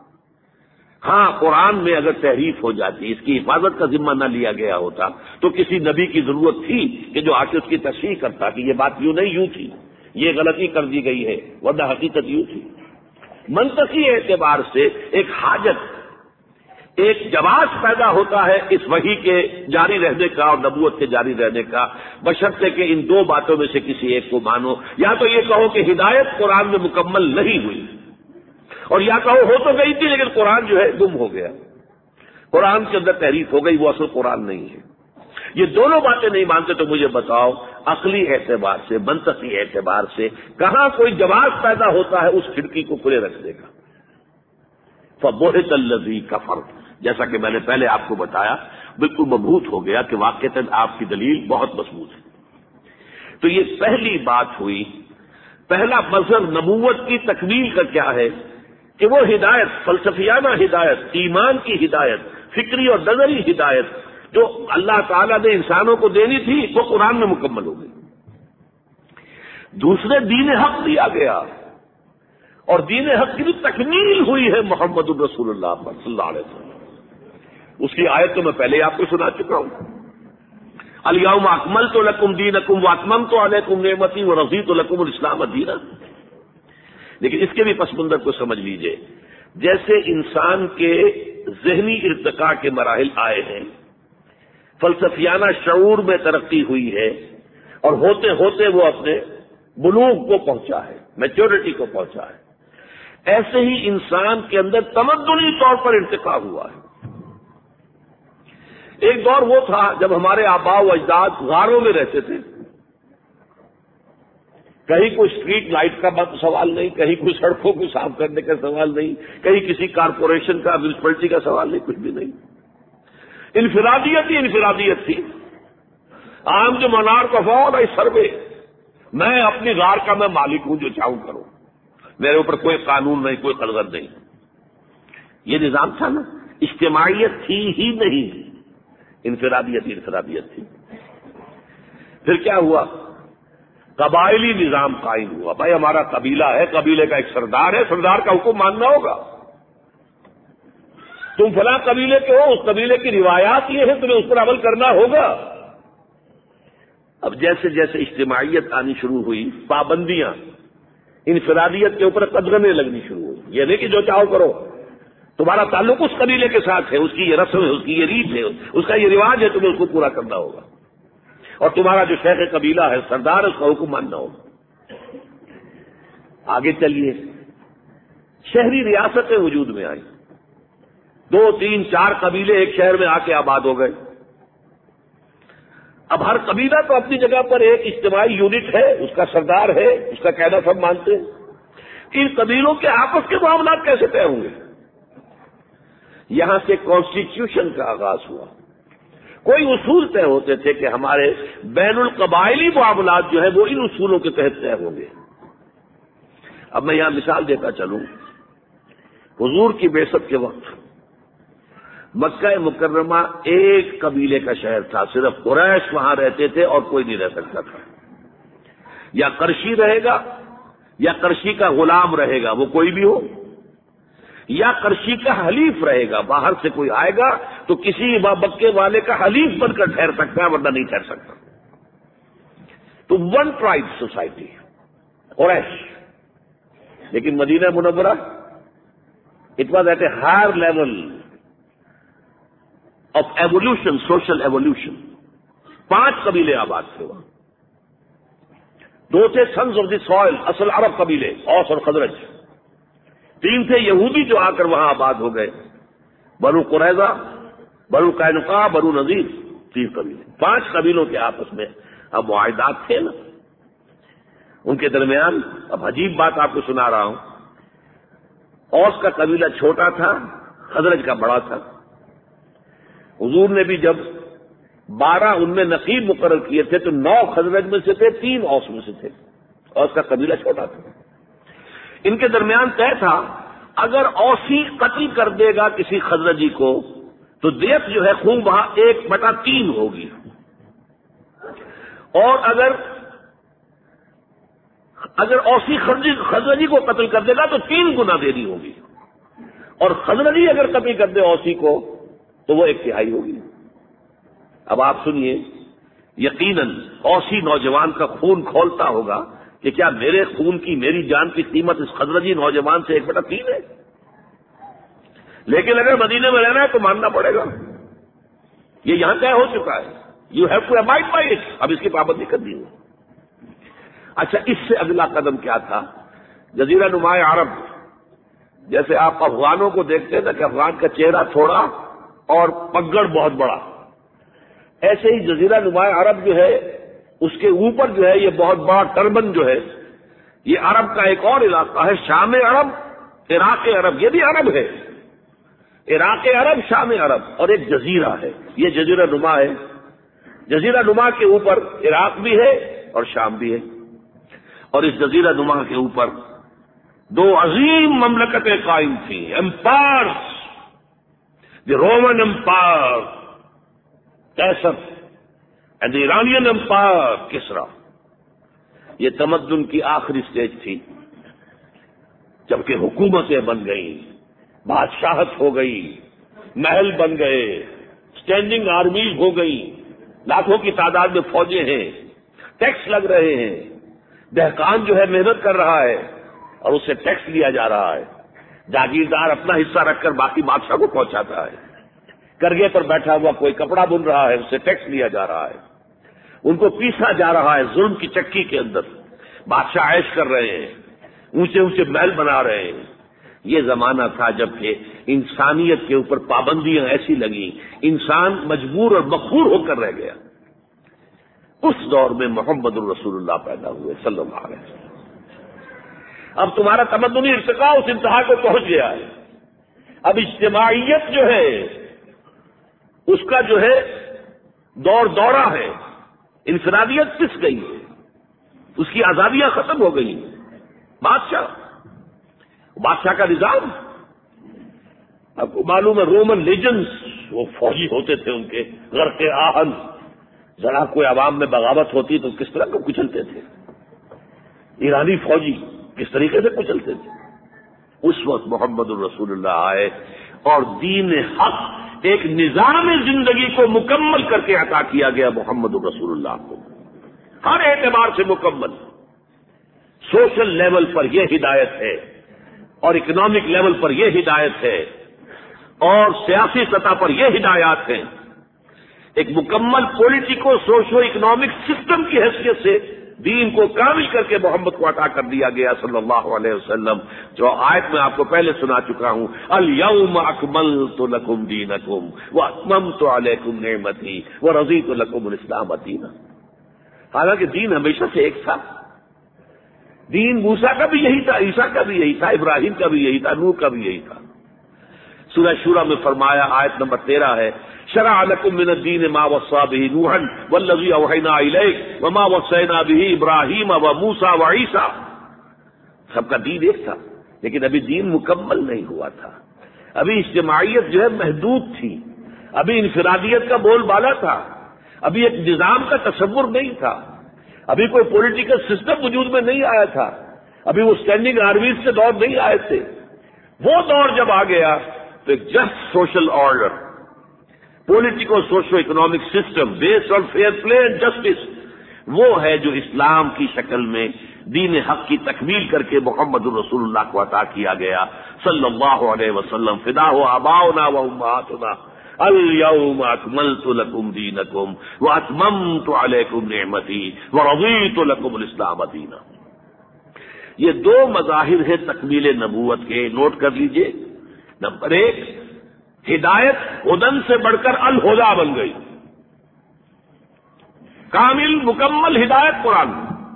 ہاں قرآن میں اگر تحریف ہو جاتی، اس کی حفاظت کا ذمہ نہ لیا گیا ہوتا تو کسی نبی کی ضرورت تھی کہ جو آ کے اس کی تصحیح کرتا کہ یہ بات یوں نہیں یوں تھی، یہ غلطی کر دی گئی ہے، ورنہ حقیقت یوں تھی. منطقی اعتبار سے ایک حاجت، ایک جواز پیدا ہوتا ہے اس وحی کے جاری رہنے کا اور نبوت کے جاری رہنے کا، بشرطے کہ ان دو باتوں میں سے کسی ایک کو مانو. یا تو یہ کہو کہ ہدایت قرآن میں مکمل نہیں ہوئی، اور یا کہو ہو تو گئی تھی لیکن قرآن جو ہے گم ہو گیا، قرآن کے اندر تحریف ہو گئی، وہ اصل قرآن نہیں ہے. یہ دونوں باتیں نہیں مانتے تو مجھے بتاؤ عقلی اعتبار سے، منطقی اعتبار سے کہاں کوئی جواز پیدا ہوتا ہے اس کھڑکی کو کھلے رکھنے کا؟ فبہت الذی کفر، جیسا کہ میں نے پہلے آپ کو بتایا بالکل مبہوت ہو گیا کہ واقعتاً آپ کی دلیل بہت مضبوط ہے. تو یہ پہلی بات ہوئی. پہلا مظہر نبوت کی تکمیل کا کیا ہے کہ وہ ہدایت، فلسفیانہ ہدایت، ایمان کی ہدایت، فکری اور نظری ہدایت جو اللہ تعالیٰ نے انسانوں کو دینی تھی وہ قرآن میں مکمل ہو گئی. دوسرے دین حق دیا گیا، اور دین حق کی بھی تکمیل ہوئی ہے محمد الرسول اللہ صلی اللہ علیہ وسلم. اس کی آیت تو میں پہلے آپ کو سنا چکا ہوں، الیوم اکملت لکم دینکم واتممت علیکم نعمتی ورضیت لکم الاسلام دینا. لیکن اس کے بھی پس منظر کو سمجھ لیجئے. جیسے انسان کے ذہنی ارتقاء کے مراحل آئے ہیں، فلسفیانہ شعور میں ترقی ہوئی ہے، اور ہوتے ہوتے وہ اپنے بلوغ کو پہنچا ہے، میچورٹی کو پہنچا ہے، ایسے ہی انسان کے اندر تمدنی طور پر ارتقاء ہوا ہے. ایک دور وہ تھا جب ہمارے آباء و اجداد غاروں میں رہتے تھے، کہیں کوئی اسٹریٹ لائٹ کا سوال نہیں، کہیں کوئی سڑکوں کو صاف کرنے کا سوال نہیں، کہیں کسی کارپوریشن کا میونسپلٹی کا سوال نہیں، کچھ بھی نہیں. انفرادیت ہی انفرادیت تھی. عام جو منار کا فور ہے سروے، میں اپنی غار کا میں مالک ہوں، جو چاہوں کروں، میرے اوپر کوئی قانون نہیں، کوئی قلغت نہیں. یہ نظام تھا نا. اجتماعیت تھی ہی نہیں، انفرادیت ہی انفرادیت تھی. پھر کیا ہوا؟ قبائلی نظام قائم ہوا. بھائی ہمارا قبیلہ ہے، قبیلے کا ایک سردار ہے، سردار کا حکم ماننا ہوگا. تم فلاں قبیلے کے ہو، اس قبیلے کی روایات یہ ہیں، تمہیں اس پر عمل کرنا ہوگا. اب جیسے جیسے اجتماعیت آنی شروع ہوئی، پابندیاں انفرادیت کے اوپر قدغنیں لگنی شروع ہوئی. یہ نہیں کہ جو چاہو کرو، تمہارا تعلق اس قبیلے کے ساتھ ہے، اس کی یہ رسم ہے، اس کی یہ ریت ہے، اس کا یہ رواج ہے، تمہیں اس کو پورا کرنا ہوگا. اور تمہارا جو شیخ قبیلہ ہے، سردار ہے، اس کا حکم ماننا ہوگا. آگے چلیے، شہری ریاستیں وجود میں آئیں. دو تین چار قبیلے ایک شہر میں آ کے آباد ہو گئے. اب ہر قبیلہ تو اپنی جگہ پر ایک اجتماعی یونٹ ہے، اس کا سردار ہے، اس کا کہنا سب مانتے ہیں. ان قبیلوں کے آپس کے معاملات کیسے طے ہوں گے؟ یہاں سے کانسٹیٹیوشن کا آغاز ہوا. کوئی اصول طے ہوتے تھے کہ ہمارے بین القبائلی معاملات جو ہے وہ ان اصولوں کے تحت طے ہوں گے. اب میں یہاں مثال دیتا چلوں. حضور کی بعثت کے وقت مکہ مکرمہ ایک قبیلے کا شہر تھا، صرف قریش وہاں رہتے تھے اور کوئی نہیں رہ سکتا تھا. یا قرشی رہے گا یا قرشی کا غلام رہے گا، وہ کوئی بھی ہو، یا قرشی کا حلیف رہے گا. باہر سے کوئی آئے گا تو کسی مکے والے کا حلیف بن کر ٹھہر سکتا ہے، ورنہ نہیں ٹھہر سکتا. تو ون ٹرائب سوسائٹی قریش. لیکن مدینہ منورہ it was at a higher level of evolution, social evolution. پانچ قبیلے آباد تھے وہاں. دو تھے سنز آف دی سوئل، اصل عرب قبیلے، اوس اور خزرج. تین تھے یہودی جو آ کر وہاں آباد ہو گئے، بنو قریظہ، بنو قینقاع، بنو نذیر. تین قبیلے، پانچ قبیلوں کے آپس میں اب معاہدات تھے نا ان کے درمیان. اب عجیب بات آپ کو سنا رہا ہوں. اوس کا قبیلہ چھوٹا تھا، خزرج کا بڑا تھا. حضور نے بھی جب بارہ ان میں نقیب مقرر کیے تھے تو نو خزرج میں سے تھے، تین اوس میں سے تھے. اوس کا قبیلہ چھوٹا تھا. ان کے درمیان طے تھا اگر اوسی قتل کر دے گا کسی خزرجی کو تو دیت جو ہے خون وہاں ایک بٹا تین ہوگی، اور اگر اگر اوسی خزرجی کو قتل کر دے گا تو تین گنا دینی ہوگی، اور خزرجی اگر قتل کر دے اوسی کو تو وہ ایک تہائی ہوگی. اب آپ سنیے، یقیناً اوسی نوجوان کا خون کھولتا ہوگا کہ کیا میرے خون کی، میری جان کی قیمت اس خزرجی نوجوان سے ایک بٹا تین ہے؟ لیکن اگر مدینے میں رہنا ہے تو ماننا پڑے گا. یہ یہاں طے ہو چکا ہے. You have to abide by it. اب اس کی پابندی کر دی. اچھا، اس سے اگلا قدم کیا تھا؟ جزیرہ نماء عرب، جیسے آپ افغانوں کو دیکھتے ہیں نا کہ افغان کا چہرہ تھوڑا اور پگڑ بہت بڑا، ایسے ہی جزیرہ نماء عرب جو ہے اس کے اوپر جو ہے یہ بہت بڑا ٹربن جو ہے، یہ عرب کا ایک اور علاقہ ہے. شام عرب، عراق عرب، یہ بھی عرب ہے. عراق عرب، شام عرب، اور ایک جزیرہ ہے، یہ جزیرہ نما ہے. جزیرہ نما کے اوپر عراق بھی ہے اور شام بھی ہے. اور اس جزیرہ نما کے اوپر دو عظیم مملکتیں قائم تھیں، empires. The Roman empire Caesar and the Iranian empire کسرا. یہ تمدن کی آخری سٹیج تھی، جبکہ حکومتیں بن گئیں، بادشاہت ہو گئی، محل بن گئے، اسٹینڈنگ آرمیز ہو گئی، لاکھوں کی تعداد میں فوجیں ہیں، ٹیکس لگ رہے ہیں. دہقان جو ہے محنت کر رہا ہے اور اس سے ٹیکس لیا جا رہا ہے. جاگیردار اپنا حصہ رکھ کر باقی بادشاہ کو پہنچاتا ہے. کرگے پر بیٹھا ہوا کوئی کپڑا بن رہا ہے، اس سے ٹیکس لیا جا رہا ہے. ان کو پیسا جا رہا ہے ظلم کی چکی کے اندر. بادشاہ عیش کر رہے ہیں، اونچے اونچے محل بنا رہے ہیں. یہ زمانہ تھا جب کہ انسانیت کے اوپر پابندیاں ایسی لگیں، انسان مجبور اور مقہور ہو کر رہ گیا. اس دور میں محمد الرسول اللہ پیدا ہوئے صلی اللہ علیہ وسلم. اب تمہارا تمدنی ارتقاء اس انتہا کو پہنچ گیا ہے. اب اجتماعیت جو ہے اس کا جو ہے دور دورہ ہے، انفرادیت پس گئی ہے، اس کی آزادیاں ختم ہو گئی. بادشاہ بادشاہ کا نظام، آپ کو معلوم ہے رومن لیجنز وہ فوجی ہوتے تھے، ان کے غرق آہن، ذرا کوئی عوام میں بغاوت ہوتی تو کس طرح کو کچلتے تھے. ایرانی فوجی کس طریقے سے کچلتے تھے. اس وقت محمد الرسول اللہ آئے اور دین حق ایک نظام زندگی کو مکمل کر کے عطا کیا گیا محمد الرسول اللہ کو، ہر اعتبار سے مکمل. سوشل لیول پر یہ ہدایت ہے اور اکنامک لیول پر یہ ہدایت ہے اور سیاسی سطح پر یہ ہدایات ہیں. ایک مکمل پولیٹیکو سوشو اکنامک سسٹم کی حیثیت سے دین کو کامل کر کے محمد کو عطا کر دیا گیا صلی اللہ علیہ وسلم، جو آیت میں آپ کو پہلے سنا چکا ہوں، الیوم اکملت لکم دینکم واتممت علیکم نعمتی ورضیت لکم الاسلام دینا. حالانکہ دین ہمیشہ سے ایک تھا. دین موسیٰ کا بھی یہی تھا، عیسیٰ کا بھی یہی تھا، ابراہیم کا بھی یہی تھا، نوح کا بھی یہی تھا. سورہ شورى میں فرمایا، آیت نمبر تیرہ ہے، شرع لكم من الدين ما وصى به نوحا والذي اوحينا اليك وما وصينا به ابراهيم وموسى وعيسى. سب کا دین ایک تھا، لیکن ابھی دین مکمل نہیں ہوا تھا. ابھی اجتماعیت جو ہے محدود تھی، ابھی انفرادیت کا بول بالا تھا، ابھی ایک نظام کا تصور نہیں تھا، ابھی کوئی پولیٹیکل سسٹم وجود میں نہیں آیا تھا، ابھی وہ اسٹینڈنگ آرمیز سے دور نہیں آئے تھے. وہ دور جب آ گیا تو ایک just social order, political socio economic system based on fair play and justice, وہ ہے جو اسلام کی شکل میں دین حق کی تکمیل کر کے محمد الرسول اللہ کو عطا کیا گیا صلی اللہ علیہ وسلم. فداہ آباؤنا و امہاتنا الیوم اکملت لکم دینکم واتممت علیکم نعمتی ورضیت لکم الاسلام دینا. یہ دو مظاہر ہیں تکمیل نبوت کے، نوٹ کر لیجئے. نمبر ایک، ہدایت ہدن سے بڑھ کر الہدا بن گئی، کامل مکمل ہدایت قرآن.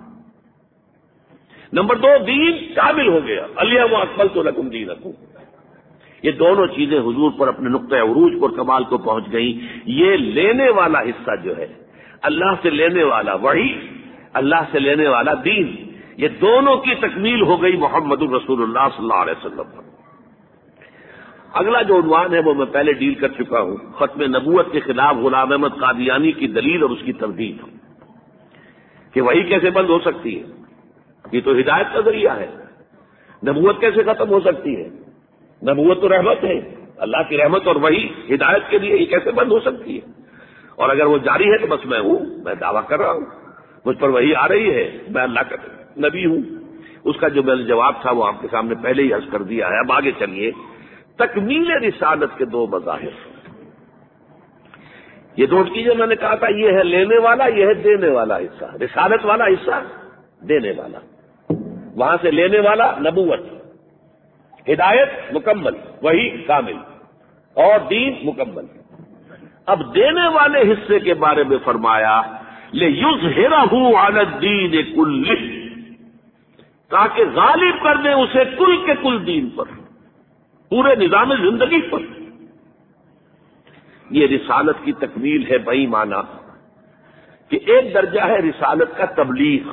نمبر دو، دین کامل ہو گیا، الیوم اکملت لکم دینکم. یہ دونوں چیزیں حضور پر اپنے نقطۂ عروج پر کمال کو پہنچ گئی. یہ لینے والا حصہ جو ہے، اللہ سے لینے والا وحی، اللہ سے لینے والا دین، یہ دونوں کی تکمیل ہو گئی محمد الرسول اللہ صلی اللہ علیہ وسلم پر. اگلا جو عنوان ہے وہ میں پہلے ڈیل کر چکا ہوں، ختم نبوت کے خلاف غلام احمد قادیانی کی دلیل اور اس کی تردید، کہ وحی کیسے بند ہو سکتی ہے؟ یہ تو ہدایت کا ذریعہ ہے. نبوت کیسے ختم ہو سکتی ہے؟ نبوت تو رحمت ہے، اللہ کی رحمت اور وحی ہدایت کے لیے، یہ کیسے بند ہو سکتی ہے؟ اور اگر وہ جاری ہے تو بس میں ہوں، میں دعویٰ کر رہا ہوں، مجھ پر وحی آ رہی ہے، میں اللہ کا نبی ہوں. اس کا جو میرا جواب تھا وہ آپ کے سامنے پہلے ہی عرض کر دیا ہے. اب آگے چلیے. تکمیل رسالت کے دو مظاہر، یہ نوٹ کیجیے، میں نے کہا تھا یہ ہے لینے والا، یہ ہے دینے والا حصہ. رسالت والا حصہ دینے والا، وہاں سے لینے والا نبوت، ہدایت مکمل، وحی کامل اور دین مکمل. اب دینے والے حصے کے بارے میں فرمایا لِيُظْهِرَهُ عَلَى الدِّينِ كُلِّهِ، تاکہ غالب کر دیں اسے کل کے کل دین پر، پورے نظام زندگی پر. یہ رسالت کی تکمیل ہے بئی معنی کہ ایک درجہ ہے رسالت کا تبلیغ.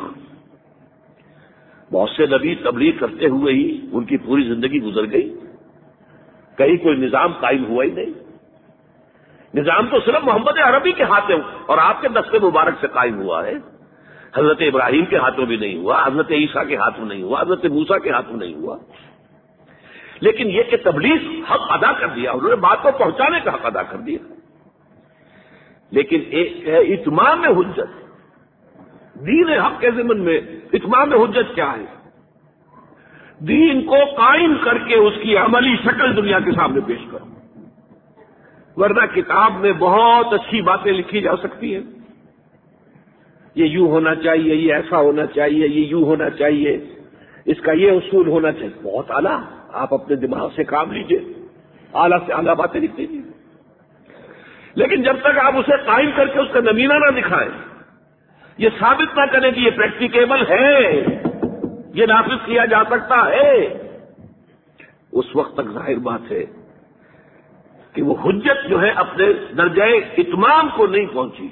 بہت سے نبی تبلیغ کرتے ہوئے ہی ان کی پوری زندگی گزر گئی، کہیں کوئی نظام قائم ہوا ہی نہیں. نظام تو صرف محمد عربی کے ہاتھوں اور آپ کے دست مبارک سے قائم ہوا ہے. حضرت ابراہیم کے ہاتھوں بھی نہیں ہوا، حضرت عیسیٰ کے ہاتھوں نہیں ہوا، حضرت موسیٰ کے ہاتھوں نہیں ہوا. لیکن یہ کہ تبلیغ حق ادا کر دیا، انہوں نے بات کو پہنچانے کا حق ادا کر دیا. لیکن ایک ہے اتمام حجت. دین حق کے ضمن میں اتمام حجت کیا ہے؟ دین کو قائم کر کے اس کی عملی شکل دنیا کے سامنے پیش کرو. ورنہ کتاب میں بہت اچھی باتیں لکھی جا سکتی ہیں، یہ یوں ہونا چاہیے، یہ ایسا ہونا چاہیے، یہ یوں ہونا چاہیے، اس کا یہ اصول ہونا چاہیے. بہت اعلیٰ، آپ اپنے دماغ سے کام لیجئے، اعلیٰ سے اعلیٰ باتیں لکھ دیجیے. لیکن جب تک آپ اسے قائم کر کے اس کا نمونہ نہ دکھائیں، یہ ثابت نہ کریں کہ یہ پریکٹیکیبل ہے، یہ نافذ کیا جا سکتا ہے، اس وقت تک ظاہر بات ہے کہ وہ حجت جو ہے اپنے درجہ اتمام کو نہیں پہنچی.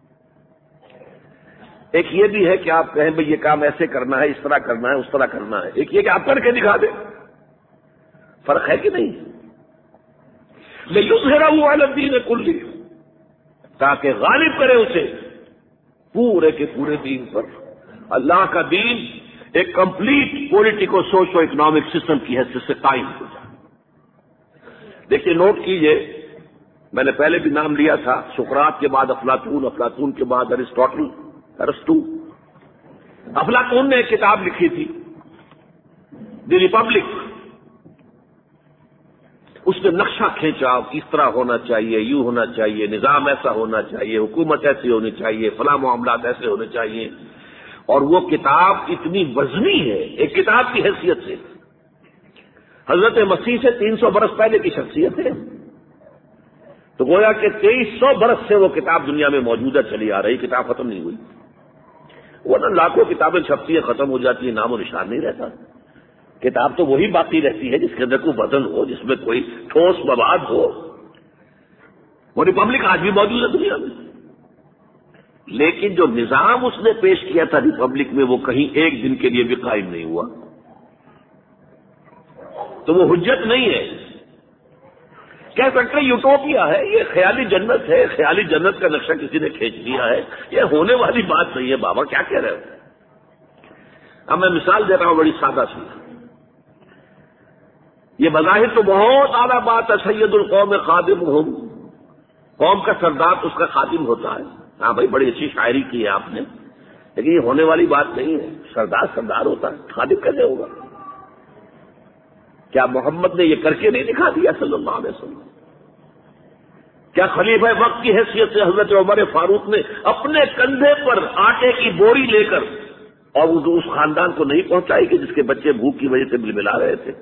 ایک یہ بھی ہے کہ آپ کہیں بھئی یہ کام ایسے کرنا ہے، اس طرح کرنا ہے، اس طرح کرنا ہے. ایک یہ کہ آپ کر کے دکھا دیں. فرق ہے کہ نہیں؟ لِيُظْهِرَهُ عَلَى الدِّينِ كُلِّهِ، تاکہ غالب کرے اسے پورے کے پورے دین پر. اللہ کا دین ایک complete politico socio economic system کی حیثیت سے قائم ہو جائے۔ دیکھیے، نوٹ کیجئے، میں نے پہلے بھی نام لیا تھا، سقراط کے بعد افلاطون، افلاطون کے بعد ارسطوٹل، ارسطو۔ افلاطون نے ایک کتاب لکھی تھی، دی ریپبلک۔ اس نے نقشہ کھینچا، کس طرح ہونا چاہیے، یوں ہونا چاہیے، نظام ایسا ہونا چاہیے، حکومت ایسی ہونی چاہیے، فلاں معاملات ایسے ہونے چاہیے، اور وہ کتاب اتنی وزنی ہے ایک کتاب کی حیثیت سے، حضرت مسیح سے تین سو برس پہلے کی شخصیت ہے، تو گویا کہ تیئیس سو برس سے وہ کتاب دنیا میں موجودہ چلی آ رہی، کتاب ختم نہیں ہوئی۔ وہ نا لاکھوں کتابیں چھپتی ہیں، ختم ہو جاتی ہیں، نام و نشان نہیں رہتا۔ کتاب تو وہی باقی رہتی ہے جس کے اندر کوئی وزن ہو، جس میں کوئی ٹھوس مواد ہو۔ وہ ریپبلک آج بھی موجود ہے دنیا میں، لیکن جو نظام اس نے پیش کیا تھا ریپبلک میں، وہ کہیں ایک دن کے لیے بھی قائم نہیں ہوا، تو وہ حجت نہیں ہے۔ کہہ سکتے ہیں یوٹوپیا ہے، یہ خیالی جنت ہے، خیالی جنت کا نقشہ کسی نے کھینچ دیا ہے، یہ ہونے والی بات نہیں ہے۔ بابا کیا کہہ رہے ہو؟ اب میں مثال دے رہا ہوں بڑی سادہ سی۔ یہ بظاہر تو بہت اعلیٰ بات ہے، سید القوم خادمہم، قوم کا سردار اس کا خادم ہوتا ہے۔ ہاں بھائی، بڑی اچھی شاعری کی ہے آپ نے، لیکن یہ ہونے والی بات نہیں ہے۔ سردار سردار ہوتا ہے، خادم کیسے ہوگا؟ کیا محمد نے یہ کر کے نہیں دکھا دیا صلی اللہ علیہ وسلم؟ کیا خلیفہ وقت کی حیثیت سے حضرت عمر فاروق نے اپنے کندھے پر آٹے کی بوری لے کر اور اس خاندان کو نہیں پہنچائی کہ جس کے بچے بھوک کی وجہ سے بلبلا رہے تھے؟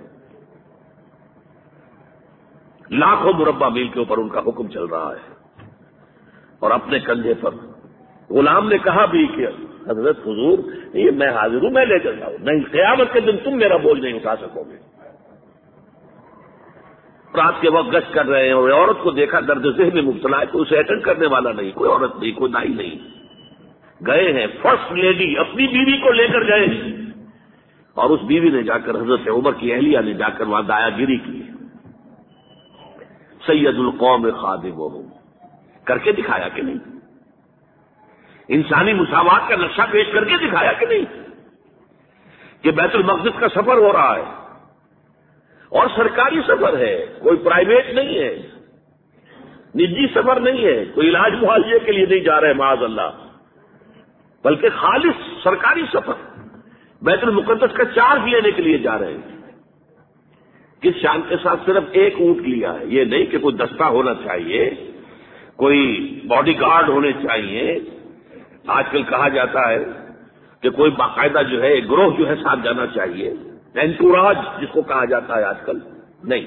لاکھوں مربع میل کے اوپر ان کا حکم چل رہا ہے، اور اپنے کندھے پر غلام نے کہا بھی کہ حضرت حضور یہ میں حاضر ہوں، میں لے کر جاؤں، نہیں قیامت کے دن تم میرا بوجھ نہیں اٹھا سکو گے۔ رات کے وقت گشت کر رہے ہیں اور عورت کو دیکھا، درد ذہن میں مبتلا ہے، تو اسے اٹینڈ کرنے والا نہیں، کوئی عورت نہیں، کوئی دائی نہیں۔ گئے ہیں فرسٹ لیڈی اپنی بیوی کو لے کر گئے، اور اس بیوی نے جا کر حضرت عمر کی اہلیہ نے جا کر وہاں دایا گیری کی۔ سید القوم خادمہم کر کے دکھایا کہ نہیں؟ انسانی مساوات کا نقشہ پیش کر کے دکھایا کہ نہیں؟ کہ بیت المقدس کا سفر ہو رہا ہے، اور سرکاری سفر ہے، کوئی پرائیویٹ نہیں ہے، نجی سفر نہیں ہے، کوئی علاج معالجے کے لیے نہیں جا رہے معاذ اللہ، بلکہ خالص سرکاری سفر، بیت المقدس کا چارج لینے کے لیے جا رہے ہیں۔ کس شان کے ساتھ؟ صرف ایک اونٹ لیا ہے، یہ نہیں کہ کوئی دستہ ہونا چاہیے، کوئی باڈی گارڈ ہونے چاہیے۔ آج کل کہا جاتا ہے کہ کوئی باقاعدہ جو ہے گروہ جو ہے ساتھ جانا چاہیے، انٹوراج جس کو کہا جاتا ہے آج کل، نہیں،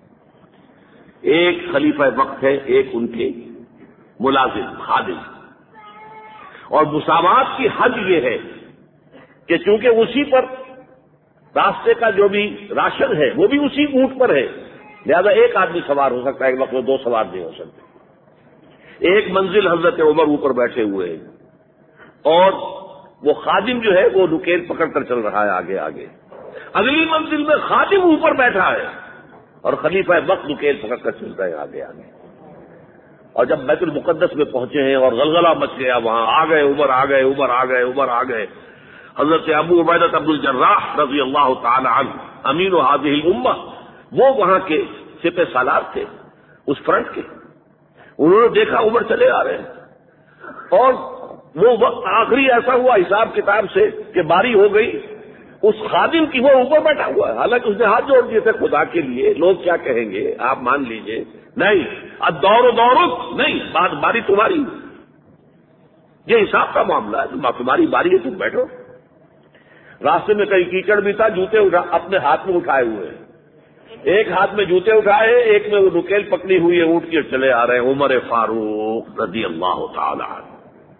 ایک خلیفہ وقت ہے، ایک ان کے ملازم خادم۔ اور مساوات کی حد یہ ہے کہ چونکہ اسی پر راستے کا جو بھی راشن ہے وہ بھی اسی اونٹ پر ہے، لہذا ایک آدمی سوار ہو سکتا ہے، ایک وقت میں دو سوار نہیں ہو سکتے۔ ایک منزل حضرت عمر اوپر بیٹھے ہوئے ہیں، اور وہ خادم جو ہے وہ نکیل پکڑ کر چل رہا ہے آگے آگے۔ اگلی منزل میں خادم اوپر بیٹھا ہے اور خلیفہ وقت نکیل پکڑ کر چل رہے ہیں آگے آگے۔ اور جب بیت المقدس میں پہنچے ہیں اور غلغلہ مچ گیا، وہاں آ گئے عمر، آ گئے عمر، آ گئے عمر، آ گئے حضرت ابو عبیدہ عبد الجراح رضی اللہ تعالی عنہ، امین هذه الامہ، وہ وہاں کے سپہ سالار تھے اس فرنٹ کے۔ انہوں نے دیکھا عمر چلے آ رہے ہیں، اور وہ وقت آخری ایسا ہوا حساب کتاب سے کہ باری ہو گئی اس خادم کی، وہ اوپر بیٹھا ہوا ہے، حالانکہ اس نے ہاتھ جوڑ دیے تھے خدا کے لیے، لوگ کیا کہیں گے آپ مان لیجئے، نہیں الدور دورک، نہیں بات باری تمہاری، یہ حساب کا معاملہ ہے، تمہاری باری ہے، تم بیٹھو۔ راستے میں کہیں کیچڑ بھی تھا، جوتے اٹھا اپنے ہاتھ میں اٹھائے ہوئے ہیں، ایک ہاتھ میں جوتے اٹھائے، ایک میں وہ نکیل پکڑی ہوئی ہے، اونٹ کے چلے آ رہے ہیں عمر فاروق رضی اللہ تعالی عنہ۔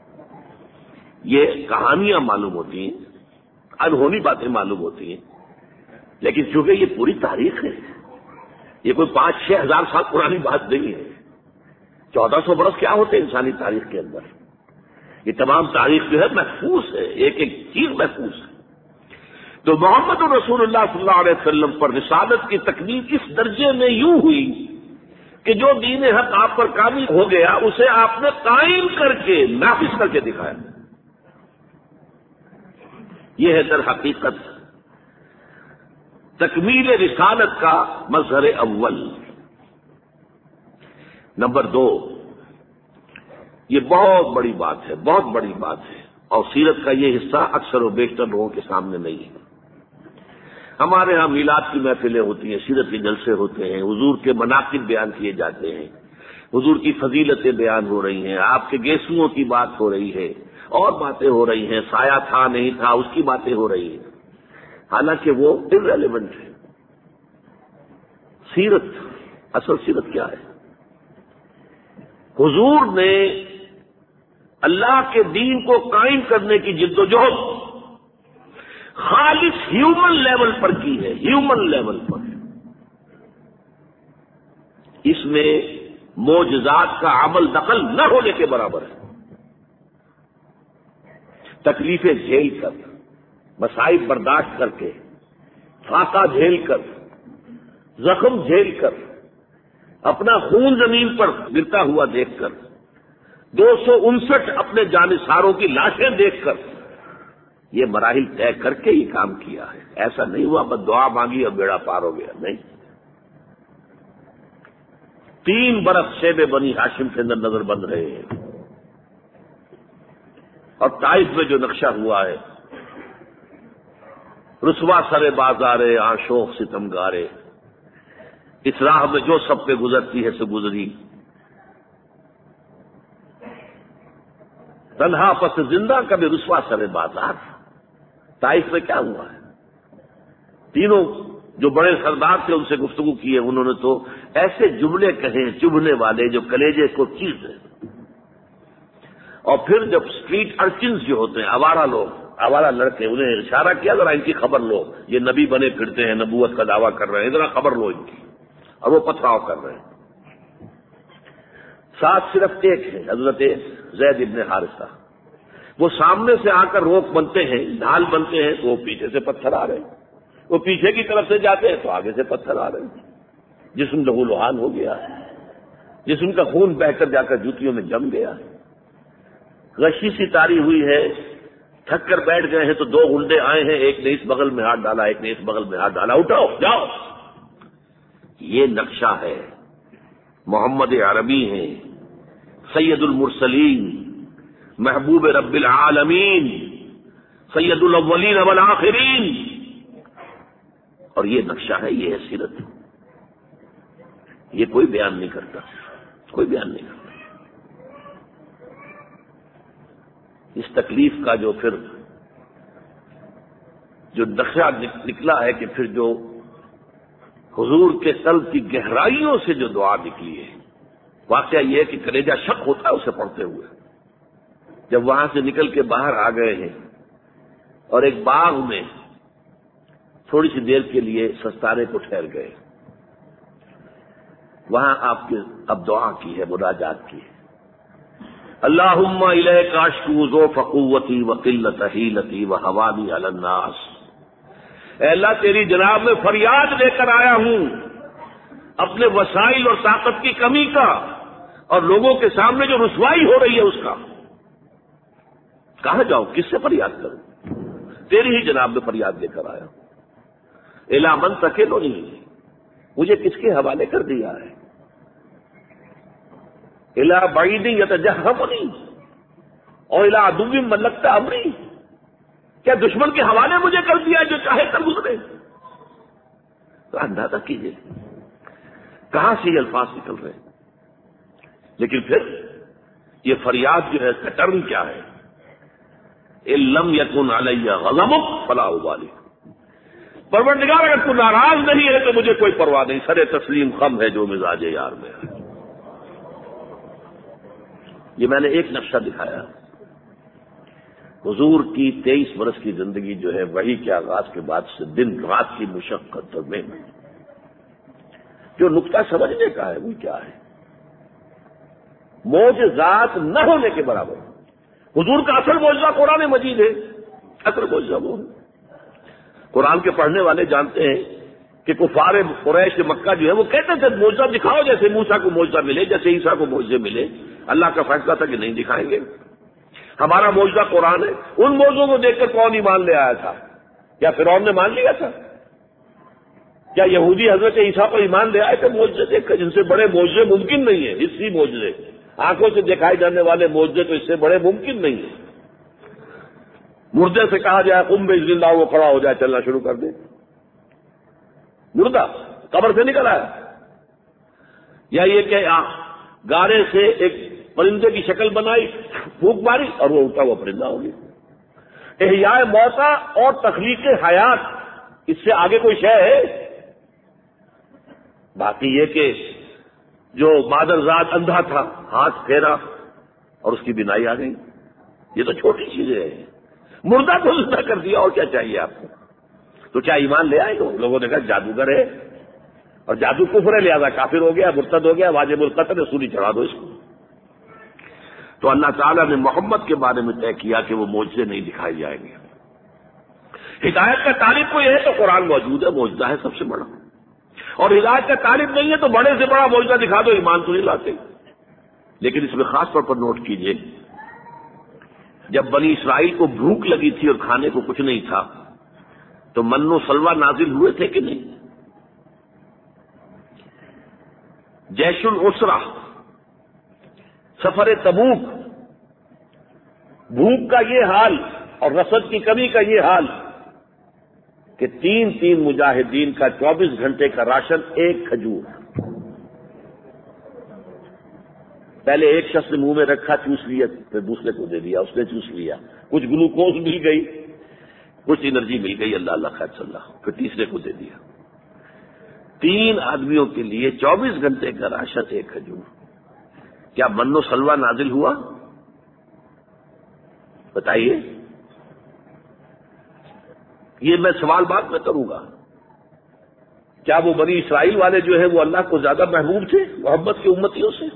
یہ کہانیاں معلوم ہوتی ہیں، انہونی باتیں معلوم ہوتی ہیں، لیکن چونکہ یہ پوری تاریخ ہے، یہ کوئی پانچ چھ ہزار سال پرانی بات نہیں ہے۔ چودہ سو برس کیا ہوتے ہیں انسانی تاریخ کے اندر؟ یہ تمام تاریخ جو ہے محفوظ ہے، ایک ایک چیز محفوظ ہے۔ تو محمد رسول اللہ صلی اللہ علیہ وسلم پر رسالت کی تکمیل اس درجے میں یوں ہوئی کہ جو دین حق آپ پر کامل ہو گیا اسے آپ نے قائم کر کے نافذ کر کے دکھایا۔ یہ ہے در حقیقت تکمیل رسالت کا مظہر اول۔ نمبر دو، یہ بہت بڑی بات ہے، بہت بڑی بات ہے، اور سیرت کا یہ حصہ اکثر و بیشتر لوگوں کے سامنے نہیں ہے۔ ہمارے ہاں میلاد کی محفلیں ہوتی ہیں، سیرت کے جلسے ہوتے ہیں، حضور کے مناقب بیان کیے جاتے ہیں، حضور کی فضیلتیں بیان ہو رہی ہیں، آپ کے گیسوؤں کی بات ہو رہی ہے، اور باتیں ہو رہی ہیں، سایہ تھا نہیں تھا اس کی باتیں ہو رہی ہیں، حالانکہ وہ irrelevant ہے۔ سیرت، اصل سیرت کیا ہے؟ حضور نے اللہ کے دین کو قائم کرنے کی جد و جہد خالص ہیومن لیول پر کی ہے، ہیومن لیول پر۔ اس میں معجزات کا عمل دخل نہ ہونے کے برابر ہے۔ تکلیفیں جھیل کر، مصائب برداشت کر کے، فاقہ جھیل کر، زخم جھیل کر، اپنا خون زمین پر گرتا ہوا دیکھ کر، دو سو انسٹھ اپنے جانثاروں کی لاشیں دیکھ کر، یہ مراحل طے کر کے یہ کام کیا ہے۔ ایسا نہیں ہوا بس دعا مانگی اور بیڑا پار ہو گیا، نہیں۔ تین برس شیب بنی ہاشم کے اندر نظر بند رہے ہیں، اور طائف میں جو نقشہ ہوا ہے، رسوا سر بازارے آشوق ستم گارے، اس راہ میں جو سب پہ گزرتی ہے سو گزری، تنہا پس زندہ کبھی رسوا سر بازار۔ طائف میں کیا ہوا ہے؟ تینوں جو بڑے سردار تھے ان سے گفتگو کی ہے، انہوں نے تو ایسے جملے کہے چبھنے والے جو کلیجے کو چیز دیں۔ اور پھر جب اسٹریٹ ارچنز جو ہوتے ہیں، آوارہ لوگ، آوارہ لڑکے، انہیں اشارہ کیا ذرا ان کی خبر لو، یہ نبی بنے پھرتے ہیں، نبوت کا دعویٰ کر رہے ہیں، ذرا خبر لو ان کی، اور وہ پتھراؤ کر رہے ہیں۔ ساتھ صرف ایک ہے، حضرت زید ابن حارثہ، وہ سامنے سے آ کر روک بنتے ہیں، ڈھال بنتے ہیں، تو وہ پیچھے سے پتھر آ رہے ہیں، وہ پیچھے کی طرف سے جاتے ہیں تو آگے سے پتھر آ رہے ہیں۔ جسم لہو لہان ہو گیا ہے، جسم کا خون بہ کر جا کر جوتیوں میں جم گیا ہے، غشی سی تاری ہوئی ہے، تھک کر بیٹھ گئے ہیں تو دو غنڈے آئے ہیں، ایک نے اس بغل میں ہاتھ ڈالا، ایک نے اس بغل میں ہاتھ ڈالا، اٹھاؤ جاؤ۔ یہ نقشہ ہے، محمد عربی ہیں، سید المرسلین، محبوب رب العالمین، سید الاولین والآخرین، اور یہ نقشہ ہے، یہ ہے سیرت۔ یہ کوئی بیان نہیں کرتا، کوئی بیان نہیں کرتا۔ اس تکلیف کا جو پھر جو نقشہ نکلا ہے کہ پھر جو حضور کے قلب کی گہرائیوں سے جو دعا نکلی ہے، واقعہ یہ ہے کہ کلیجہ شک ہوتا ہے اسے پڑھتے ہوئے۔ جب وہاں سے نکل کے باہر آ گئے ہیں اور ایک باغ میں تھوڑی سی دیر کے لیے سستانے کو ٹھہر گئے، وہاں آپ کے اب دعا کی ہے، مناجات کی ہے، اللہم الیک اشکو ضعف قوتی وقلت حیلتی وہوانی علی الناس۔ اے اللہ تیری جناب میں فریاد لے کر آیا ہوں اپنے وسائل اور طاقت کی کمی کا، اور لوگوں کے سامنے جو رسوائی ہو رہی ہے اس کا۔ کہاں جاؤں، کس سے فریاد کروں؟ تیری ہی جناب میں فریاد لے کر آیا ہوں۔ الی من تکلنی، مجھے کس کے حوالے کر دیا ہے؟ الی بعید یتجہمنی اور الی عدو من لقت امری، کیا دشمن کے حوالے مجھے کر دیا جو چاہے کر گزرے؟ تو اندازہ کیجیے کہاں سے یہ الفاظ نکل رہے ہیں۔ لیکن پھر یہ فریاد جو ہے اس کا ٹرم کیا ہے؟ ان لم یکن علی غضبک فلا ابالی، پروردگار اگر تو ناراض نہیں ہے تو مجھے کوئی پرواہ نہیں، سر تسلیم خم ہے جو مزاج یار میں ہے۔ یہ میں نے ایک نقشہ دکھایا، حضور کی تیئیس برس کی زندگی جو ہے وحی کے آغاز کے بعد سے دن رات کی مشقت اور محنت، جو نقطہ سمجھنے کا ہے وہ کیا ہے؟ معجزات نہ ہونے کے برابر۔ حضور کا اصل معجزہ قرآن مجید ہے، اصل معجزہ وہ ہے۔ قرآن کے پڑھنے والے جانتے ہیں کہ کفار قریش مکہ جو ہے وہ کہتے تھے معجزہ دکھاؤ، جیسے موسیٰ کو معجزہ ملے، جیسے عیسیٰ کو معجزے ملے۔ اللہ کا فیصلہ تھا کہ نہیں دکھائیں گے۔ ہمارا معجزہ قرآن ہے. ان موضوعوں کو دیکھ کر کون ایمان لے آیا تھا؟ کیا فرعون نے مان لیا تھا؟ کیا یہودی حضرت عیسیٰ پر ایمان لے آئے تھے معجزے دیکھ کر؟ جن سے بڑے معجزے ممکن نہیں ہیں. اسی معجزے آنکھوں سے دکھائے جانے والے معجزے تو اس سے بڑے ممکن نہیں ہیں. مردے سے کہا جائے قم باذن اللہ، وہ کھڑا ہو جائے، چلنا شروع کر دے. مردہ قبر سے نکل آیا. یا یہ کہ گارے سے ایک پرندے کی شکل بنائی، پھونک ماری اور وہ اٹھا، وہ پرندہ ہو گیا. احیاء موتا اور تخلیق حیات، اس سے آگے کوئی شے ہے؟ باقی یہ کہ جو مادرزاد اندھا تھا، ہاتھ پھیرا اور اس کی بینائی آ گئی، یہ تو چھوٹی چیزیں ہیں. مردہ کو زندہ کر دیا، اور کیا چاہیے آپ کو؟ تو کیا ایمان لے آئے لوگ؟ لوگوں نے کہا جادوگر ہے اور جادو کفر ہے، لہذا کافر ہو گیا، مرتد ہو گیا، واجب القتل، سولی چڑھا دو اس کو. تو اللہ تعالیٰ نے محمد کے بارے میں طے کیا کہ وہ معجزے نہیں دکھائے جائیں گے. ہدایت کا طالب کوئی ہے تو قرآن موجود ہے، معجزہ ہے سب سے بڑا. اور ہدایت کا طالب نہیں ہے تو بڑے سے بڑا معجزہ دکھا دو، ایمان تو نہیں لاتے. لیکن اس میں خاص طور پر نوٹ کیجئے، جب بنی اسرائیل کو بھوک لگی تھی اور کھانے کو کچھ نہیں تھا تو من و سلوہ نازل ہوئے تھے کہ نہیں؟ جیش العسرہ، سفر تبوک، بھوک کا یہ حال اور رسد کی کمی کا یہ حال کہ تین تین مجاہدین کا چوبیس گھنٹے کا راشن ایک کھجور. پہلے ایک شخص نے منہ میں رکھا، چوس لیا، پھر دوسرے کو دے دیا، اس نے چوس لیا. کچھ گلوکوز مل گئی، کچھ انرجی مل گئی، اللہ اللہ خیر صلی اللہ، پھر تیسرے کو دے دیا. تین آدمیوں کے لیے چوبیس گھنٹے کا راشن ایک کھجور. کیا من و سلوہ نازل ہوا؟ بتائیے. یہ میں سوال بات میں کروں گا، کیا وہ بنی اسرائیل والے جو ہیں وہ اللہ کو زیادہ محبوب تھے محمد کی امتیوں سے؟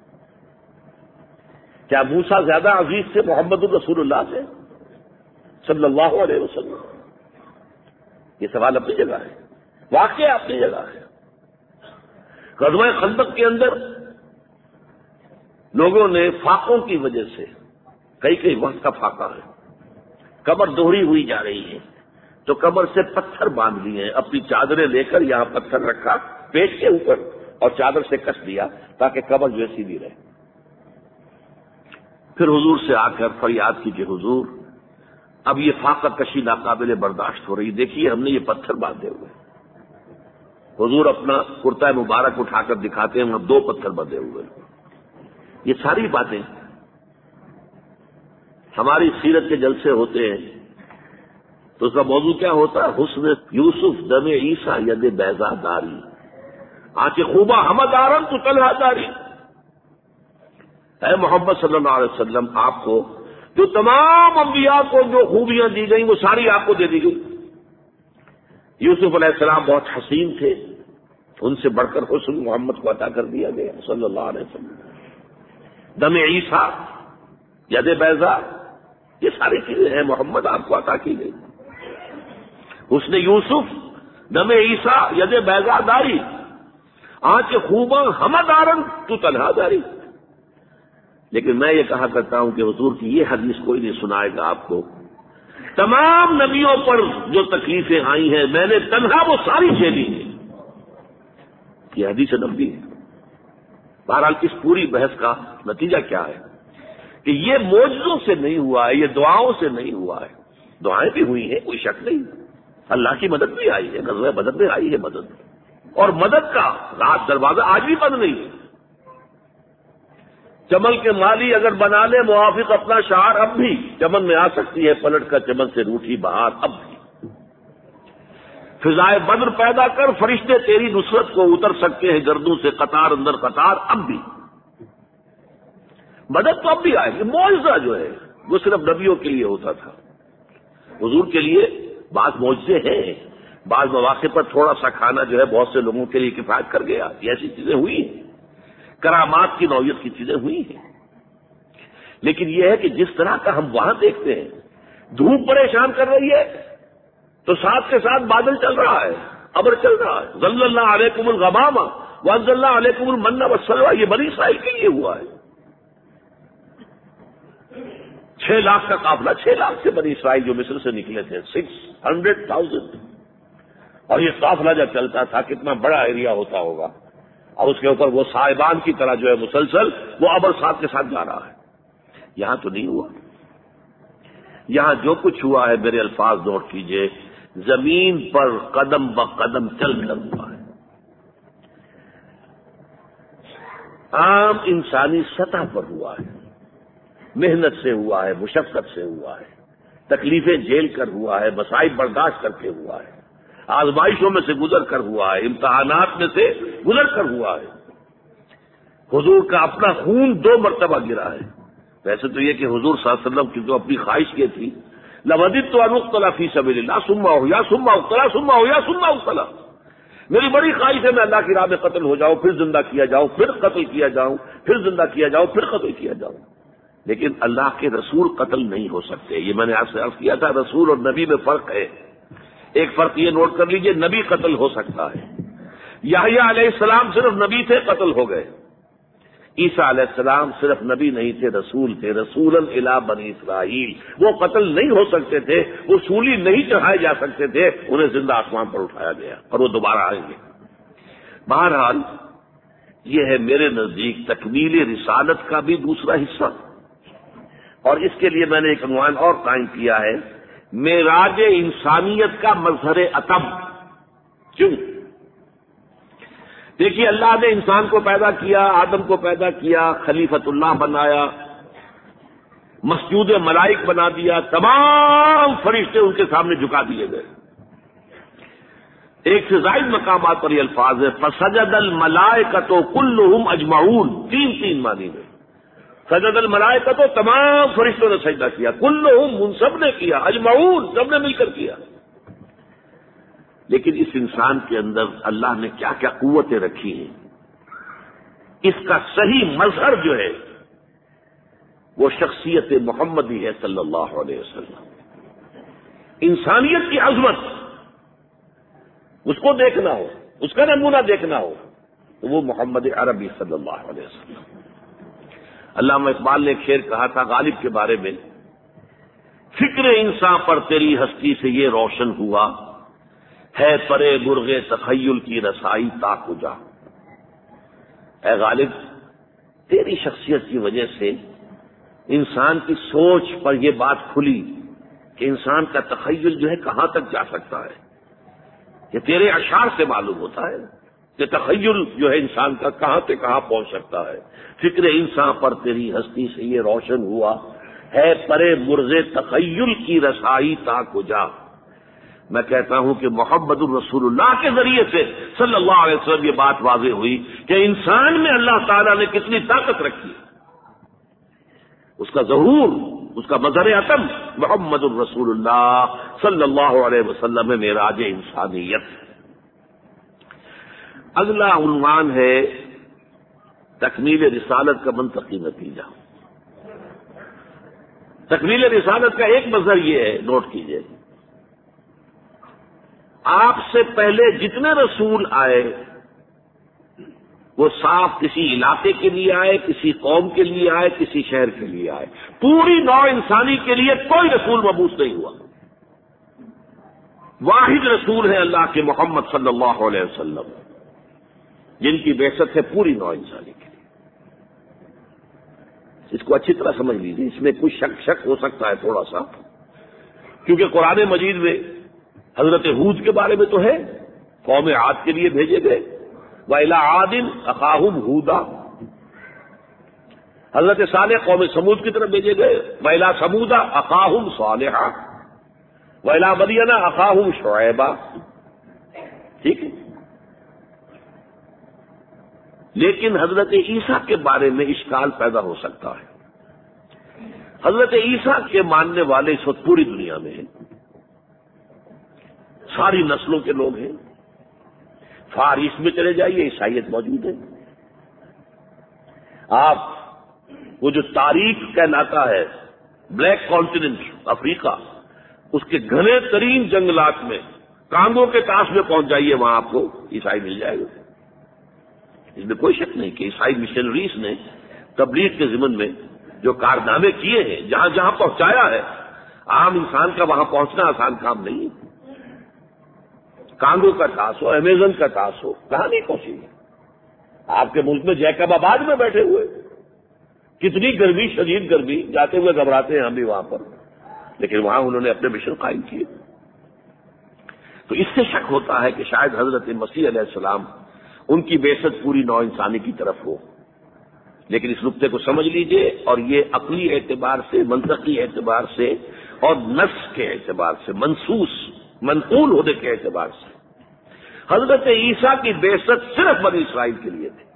کیا موسیٰ زیادہ عزیز تھے محمد الرسول اللہ سے صلی اللہ علیہ وسلم؟ یہ سوال اپنی جگہ ہے، واقعہ اپنی جگہ ہے. غزوہ خندق کے اندر لوگوں نے فاقوں کی وجہ سے، کئی کئی وقت کا فاقہ ہے، کمر دوہری ہوئی جا رہی ہے تو کمر سے پتھر باندھ لیے ہیں. اپنی چادریں لے کر یہاں پتھر رکھا پیٹ کے اوپر اور چادر سے کس دیا تاکہ کمر جو ہے سیدھی رہے. پھر حضور سے آ کر فریاد کی کہ حضور اب یہ فاقہ کشی ناقابل برداشت ہو رہی، دیکھیے ہم نے یہ پتھر باندھے ہوئے. حضور اپنا کرتا مبارک اٹھا کر دکھاتے ہیں، وہاں دو پتھر بندھے ہوئے. یہ ساری باتیں ہماری سیرت کے جلسے ہوتے ہیں تو اس کا موضوع کیا ہوتا ہے؟ حسن یوسف دم عیسیٰ ید بیضا داری، آنکھ خوبہ حمد آرم تو طلحہ داری. اے محمد صلی اللہ علیہ وسلم، آپ کو جو تمام انبیاء کو جو خوبیاں دی گئیں وہ ساری آپ کو دے دی گئی. یوسف علیہ السلام بہت حسین تھے، ان سے بڑھ کر حسن محمد کو عطا کر دیا گیا صلی اللہ علیہ وسلم. دم عیسیٰ ید بیضا، یہ ساری چیزیں ہیں محمد آپ کو عطا کی گئی. حسن یوسف دم عیسیٰ ید بیضا داری، آنچ خوباں حمد آرن تو طلحہ داری. لیکن میں یہ کہا کرتا ہوں کہ حضور کی یہ حدیث کوئی نہیں سنائے گا آپ کو. تمام نبیوں پر جو تکلیفیں آئی ہیں میں نے تنہا وہ ساری جھیلی ہیں. یہ حدیث نبی ہے. بہرحال اس پوری بحث کا نتیجہ کیا ہے کہ یہ معجزوں سے نہیں ہوا ہے، یہ دعاؤں سے نہیں ہوا ہے. دعائیں بھی ہوئی ہیں، کوئی شک نہیں، اللہ کی مدد بھی آئی ہے، غزوہ بدر میں آئی ہے مدد، اور مدد کا رات دروازہ آج بھی بند نہیں ہے. چمن کے مالی اگر بنا لے موافق اپنا شعار، اب بھی چمن میں آ سکتی ہے پلٹ کر چمن سے روٹھی بہار. اب بھی فضائے بدر پیدا کر فرشتے تیری نصرت کو اتر سکتے ہیں گردوں سے قطار اندر قطار. اب بھی مدد تو اب بھی آئے گی. معجزہ جو ہے وہ صرف نبیوں کے لیے ہوتا تھا، حضور کے لیے بعض معجزے ہیں. بعض مواقع پر تھوڑا سا کھانا جو ہے بہت سے لوگوں کے لیے کفایت کر گیا. یہ ایسی چیزیں ہوئی ہیں، کرامات کی نوعیت کی چیزیں ہوئی ہیں. لیکن یہ ہے کہ جس طرح کا ہم وہاں دیکھتے ہیں، دھوپ پریشان کر رہی ہے تو ساتھ کے ساتھ بادل چل رہا ہے، ابر چل رہا ہے. ظللنا علیکم الغمام وانزلنا علیکم المن والسلوى، یہ بنی اسرائیل کے لیے ہوا ہے. چھ لاکھ کا قافلہ، چھ لاکھ سے بنی اسرائیل جو مصر سے نکلے تھے، سکس ہنڈریڈ تھاؤزینڈ، اور یہ قافلہ جب چلتا تھا کتنا بڑا ایریا ہوتا ہوگا، اور اس کے اوپر وہ صاحبان کی طرح جو ہے مسلسل وہ ابر ساتھ کے ساتھ جا رہا ہے. یہاں تو نہیں ہوا. یہاں جو کچھ ہوا ہے میرے الفاظ نوٹ کیجئے، زمین پر قدم بقدم چل کر ہوا ہے. عام انسانی سطح پر ہوا ہے، محنت سے ہوا ہے، مشقت سے ہوا ہے، تکلیفیں جھیل کر ہوا ہے، مصائب برداشت کر کے ہوا ہے، آزمائشوں میں سے گزر کر ہوا ہے، امتحانات میں سے گزر کر ہوا ہے. حضور کا اپنا خون دو مرتبہ گرا ہے. ویسے تو یہ کہ حضور صلی اللہ علیہ وسلم کی جو اپنی خواہش یہ تھی، لوددت ان اقتل فی سبیل اللہ ثم احیا ثم اقتل ثم احیا ثم اقتل، میری بڑی خواہش ہے میں اللہ کی راہ میں قتل ہو جاؤں، پھر زندہ کیا جاؤں، پھر قتل کیا جاؤں، پھر زندہ کیا جاؤں، پھر قتل کیا جاؤں. لیکن اللہ کے رسول قتل نہیں ہو سکتے. یہ میں نے آپ سے عرض کیا تھا، رسول اور نبی میں فرق ہے. ایک فرق یہ نوٹ کر لیجئے، نبی قتل ہو سکتا ہے. یحییٰ علیہ السلام صرف نبی تھے، قتل ہو گئے. عیسیٰ علیہ السلام صرف نبی نہیں تھے، رسول تھے، رسولاً الی بنی اسرائیل. وہ قتل نہیں ہو سکتے تھے، وہ سولی نہیں چڑھائے جا سکتے تھے، انہیں زندہ آسمان پر اٹھایا گیا اور وہ دوبارہ آئیں گے. بہرحال یہ ہے میرے نزدیک تکمیل رسالت کا بھی دوسرا حصہ، اور اس کے لیے میں نے ایک عنوان اور قائم کیا ہے، معراج انسانیت کا مظہر اتم. کیوں؟ دیکھیے، اللہ نے انسان کو پیدا کیا، آدم کو پیدا کیا، خلیفۃ اللہ بنایا، مسجود ملائک بنا دیا، تمام فرشتے ان کے سامنے جھکا دیے گئے. ایک سے زائد مقامات پر یہ الفاظ ہے، فسجد الملائکۃ کلھم اجمعون، تین تین معنی میں. سجد الملائکۃ تو تمام فرشتوں نے سجدہ کیا، کلھم ان سب نے کیا، اجمعون سب نے مل کر کیا. لیکن اس انسان کے اندر اللہ نے کیا کیا قوتیں رکھی ہیں، اس کا صحیح مظہر جو ہے وہ شخصیت محمدی ہے صلی اللہ علیہ وسلم. انسانیت کی عظمت اس کو دیکھنا ہو، اس کا نمونہ دیکھنا ہو تو وہ محمد عربی صلی اللہ علیہ وسلم. علامہ اقبال نے ایک شعر کہا تھا غالب کے بارے میں، فکر انسان پر تیری ہستی سے یہ روشن ہوا، ہے پرے مرغ تخیل کی رسائی تا کجا. اے غالب، تیری شخصیت کی وجہ سے انسان کی سوچ پر یہ بات کھلی کہ انسان کا تخیل جو ہے کہاں تک جا سکتا ہے. یہ تیرے اشعار سے معلوم ہوتا ہے کہ تخیل جو ہے انسان کا کہاں سے کہاں پہنچ سکتا ہے. فکر انسان پر تیری ہستی سے یہ روشن ہوا، ہے پرے مرغ تخیل کی رسائی تا کجا. میں کہتا ہوں کہ محمد الرسول اللہ کے ذریعے سے صلی اللہ علیہ وسلم یہ بات واضح ہوئی کہ انسان میں اللہ تعالیٰ نے کتنی طاقت رکھی. اس کا ظہور، اس کا مظہر اتم محمد الرسول اللہ صلی اللہ علیہ وسلم میں معراج انسانیت. اگلا عنوان ہے تکمیل رسالت کا منطقی نتیجہ. تکمیل رسالت کا ایک مظہر یہ ہے، نوٹ کیجئے، آپ سے پہلے جتنے رسول آئے وہ صاف کسی علاقے کے لیے آئے، کسی قوم کے لیے آئے، کسی شہر کے لیے آئے. پوری نوع انسانی کے لیے کوئی رسول مبعوث نہیں ہوا. واحد رسول ہے اللہ کے محمد صلی اللہ علیہ وسلم، جن کی بعثت ہے پوری نوع انسانی کے لیے. اس کو اچھی طرح سمجھ لیجیے، اس میں کچھ شک شک ہو سکتا ہے تھوڑا سا، کیونکہ قرآن مجید میں حضرت ہود کے بارے میں تو ہے، قوم عاد کے لیے بھیجے گئے، وَإِلَىٰ عَادٍ أَخَاهُمْ هُودًا. حضرت صالح قوم سمود کی طرف بھیجے گئے، وَإِلَىٰ ثَمُودَ أَخَاهُمْ صَالِحًا وَإِلَىٰ مَدْيَنَ أَخَاهُمْ شُعَيْبًا. ٹھیک ہے. لیکن حضرت عیسیٰ کے بارے میں اشکال پیدا ہو سکتا ہے. حضرت عیسیٰ کے ماننے والے اس وقت پوری دنیا میں ہیں، ساری نسلوں کے لوگ ہیں. فارس میں چلے جائیے، عیسائیت موجود ہے. آپ وہ جو تاریخ کہلاتا ہے بلیک کانٹیننٹ افریقہ، اس کے گھنے ترین جنگلات میں کانگو کے پاس میں پہنچ جائیے، وہاں آپ کو عیسائی مل جائے گا. اس میں کوئی شک نہیں کہ عیسائی مشنریز نے تبلیغ کے ضمن میں جو کارنامے کیے ہیں، جہاں جہاں پہنچایا ہے، عام انسان کا وہاں پہنچنا آسان کام نہیں۔ کانگو کا ٹاس ہو، امیزن کا ٹاس ہو، کہاں نہیں پہنچی؟ آپ کے ملک میں جیکب آباد میں بیٹھے ہوئے، کتنی گرمی، شدید گرمی، جاتے ہوئے گھبراتے ہیں ہم بھی وہاں پر، لیکن وہاں انہوں نے اپنے مشن قائم کیے۔ تو اس سے شک ہوتا ہے کہ شاید حضرت مسیح علیہ السلام ان کی بعثت پوری نوع انسانی کی طرف ہو، لیکن اس نقطے کو سمجھ لیجئے، اور یہ عقلی اعتبار سے، منطقی اعتبار سے اور نص کے اعتبار سے، منصوص منقول ہونے کے اعتبار سے حضرت عیسیٰ کی بعثت صرف بنی اسرائیل کے لیے تھی۔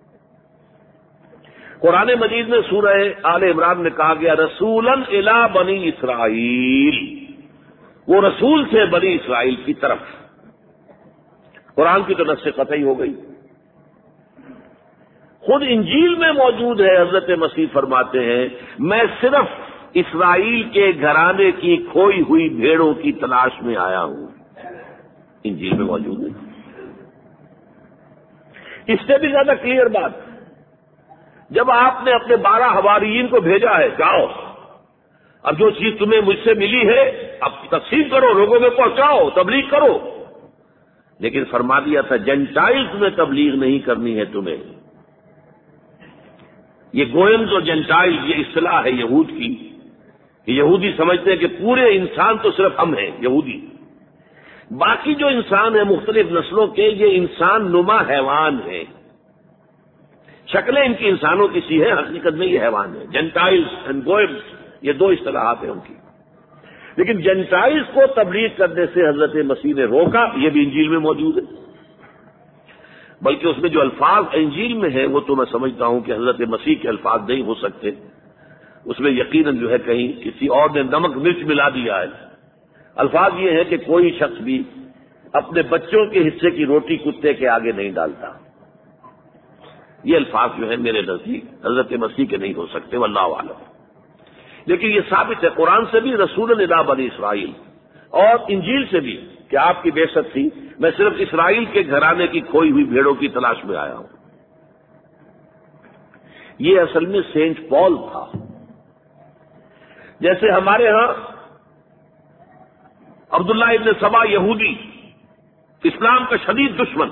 قرآن مجید میں سورہ آل عمران میں کہا گیا رسولاً الی بنی اسرائیل، وہ رسول تھے بنی اسرائیل کی طرف۔ قرآن کی تو نص قطعی ہو گئی۔ خود انجیل میں موجود ہے، حضرت مسیح فرماتے ہیں میں صرف اسرائیل کے گھرانے کی کھوئی ہوئی بھیڑوں کی تلاش میں آیا ہوں، انجیل میں موجود ہے۔ اس سے بھی زیادہ کلیئر بات، جب آپ نے اپنے بارہ حواریین کو بھیجا ہے، جاؤ اب جو چیز تمہیں مجھ سے ملی ہے اب تقسیم کرو، لوگوں میں پہنچاؤ، تبلیغ کرو، لیکن فرما دیا تھا جنٹائلز میں تبلیغ نہیں کرنی ہے تمہیں۔ یہ گوئمز اور جنٹائلز یہ اصطلاح ہے یہود کی، کہ یہودی سمجھتے ہیں کہ پورے انسان تو صرف ہم ہیں یہودی، باقی جو انسان ہیں مختلف نسلوں کے یہ انسان نما حیوان ہیں، شکلیں ان کی انسانوں کی سی ہیں، حقیقت میں یہ حیوان ہیں۔ جنٹائلز اینڈ گوئمز یہ دو اصطلاحات ہیں ان کی، لیکن جنٹائلز کو تبلیغ کرنے سے حضرت مسیح نے روکا، یہ بھی انجیل میں موجود ہے۔ بلکہ اس میں جو الفاظ انجیل میں ہیں وہ تو میں سمجھتا ہوں کہ حضرت مسیح کے الفاظ نہیں ہو سکتے، اس میں یقیناً جو ہے کہیں کسی اور نے نمک مرچ ملا دیا ہے۔ الفاظ یہ ہے کہ کوئی شخص بھی اپنے بچوں کے حصے کی روٹی کتے کے آگے نہیں ڈالتا۔ یہ الفاظ جو ہے میرے نزدیک حضرت مسیح کے نہیں ہو سکتے، واللہ اعلم۔ لیکن یہ ثابت ہے قرآن سے بھی، رسول الی بنی اسرائیل، اور انجیل سے بھی کہ آپ کی بعثت تھی میں صرف اسرائیل کے گھرانے کی کھوئی ہوئی بھیڑوں کی تلاش میں آیا ہوں۔ یہ اصل میں سینٹ پال تھا۔ جیسے ہمارے ہاں عبداللہ ابن سبا یہودی، اسلام کا شدید دشمن،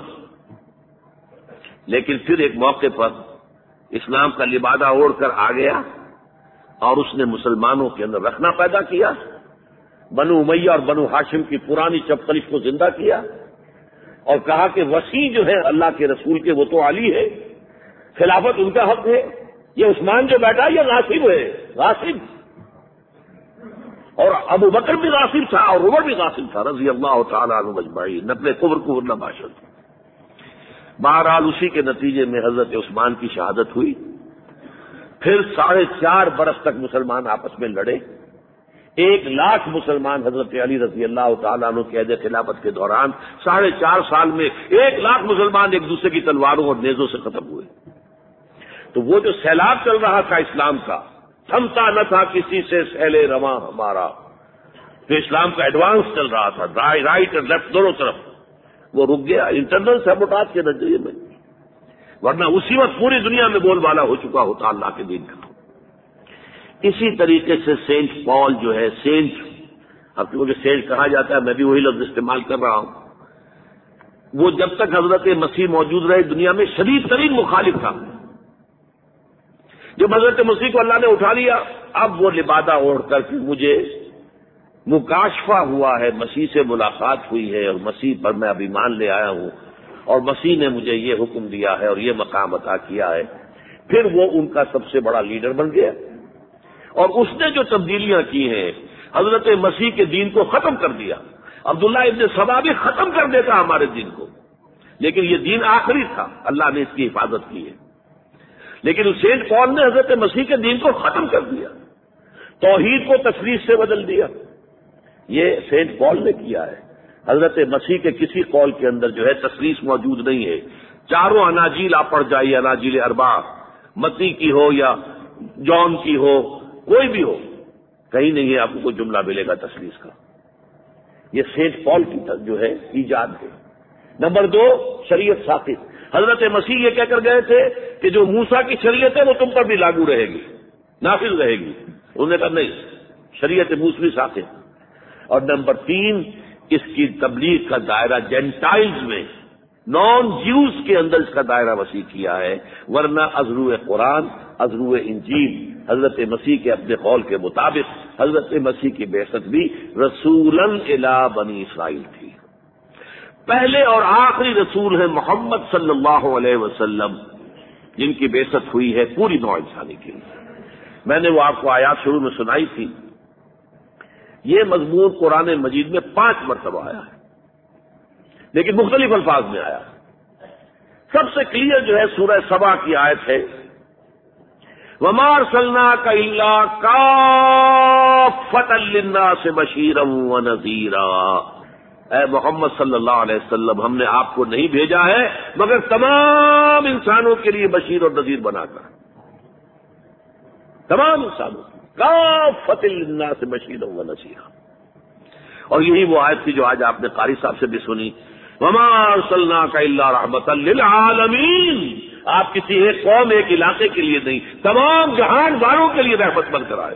لیکن پھر ایک موقع پر اسلام کا لبادہ اوڑھ کر آ گیا اور اس نے مسلمانوں کے اندر رکھنا پیدا کیا، بنو امیہ اور بنو ہاشم کی پرانی چپقلش کو زندہ کیا، اور کہا کہ وسیع جو ہے اللہ کے رسول کے وہ تو علی ہے، خلافت ان کا حق ہے، یہ عثمان جو بیٹھا یہ غاصب ہے، غاصب، اور ابو بکر بھی غاصب تھا اور عمر بھی غاصب تھا رضی اللہ تعالیٰ عنہ اجمعین، نقل کفر کفر نہ باشد۔ بہرحال اسی کے نتیجے میں حضرت عثمان کی شہادت ہوئی، پھر ساڑھے چار برس تک مسلمان آپس میں لڑے، ایک لاکھ مسلمان حضرت علی رضی اللہ تعالیٰ عنہ کے عہد خلافت کے دوران ساڑھے چار سال میں ایک لاکھ مسلمان ایک دوسرے کی تلواروں اور نیزوں سے ختم ہوئے۔ تو وہ جو سیلاب چل رہا تھا اسلام کا، تھمتا نہ تھا کسی سے سیلے رواں ہمارا، جو اسلام کا ایڈوانس چل رہا تھا رائٹ اور لیفٹ دونوں طرف، وہ رک گیا انٹرنل سیبوٹاج کے نتیجے میں، ورنہ اسی وقت پوری دنیا میں بول بالا ہو چکا ہوتا اللہ کے دین کا۔ اسی طریقے سے سینٹ پال جو ہے، سینٹ اب مجھے سینٹ کہا جاتا ہے، میں بھی وہی لفظ استعمال کر رہا ہوں، وہ جب تک حضرت مسیح موجود رہے دنیا میں شدید ترین مخالف تھا۔ جب حضرت مسیح کو اللہ نے اٹھا لیا، اب وہ لبادہ اوڑھ کر کے مجھے مکاشفہ ہوا ہے، مسیح سے ملاقات ہوئی ہے اور مسیح پر میں اب ایمان لے آیا ہوں اور مسیح نے مجھے یہ حکم دیا ہے اور یہ مقام عطا کیا ہے، پھر وہ ان کا سب سے بڑا لیڈر بن گیا، اور اس نے جو تبدیلیاں کی ہیں حضرت مسیح کے دین کو ختم کر دیا۔ عبداللہ ابن سبا بھی ختم کر دیتا ہمارے دین کو، لیکن یہ دین آخری تھا، اللہ نے اس کی حفاظت کی ہے۔ لیکن سینٹ پال نے حضرت مسیح کے دین کو ختم کر دیا، توحید کو تثلیث سے بدل دیا، یہ سینٹ پال نے کیا ہے۔ حضرت مسیح کے کسی قول کے اندر جو ہے تثلیث موجود نہیں ہے۔ چاروں اناجیل آپ پڑھ جائیے، اناجیل اربع، متی کی ہو یا جون کی ہو، کوئی بھی ہو، کہیں نہیں ہے آپ کو کوئی جملہ ملے گا تثلیث کا۔ یہ سینٹ پال کی جو ہے ایجاد ہے۔ نمبر دو، شریعت ساقط۔ حضرت مسیح یہ کہہ کر گئے تھے کہ جو موسیٰ کی شریعت ہے وہ تم پر بھی لاگو رہے گی، نافذ رہے گی. انہوں نے کہا نہیں, شریعت موسوی ساتھ ہے. اور نمبر تین, اس کی تبلیغ کا دائرہ جینٹائلز میں, نان جیوز کے اندر اس کا دائرہ وسیع کیا ہے, ورنہ ازرو قرآن, ازرو انجیل, حضرت مسیح کے اپنے قول کے مطابق حضرت مسیح کی بعثت بھی رسولاً الی بنی اسرائیل تھی. پہلے اور آخری رسول ہیں محمد صلی اللہ علیہ وسلم, جن کی بعثت ہوئی ہے پوری نوع انسانی کے لیے. میں نے وہ آپ کو آیات شروع میں سنائی تھی. یہ مضمون قرآن مجید میں پانچ مرتبہ آیا ہے, لیکن مختلف الفاظ میں آیا. سب سے کلیئر جو ہے سورہ سبا کی آیت ہے, وَمَا أَرْسَلْنَاكَ إِلَّا كَافَّةً لِلنَّاسِ بَشِيرًا وَنَذِيرًا. اے محمد صلی اللہ علیہ وسلم, ہم نے آپ کو نہیں بھیجا ہے مگر تمام انسانوں کے لیے بشیر اور نذیر بنا کر. تمام انسانوں کافۃ للناس بشیرا ونذیرا. اور یہی وہ آیت تھی جو آج آپ نے قاری صاحب سے بھی سنی, وما ارسلناک الا رحمۃ للعالمین. آپ کسی ایک قوم, ایک علاقے کے لیے نہیں, تمام جہان والوں کے لیے رحمت بن کر آئے.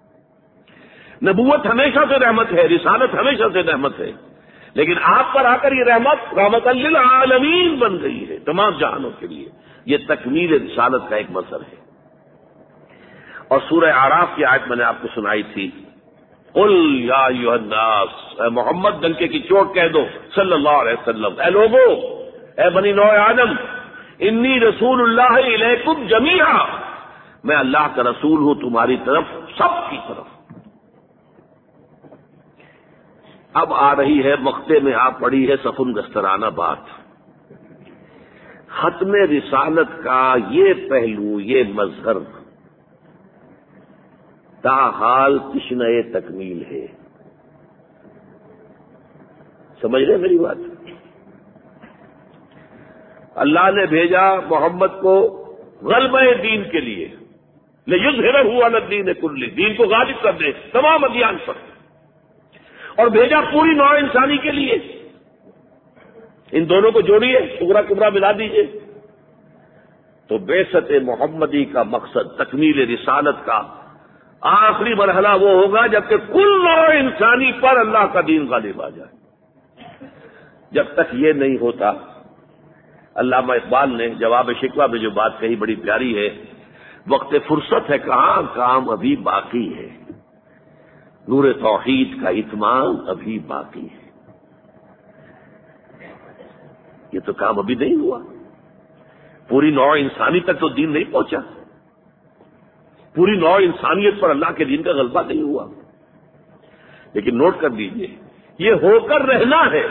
نبوت ہمیشہ سے رحمت ہے, رسالت ہمیشہ سے رحمت ہے, لیکن آپ پر آ کر یہ رحمت رحمت للعالمین بن گئی ہے, تمام جہانوں کے لیے. یہ تکمیل رسالت کا ایک مظہر ہے. اور سورہ اعراف کی آیت میں نے آپ کو سنائی تھی, قل یا ایھا الناس, اے محمد ڈنکے کی چوٹ کہہ دو صلی اللہ علیہ وسلم, اے لوگو, اے بنی نوع آدم, انی رسول اللہ الیکم جمیعا, میں اللہ کا رسول ہوں تمہاری طرف, سب کی طرف. اب آ رہی ہے مقطع میں آپ پڑھی ہے سفن گسترانہ بات. ختم رسالت کا یہ پہلو, یہ مظہر تاحال تشنہ تکمیل ہے. سمجھ رہے میری بات؟ اللہ نے بھیجا محمد کو غلبہ دین کے لیے, لیظہرہ علی الدین کلہ, دین کو غالب کر دے تمام ادیان پر, اور بھیجا پوری نوع انسانی کے لیے. ان دونوں کو جوڑیے, صغرا کبرا ملا دیجیے, تو بعثت محمدی کا مقصد, تکمیل رسالت کا آخری مرحلہ وہ ہوگا جب کہ کل نوع انسانی پر اللہ کا دین غالب آ جائے. جب تک یہ نہیں ہوتا, علامہ اقبال نے جواب شکوہ میں جو بات کہی بڑی پیاری ہے, وقت فرصت ہے کہاں, کام ابھی باقی ہے, نور توحید کا اتمام ابھی باقی ہے. یہ تو کام ابھی نہیں ہوا, پوری نوع انسانی تک تو دین نہیں پہنچا, پوری نوع انسانیت پر اللہ کے دین کا غلبہ نہیں ہوا. لیکن نوٹ کر لیجئے, یہ ہو کر رہنا ہے.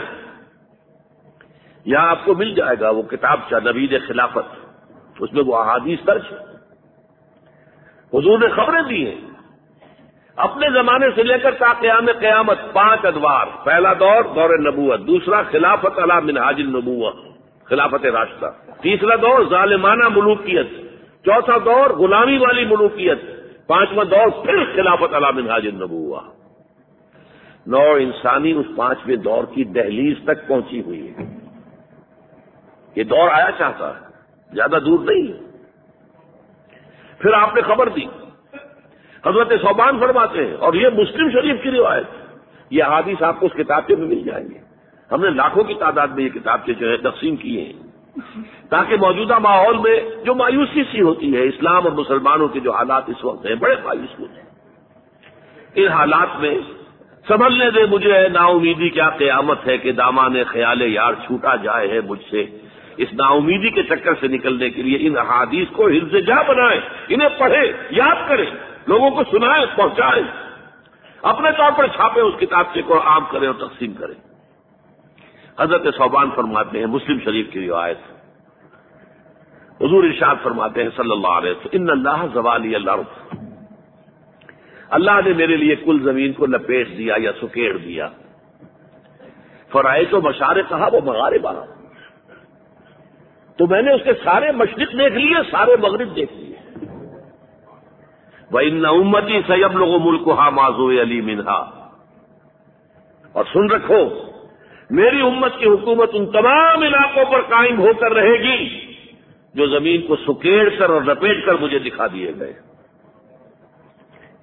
یہاں آپ کو مل جائے گا وہ کتاب چاہ نوید خلافت, اس میں وہ احادیث درج ہے. حضور نے خبریں دی ہیں اپنے زمانے سے لے کر تا قیام قیامت, پانچ ادوار. پہلا دور دور نبوت, دوسرا خلافت علی منہاج النبوہ, خلافت راشدہ. تیسرا دور ظالمانہ ملوکیت, چوتھا دور غلامی والی ملوکیت, پانچواں دور پھر خلافت علی منہاج النبوہ. نوع انسانی اس پانچویں دور کی دہلیز تک پہنچی ہوئی ہے. یہ دور آیا چاہتا ہے, زیادہ دور نہیں. پھر آپ نے خبر دی, حضرت ثوبان فرماتے ہیں, اور یہ مسلم شریف کی روایت, یہ احادیث آپ کو اس کتابچے میں مل جائیں گے. ہم نے لاکھوں کی تعداد میں یہ کتابچے جو ہے تقسیم کیے ہیں, تاکہ موجودہ ماحول میں جو مایوسی سی ہوتی ہے, اسلام اور مسلمانوں کے جو حالات اس وقت ہیں بڑے مایوس ہوتے ہیں, ان حالات میں سنبھلنے دے مجھے ہے نا امیدی کیا قیامت ہے کہ دامان خیال یار چھوٹا جائے ہے مجھ سے. اس نا امیدی کے چکر سے نکلنے کے لیے ان احادیث کو حفظ جا بنائیں, انہیں پڑھیں, یاد کریں, لوگوں کو سنائیں, پہنچائیں, اپنے طور پر چھاپیں, اس کتابچے کو عام کریں اور تقسیم کریں. حضرت ثوبان فرماتے ہیں, مسلم شریف کی روایت, حضور ارشاد فرماتے ہیں صلی اللہ علیہ وسلم, ان اللہ زوالی الارض, اللہ نے میرے لیے کل زمین کو لپیٹ دیا یا سکیڑ دیا. فرائے تو مشارقہ و مغاربہ, تو میں نے اس کے سارے مشرق دیکھ لیے, سارے مغرب دیکھ لیے. وَإِنَّ أُمَّتِي سَيَبْلُغُ مُلْكُهَا مَا زُوِيَ لِي مِنْهَا, اور سن رکھو میری امت کی حکومت ان تمام علاقوں پر قائم ہو کر رہے گی جو زمین کو سکیڑ کر اور لپیٹ کر مجھے دکھا دیے گئے.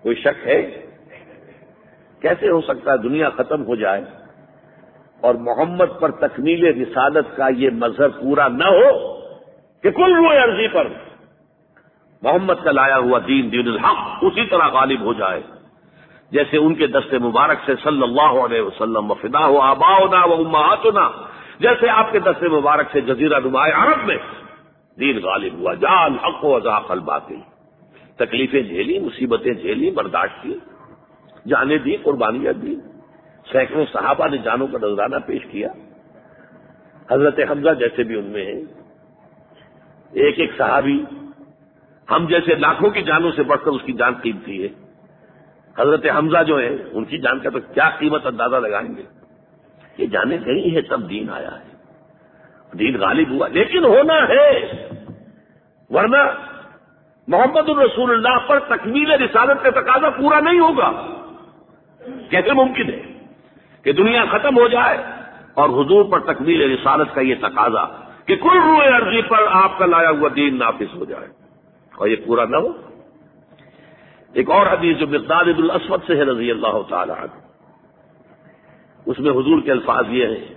کوئی شک ہے؟ کیسے ہو سکتا ہے دنیا ختم ہو جائے اور محمد پر تکمیل رسالت کا یہ مظہر پورا نہ ہو کہ کل روئے عرضی پر محمد کا لایا ہوا دین دین الحق اسی طرح غالب ہو جائے جیسے ان کے دست مبارک سے صلی اللہ علیہ وسلم وفدا و آباؤنا و امہاتنا، جیسے آپ کے دست مبارک سے جزیرہ نمائے عرب میں دین غالب ہوا، جاء الحق و زاق الباطل۔ تکلیفیں جھیلی، مصیبتیں جھیلی، برداشت کی، جانیں دی، قربانیاں دی، سینکڑوں صحابہ نے جانوں کا نذرانہ پیش کیا، حضرت حمزہ جیسے بھی ان میں ہیں، ایک ایک صحابی ہم جیسے لاکھوں کی جانوں سے بڑھ کر اس کی جان قیمتی ہے۔ حضرت حمزہ جو ہے ان کی جان کا تو کیا قیمت اندازہ لگائیں گے؟ یہ جانیں گئی ہے تب دین آیا ہے، دین غالب ہوا، لیکن ہونا ہے، ورنہ محمد الرسول اللہ پر تکمیل رسالت کا تقاضا پورا نہیں ہوگا۔ کیسے ممکن ہے کہ دنیا ختم ہو جائے اور حضور پر تکمیل رسالت کا یہ تقاضا کہ کل روئے عرضی پر آپ کا لایا ہوا دین نافذ ہو جائے اور یہ پورا نہ ہو؟ ایک اور حدیث جو مقداد بن الاسود سے ہے رضی اللہ تعالی عنہ، اس میں حضور کے الفاظ یہ ہیں،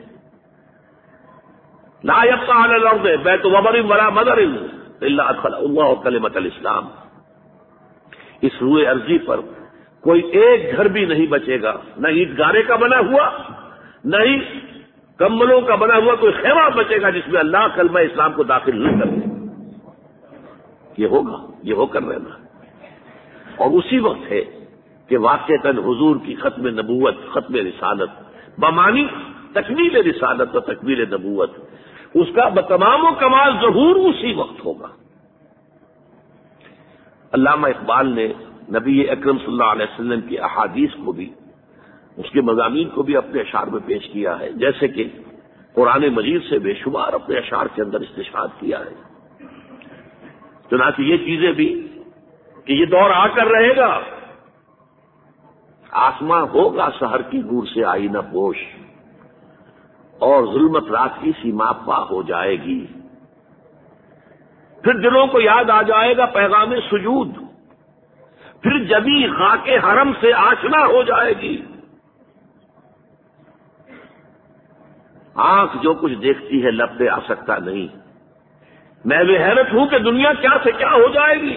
لا يبقى على الارض بیت وبر ولا مدر الا ادخل اللہ کلمۃ الاسلام، اس روئے عرضی پر کوئی ایک گھر بھی نہیں بچے گا، نہ اینٹ گارے کا بنا ہوا، نہ ہی کمبلوں کا بنا ہوا کوئی خیمہ بچے گا جس میں اللہ کلمہ اسلام کو داخل نہ کرے۔ یہ ہوگا، یہ ہو کر رہنا، اور اسی وقت ہے کہ واقعتاً حضور کی ختم نبوت، ختم رسالت بمانی تکمیل رسالت و تکمیل نبوت، اس کا بتمام و کمال ظہور اسی وقت ہوگا۔ علامہ اقبال نے نبی اکرم صلی اللہ علیہ وسلم کی احادیث کو بھی، اس کے مضامین کو بھی اپنے اشعار میں پیش کیا ہے، جیسے کہ قرآن مجید سے بے شمار اپنے اشعار کے اندر استشہاد کیا ہے۔ چنانچہ یہ چیزیں بھی کہ یہ دور آ کر رہے گا، آسماں ہوگا سحر کی نور سے آئینہ پوش، اور ظلمت رات کی سیما پا ہو جائے گی، پھر دلوں کو یاد آ جائے گا پیغام سجود، پھر جبی خاک حرم سے آشنا ہو جائے گی، آنکھ جو کچھ دیکھتی ہے لب پہ آ سکتا نہیں، میں بے حیرت ہوں کہ دنیا کیا سے کیا ہو جائے گی،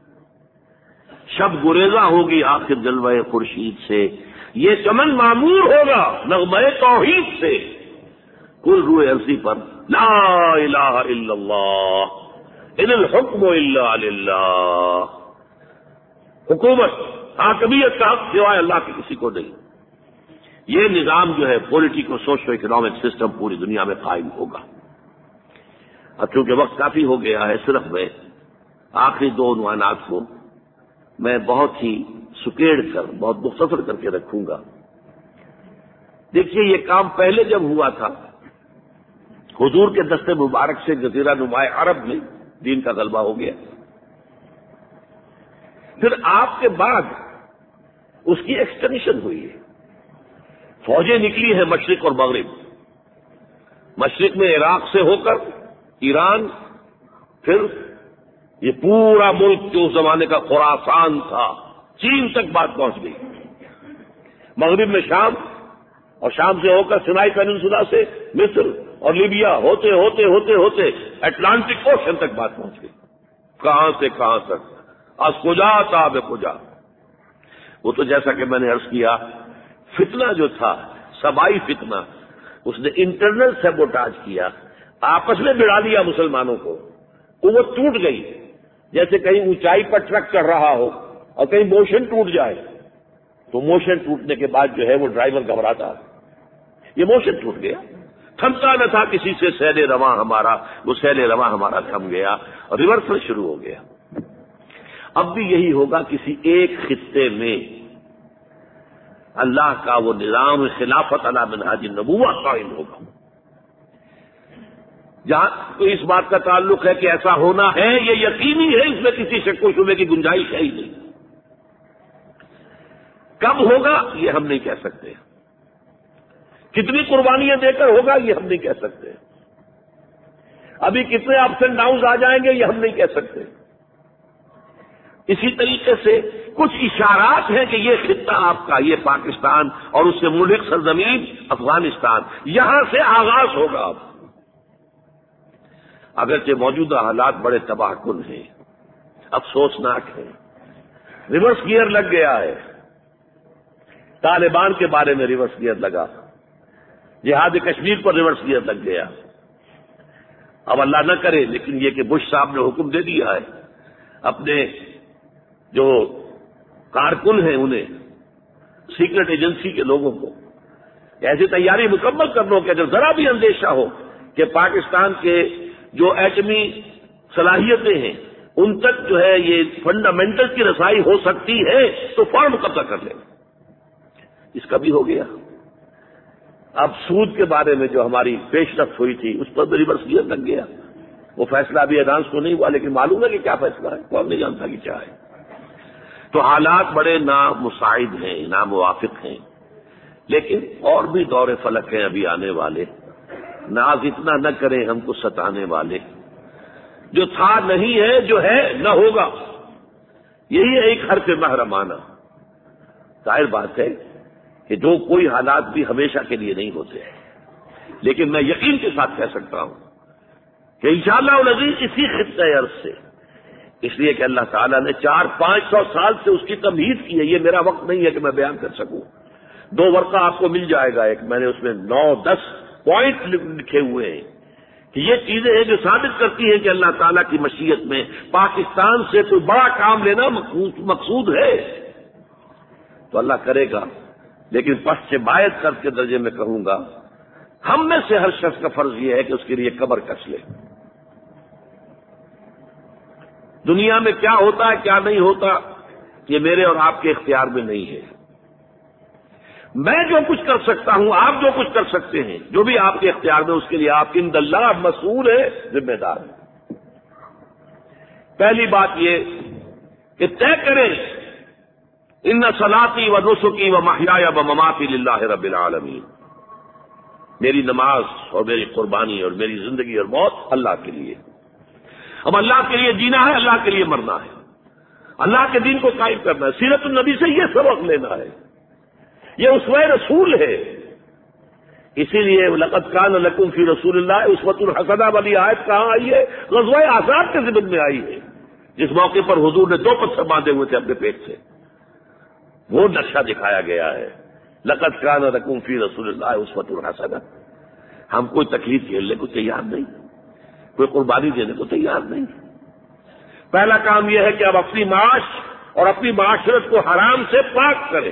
شب گریزاں ہوگی آخر جلوہ خورشید سے، یہ چمن معمور ہوگا نغمہ توحید سے، کل روئے عرضی پر لا الہ الا اللہ ان الحکم الا للہ، حکومت حاکمیت کا حق سوائے اللہ کے کسی کو نہیں۔ یہ نظام جو ہے پولیٹیکل سوشو اکنامک سسٹم پوری دنیا میں قائم ہوگا۔ اب چونکہ وقت کافی ہو گیا ہے، صرف میں آخری دو عنوانات کو میں بہت ہی سکیڑ کر، بہت مختصر کر کے رکھوں گا۔ دیکھیے، یہ کام پہلے جب ہوا تھا حضور کے دست مبارک سے جزیرہ نمائے عرب میں دین کا غلبہ ہو گیا، پھر آپ کے بعد اس کی ایکسٹینشن ہوئی ہے، فوجیں نکلی ہیں مشرق اور مغرب، مشرق میں عراق سے ہو کر ایران، پھر یہ پورا ملک جو اس زمانے کا خراسان تھا چین تک بات پہنچ گئی، مغرب میں شام، اور شام سے ہو کر سینائی پیننسولا سے مصر اور لیبیا ہوتے ہوتے ہوتے ہوتے اٹلانٹک اوشن تک بات پہنچ گئی، کہاں سے کہاں تک، از کجا تا بے کجا۔ وہ تو جیسا کہ میں نے عرض کیا، فتنہ جو تھا، سبائی فتنہ، اس نے انٹرنل سیبوٹاج کیا، آپس میں بڑھا دیا مسلمانوں کو، قوت ٹوٹ گئی، جیسے کہیں اونچائی پر ٹرک چڑھ رہا ہو اور کہیں موشن ٹوٹ جائے، تو موشن ٹوٹنے کے بعد جو ہے وہ ڈرائیور گھبراتا، یہ موشن ٹوٹ گیا، تھمتا نہ تھا کسی سے سیل رواں ہمارا، وہ سیل رواں ہمارا تھم گیا اور ریورسل شروع ہو گیا۔ اب بھی یہی ہوگا، کسی ایک خطے میں اللہ کا وہ نظام خلافت علی منہاج النبوۃ قائم ہوگا۔ جہاں تو اس بات کا تعلق ہے کہ ایسا ہونا ہے، یہ یقینی ہے، اس میں کسی شک و شبے کی گنجائش ہے ہی نہیں۔ کب ہوگا یہ ہم نہیں کہہ سکتے، کتنی قربانیاں دے کر ہوگا یہ ہم نہیں کہہ سکتے، ابھی کتنے اپس اینڈ ڈاؤنز آ جائیں گے یہ ہم نہیں کہہ سکتے۔ اسی طریقے سے کچھ اشارات ہیں کہ یہ خطہ آپ کا، یہ پاکستان اور اس سے ملک سرزمین افغانستان، یہاں سے آغاز ہوگا اب۔ اگرچہ موجودہ حالات بڑے تباہ کن ہیں، افسوسناک ہیں، ریورس گیئر لگ گیا ہے، طالبان کے بارے میں ریورس گیئر لگا، جہاد کشمیر پر ریورس گیئر لگ گیا۔ اب اللہ نہ کرے لیکن یہ کہ بش صاحب نے حکم دے دیا ہے اپنے جو کارکن ہیں انہیں، سیکرٹ ایجنسی کے لوگوں کو، ایسی تیاری مکمل کر لو کہ اگر ذرا بھی اندیشہ ہو کہ پاکستان کے جو ایٹمی صلاحیتیں ہیں ان تک جو ہے یہ فنڈامنٹل کی رسائی ہو سکتی ہے تو فوراً قبضہ کر لیں۔ اس کا بھی ہو گیا۔ اب سود کے بارے میں جو ہماری پیش رفت ہوئی تھی اس پر بھی ریورس گیئر لگ گیا۔ وہ فیصلہ ابھی اعلان تو نہیں ہوا لیکن معلوم ہے کہ کیا فیصلہ ہے، کون نہیں جانتا کہ کیا ہے۔ تو حالات بڑے نامساعد ہیں، ناموافق ہیں، لیکن اور بھی دور فلک ہیں ابھی آنے والے۔ ناز اتنا نہ کریں ہم کو ستانے والے، جو تھا نہیں ہے، جو ہے نہ ہوگا، یہی ہے ایک حرف محرمانہ۔ ظاہر بات ہے کہ جو کوئی حالات بھی ہمیشہ کے لیے نہیں ہوتے، لیکن میں یقین کے ساتھ کہہ سکتا ہوں کہ انشاءاللہ العزیز اسی خطۂ ارض سے، اس لیے کہ اللہ تعالیٰ نے چار پانچ سو سال سے اس کی تمہید کی ہے، یہ میرا وقت نہیں ہے کہ میں بیان کر سکوں۔ دو ورقہ آپ کو مل جائے گا، ایک میں نے اس میں نو دس پوائنٹ لکھے ہوئے ہیں کہ یہ چیزیں ہیں جو ثابت کرتی ہیں کہ اللہ تعالیٰ کی مشیت میں پاکستان سے کوئی بڑا کام لینا مقصود ہے، تو اللہ کرے گا۔ لیکن پس سے باعث کر کے درجے میں کہوں گا، ہم میں سے ہر شخص کا فرض یہ ہے کہ اس کے لیے قبر کس لے۔ دنیا میں کیا ہوتا ہے کیا نہیں ہوتا یہ میرے اور آپ کے اختیار میں نہیں ہے۔ میں جو کچھ کر سکتا ہوں، آپ جو کچھ کر سکتے ہیں، جو بھی آپ کے اختیار میں، اس کے لیے آپ عند اللہ مسئول ہے، ذمہ دار ہے۔ پہلی بات یہ کہ طے کریں ان صلاتی و نسکی و محیای و مماتی للہ رب العالمین، میری نماز اور میری قربانی اور میری زندگی اور موت اللہ کے لیے۔ اب اللہ کے لیے جینا ہے، اللہ کے لیے مرنا ہے، اللہ کے دین کو قائم کرنا ہے، سیرت النبی سے یہ سبق لینا ہے، یہ اسوہ رسول ہے۔ اسی لیے لقد کان لکم فی رسول اللہ اسوۃ حسنہ والی آیت کہاں آئی ہے؟ غزوہ احزاب کے ضمن میں آئی ہے، جس موقع پر حضور نے دو پتھر باندھے ہوئے تھے اپنے پیٹ سے، وہ نقشہ دکھایا گیا ہے۔ لقد کان لکم فی رسول اللہ اسوۃ حسنہ۔ ہم کوئی تکلیف جھیلنے کو تیار نہیں، کوئی قربانی دینے کو تیار نہیں۔ پہلا کام یہ ہے کہ اب اپنی معاش اور اپنی معاشرت کو حرام سے پاک کریں،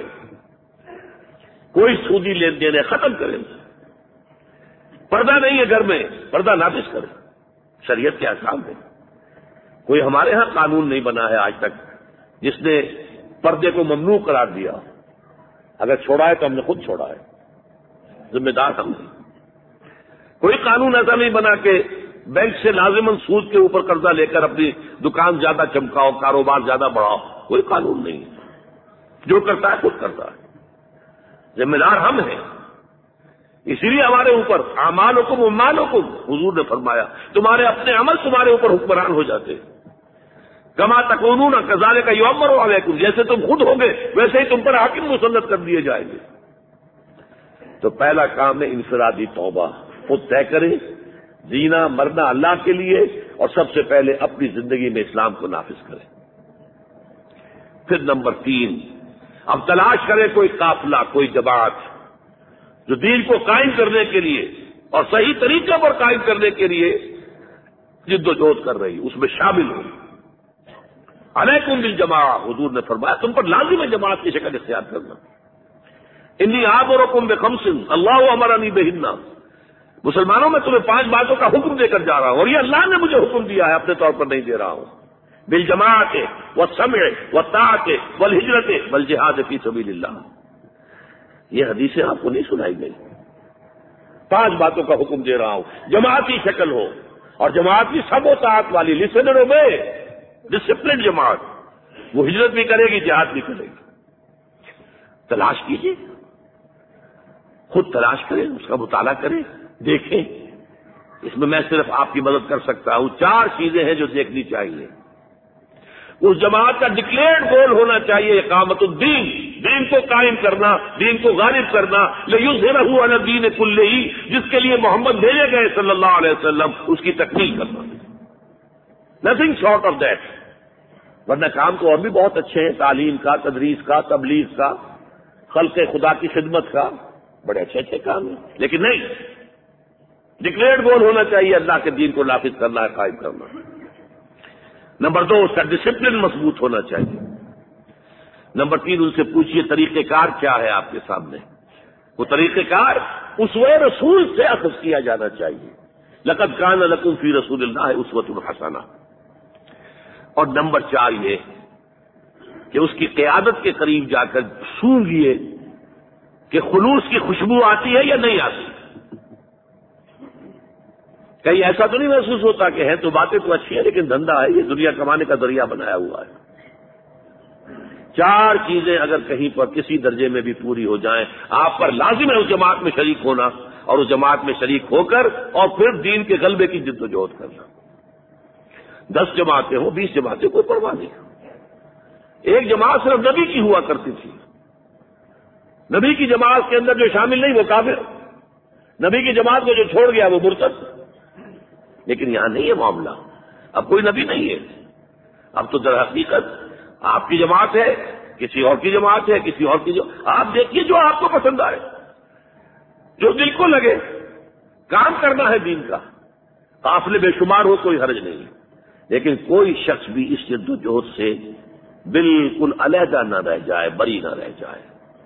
کوئی سودی لین دین ختم کریں، پردہ نہیں ہے گھر میں، پردہ نافذ کریں، شریعت کے احکام ہے۔ کوئی ہمارے ہاں قانون نہیں بنا ہے آج تک جس نے پردے کو ممنوع قرار دیا، اگر چھوڑا ہے تو ہم نے خود چھوڑا ہے، ذمہ دار ہم نہیں۔ کوئی قانون ایسا نہیں بنا کہ بینک سے لازماً سود کے اوپر قرضہ لے کر اپنی دکان زیادہ چمکاؤ، کاروبار زیادہ بڑھاؤ، کوئی قانون نہیں۔ جو کرتا ہے خود کرتا ہے، ذمہ دار ہم ہیں۔ اسی لیے ہمارے اوپر اعمالکم اموالکم، حضور نے فرمایا تمہارے اپنے عمل تمہارے اوپر حکمران ہو جاتے، کما تکونون کذالک یؤمر علیکم، جیسے تم خود ہوگے ویسے ہی تم پر حاکم مسلط کر دیے جائیں گے۔ تو پہلا کام ہے انفرادی توبہ، خود طے کریں جینا مرنا اللہ کے لیے، اور سب سے پہلے اپنی زندگی میں اسلام کو نافذ کریں۔ پھر نمبر تین، اب تلاش کریں کوئی قافلہ، کوئی جماعت جو دین کو قائم کرنے کے لیے اور صحیح طریقے پر قائم کرنے کے لیے جد و جہد کر رہی، اس میں شامل ہو۔ علیکم بالجماعہ، حضور نے فرمایا تم پر لازم ہے جماعت کی شکل اختیار کرنا۔ انی آمرکم بخمس اللہ امرنی بہن، مسلمانوں میں تمہیں پانچ باتوں کا حکم دے کر جا رہا ہوں، اور یہ اللہ نے مجھے حکم دیا ہے، اپنے طور پر نہیں دے رہا ہوں۔ بالجماعت والسمع والطاعت والہجرت والجہاد فی سبیل اللہ۔ یہ حدیثیں آپ کو نہیں سنائی گئی، پانچ باتوں کا حکم دے رہا ہوں، جماعتی شکل ہو، اور جماعت کی سب و طاعت والی، لسنر میں ڈسپلن جماعت، وہ ہجرت بھی کرے گی، جہاد بھی کرے گی۔ تلاش کیجیے، خود تلاش کریں، اس کا مطالعہ کریں، دیکھیں۔ اس میں میں صرف آپ کی مدد کر سکتا ہوں۔ چار چیزیں ہیں جو دیکھنی چاہیے۔ اس جماعت کا ڈکلیئرڈ گول ہونا چاہیے اقامت الدین، دین کو قائم کرنا، دین کو غالب کرنا، لیظہرہ علی الدین کلہ، جس کے لیے محمد بھیجے گئے صلی اللہ علیہ وسلم، اس کی تکمیل کرنا، نتھنگ شارٹ آف دیٹ. ورنہ کام تو اور بھی بہت اچھے ہیں، تعلیم کا، تدریس کا، تبلیغ کا، خلق خدا کی خدمت کا، بڑے اچھے اچھے کام ہیں، لیکن نہیں، ڈکلیئرڈ گول ہونا چاہیے اللہ کے دین کو نافذ کرنا ہے، قائم کرنا. نمبر دو، اس کا ڈسپلن مضبوط ہونا چاہیے. نمبر تین، ان سے پوچھیے طریقہ کار کیا ہے آپ کے سامنے. وہ طریقہ کار اسوہ رسول سے اخذ کیا جانا چاہیے. لقد کان لکم فی رسول اللہ اسوۃ حسنہ. اور نمبر چار یہ کہ اس کی قیادت کے قریب جا کر سونگھیے کہ خلوص کی خوشبو آتی ہے یا نہیں آتی. کہیں ایسا تو نہیں محسوس ہوتا کہ ہے تو باتیں تو اچھی ہیں لیکن دھندا ہے، یہ دنیا کمانے کا ذریعہ بنایا ہوا ہے. چار چیزیں اگر کہیں پر کسی درجے میں بھی پوری ہو جائیں، آپ پر لازم ہے اس جماعت میں شریک ہونا، اور اس جماعت میں شریک ہو کر اور پھر دین کے غلبے کی جد و جہد کرنا. دس جماعتیں ہوں، بیس جماعتیں، کوئی پرواہ نہیں. ایک جماعت صرف نبی کی ہوا کرتی تھی، نبی کی جماعت کے اندر جو شامل نہیں وہ کافر، نبی کی جماعت کو جو چھوڑ گیا وہ مرتد. لیکن یہاں نہیں ہے معاملہ، اب کوئی نبی نہیں ہے، اب تو در حقیقت آپ کی جماعت ہے، کسی اور کی جماعت ہے، کسی اور کی جو آپ دیکھیے جو آپ کو پسند آئے، جو دل کو لگے. کام کرنا ہے دین کا، قافلے بے شمار ہو کوئی حرج نہیں، لیکن کوئی شخص بھی اس جد و جہد سے بالکل علیحدہ نہ رہ جائے، بری نہ رہ جائے.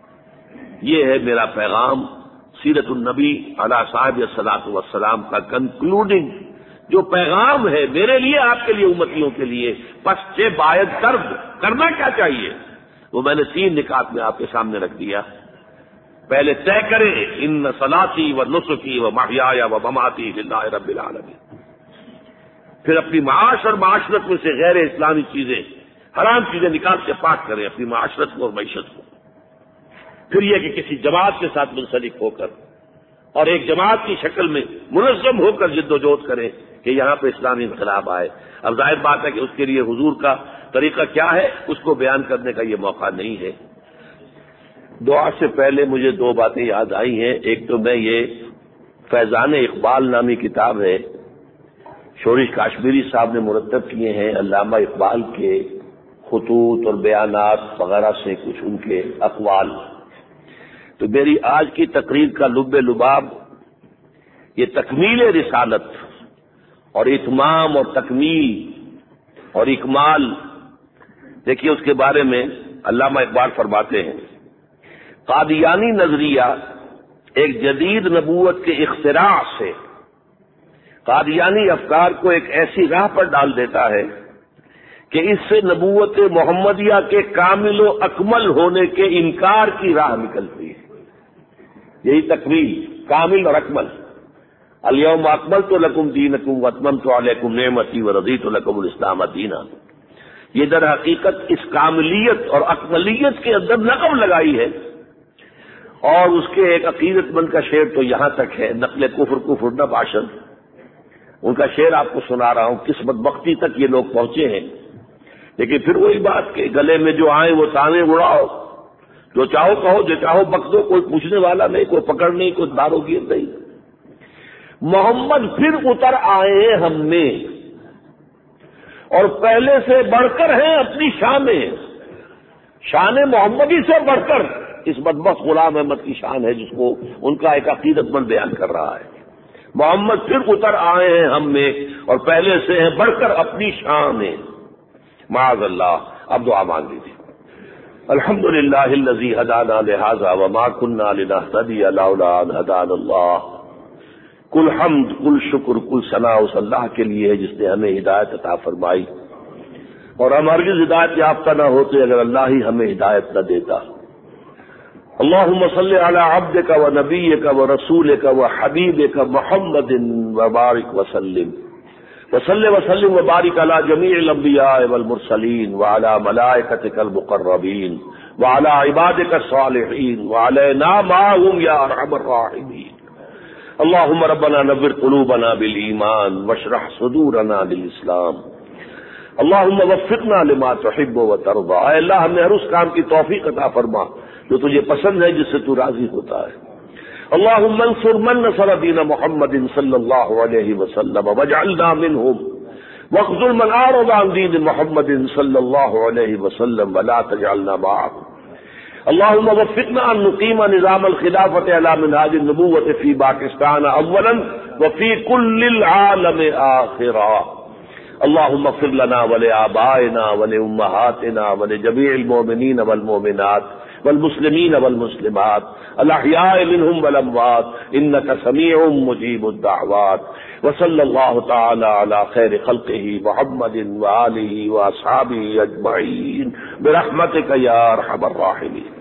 یہ ہے میرا پیغام سیرت النبی علیہ صاحب الصلاۃ والسلام کا کنکلوڈنگ جو پیغام ہے میرے لیے، آپ کے لیے، امتیوں کے لیے. پس سے باید ترب کرنا کیا چاہیے وہ میں نے تین نکات میں آپ کے سامنے رکھ دیا. پہلے طے کریں ان صلاتی و نسکی و محیایا و مماتی للہ رب العالمین. پھر اپنی معاش اور معاشرت میں سے غیر اسلامی چیزیں، حرام چیزیں نکال کے پاک کریں اپنی معاشرت کو اور معیشت کو. پھر یہ کہ کسی جماعت کے ساتھ منسلک ہو کر اور ایک جماعت کی شکل میں منظم ہو کر جد و جہد کریں کہ یہاں پہ اسلامی انقلاب آئے. اب ظاہر بات ہے کہ اس کے لیے حضور کا طریقہ کیا ہے اس کو بیان کرنے کا یہ موقع نہیں ہے. دعا سے پہلے مجھے دو باتیں یاد آئی ہیں. ایک تو میں یہ فیضان اقبال نامی کتاب ہے، شورش کاشمیری صاحب نے مرتب کیے ہیں، علامہ اقبال کے خطوط اور بیانات وغیرہ سے کچھ ان کے اقوال. تو میری آج کی تقریر کا لب لباب یہ تکمیل رسالت اور اتمام اور تکمیل اور اکمال. دیکھیے اس کے بارے میں علامہ اقبال فرماتے ہیں، قادیانی نظریہ ایک جدید نبوت کے اختراع سے قادیانی افکار کو ایک ایسی راہ پر ڈال دیتا ہے کہ اس سے نبوت محمدیہ کے کامل و اکمل ہونے کے انکار کی راہ نکلتی ہے. یہی تکمیل، کامل اور اکمل. الیوم اکملت لکم دینکم واتممت علیکم نعمتی ورضیت لکم الاسلام دینا. یہ در حقیقت اس کاملیت اور اکملیت کے اندر نقب لگائی ہے. اور اس کے ایک عقیدت مند کا شعر تو یہاں تک ہے، نقل کفر کفر نہ باشد. ان کا شعر آپ کو سنا رہا ہوں، کس بدبختی تک یہ لوگ پہنچے ہیں. لیکن پھر وہی بات کہ گلے میں جو آئے وہ تانے اڑاؤ، جو چاہو کہو، جو چاہو بک دو، کوئی پوچھنے والا نہیں، کوئی پکڑ نہیں، کوئی دارو گیر نہیں. محمد پھر اتر آئے ہم میں اور پہلے سے بڑھ کر ہیں اپنی شان میں. شان محمدی سے بڑھ کر اس بدبخت غلام احمد کی شان ہے جس کو ان کا ایک عقیدت مند بیان کر رہا ہے. محمد پھر اتر آئے ہیں ہم میں اور پہلے سے ہیں بڑھ کر اپنی شان میں. معاذ اللہ. اب دعا مانگ لیجیے. الحمد للہ الذی ہدانا لہذا وما كنا لنہتدی لولا ان ہدانا اللہ. کل حمد، کل شکر، کل ثنا اس اللہ کے لیے ہے جس نے ہمیں ہدایت عطا فرمائی، اور ہم ہرگز ہدایت یافتہ نہ ہوتے اگر اللہ ہی ہمیں ہدایت نہ دیتا. اللہم صلی علی عبدک و نبیک و رسولک و حبیبک محمد وبارک وسلم وصلی وسلم وبارک علی جمیع الانبیاء والمرسلین وعلی ملائکتک المقربین وعلی عبادک الصالحین وعلینا معهم یا ارحم الراحمین. اللهم ربنا نور قلوبنا بالایمان واشرح صدورنا بالاسلام. اللہم وفقنا لما تحب و ترضى، اے اللہ ہمیں ہر اس کام کی توفیق عطا فرما جو تجھے پسند ہے، جس سے تو راضی ہوتا ہے۔ اللہم انصر من نصر دین محمد صلی اللہ علیہ وسلم واجعلنا منہم، واخذل من اعرض عن دین محمد صلی اللہ علیہ وسلم ولا تجعلنا معهم۔ اللہم وفقنا ان نقیم نظام الخلافت علی منہاج النبوۃ فی پاکستان اولا وفی کل العالم آخرا۔ اللہم اغفر لنا ولآبائنا ولأمہاتنا ولجمیع المؤمنین والمؤمنات والمسلمین والمسلمات الاحیاء منہم والاموات انک سمیع مجیب الدعوات، وصلی اللہ تعالی علی خیر خلقہ محمد وآلہ واصحابہ اجمعین برحمتک یا ارحم الراحمین۔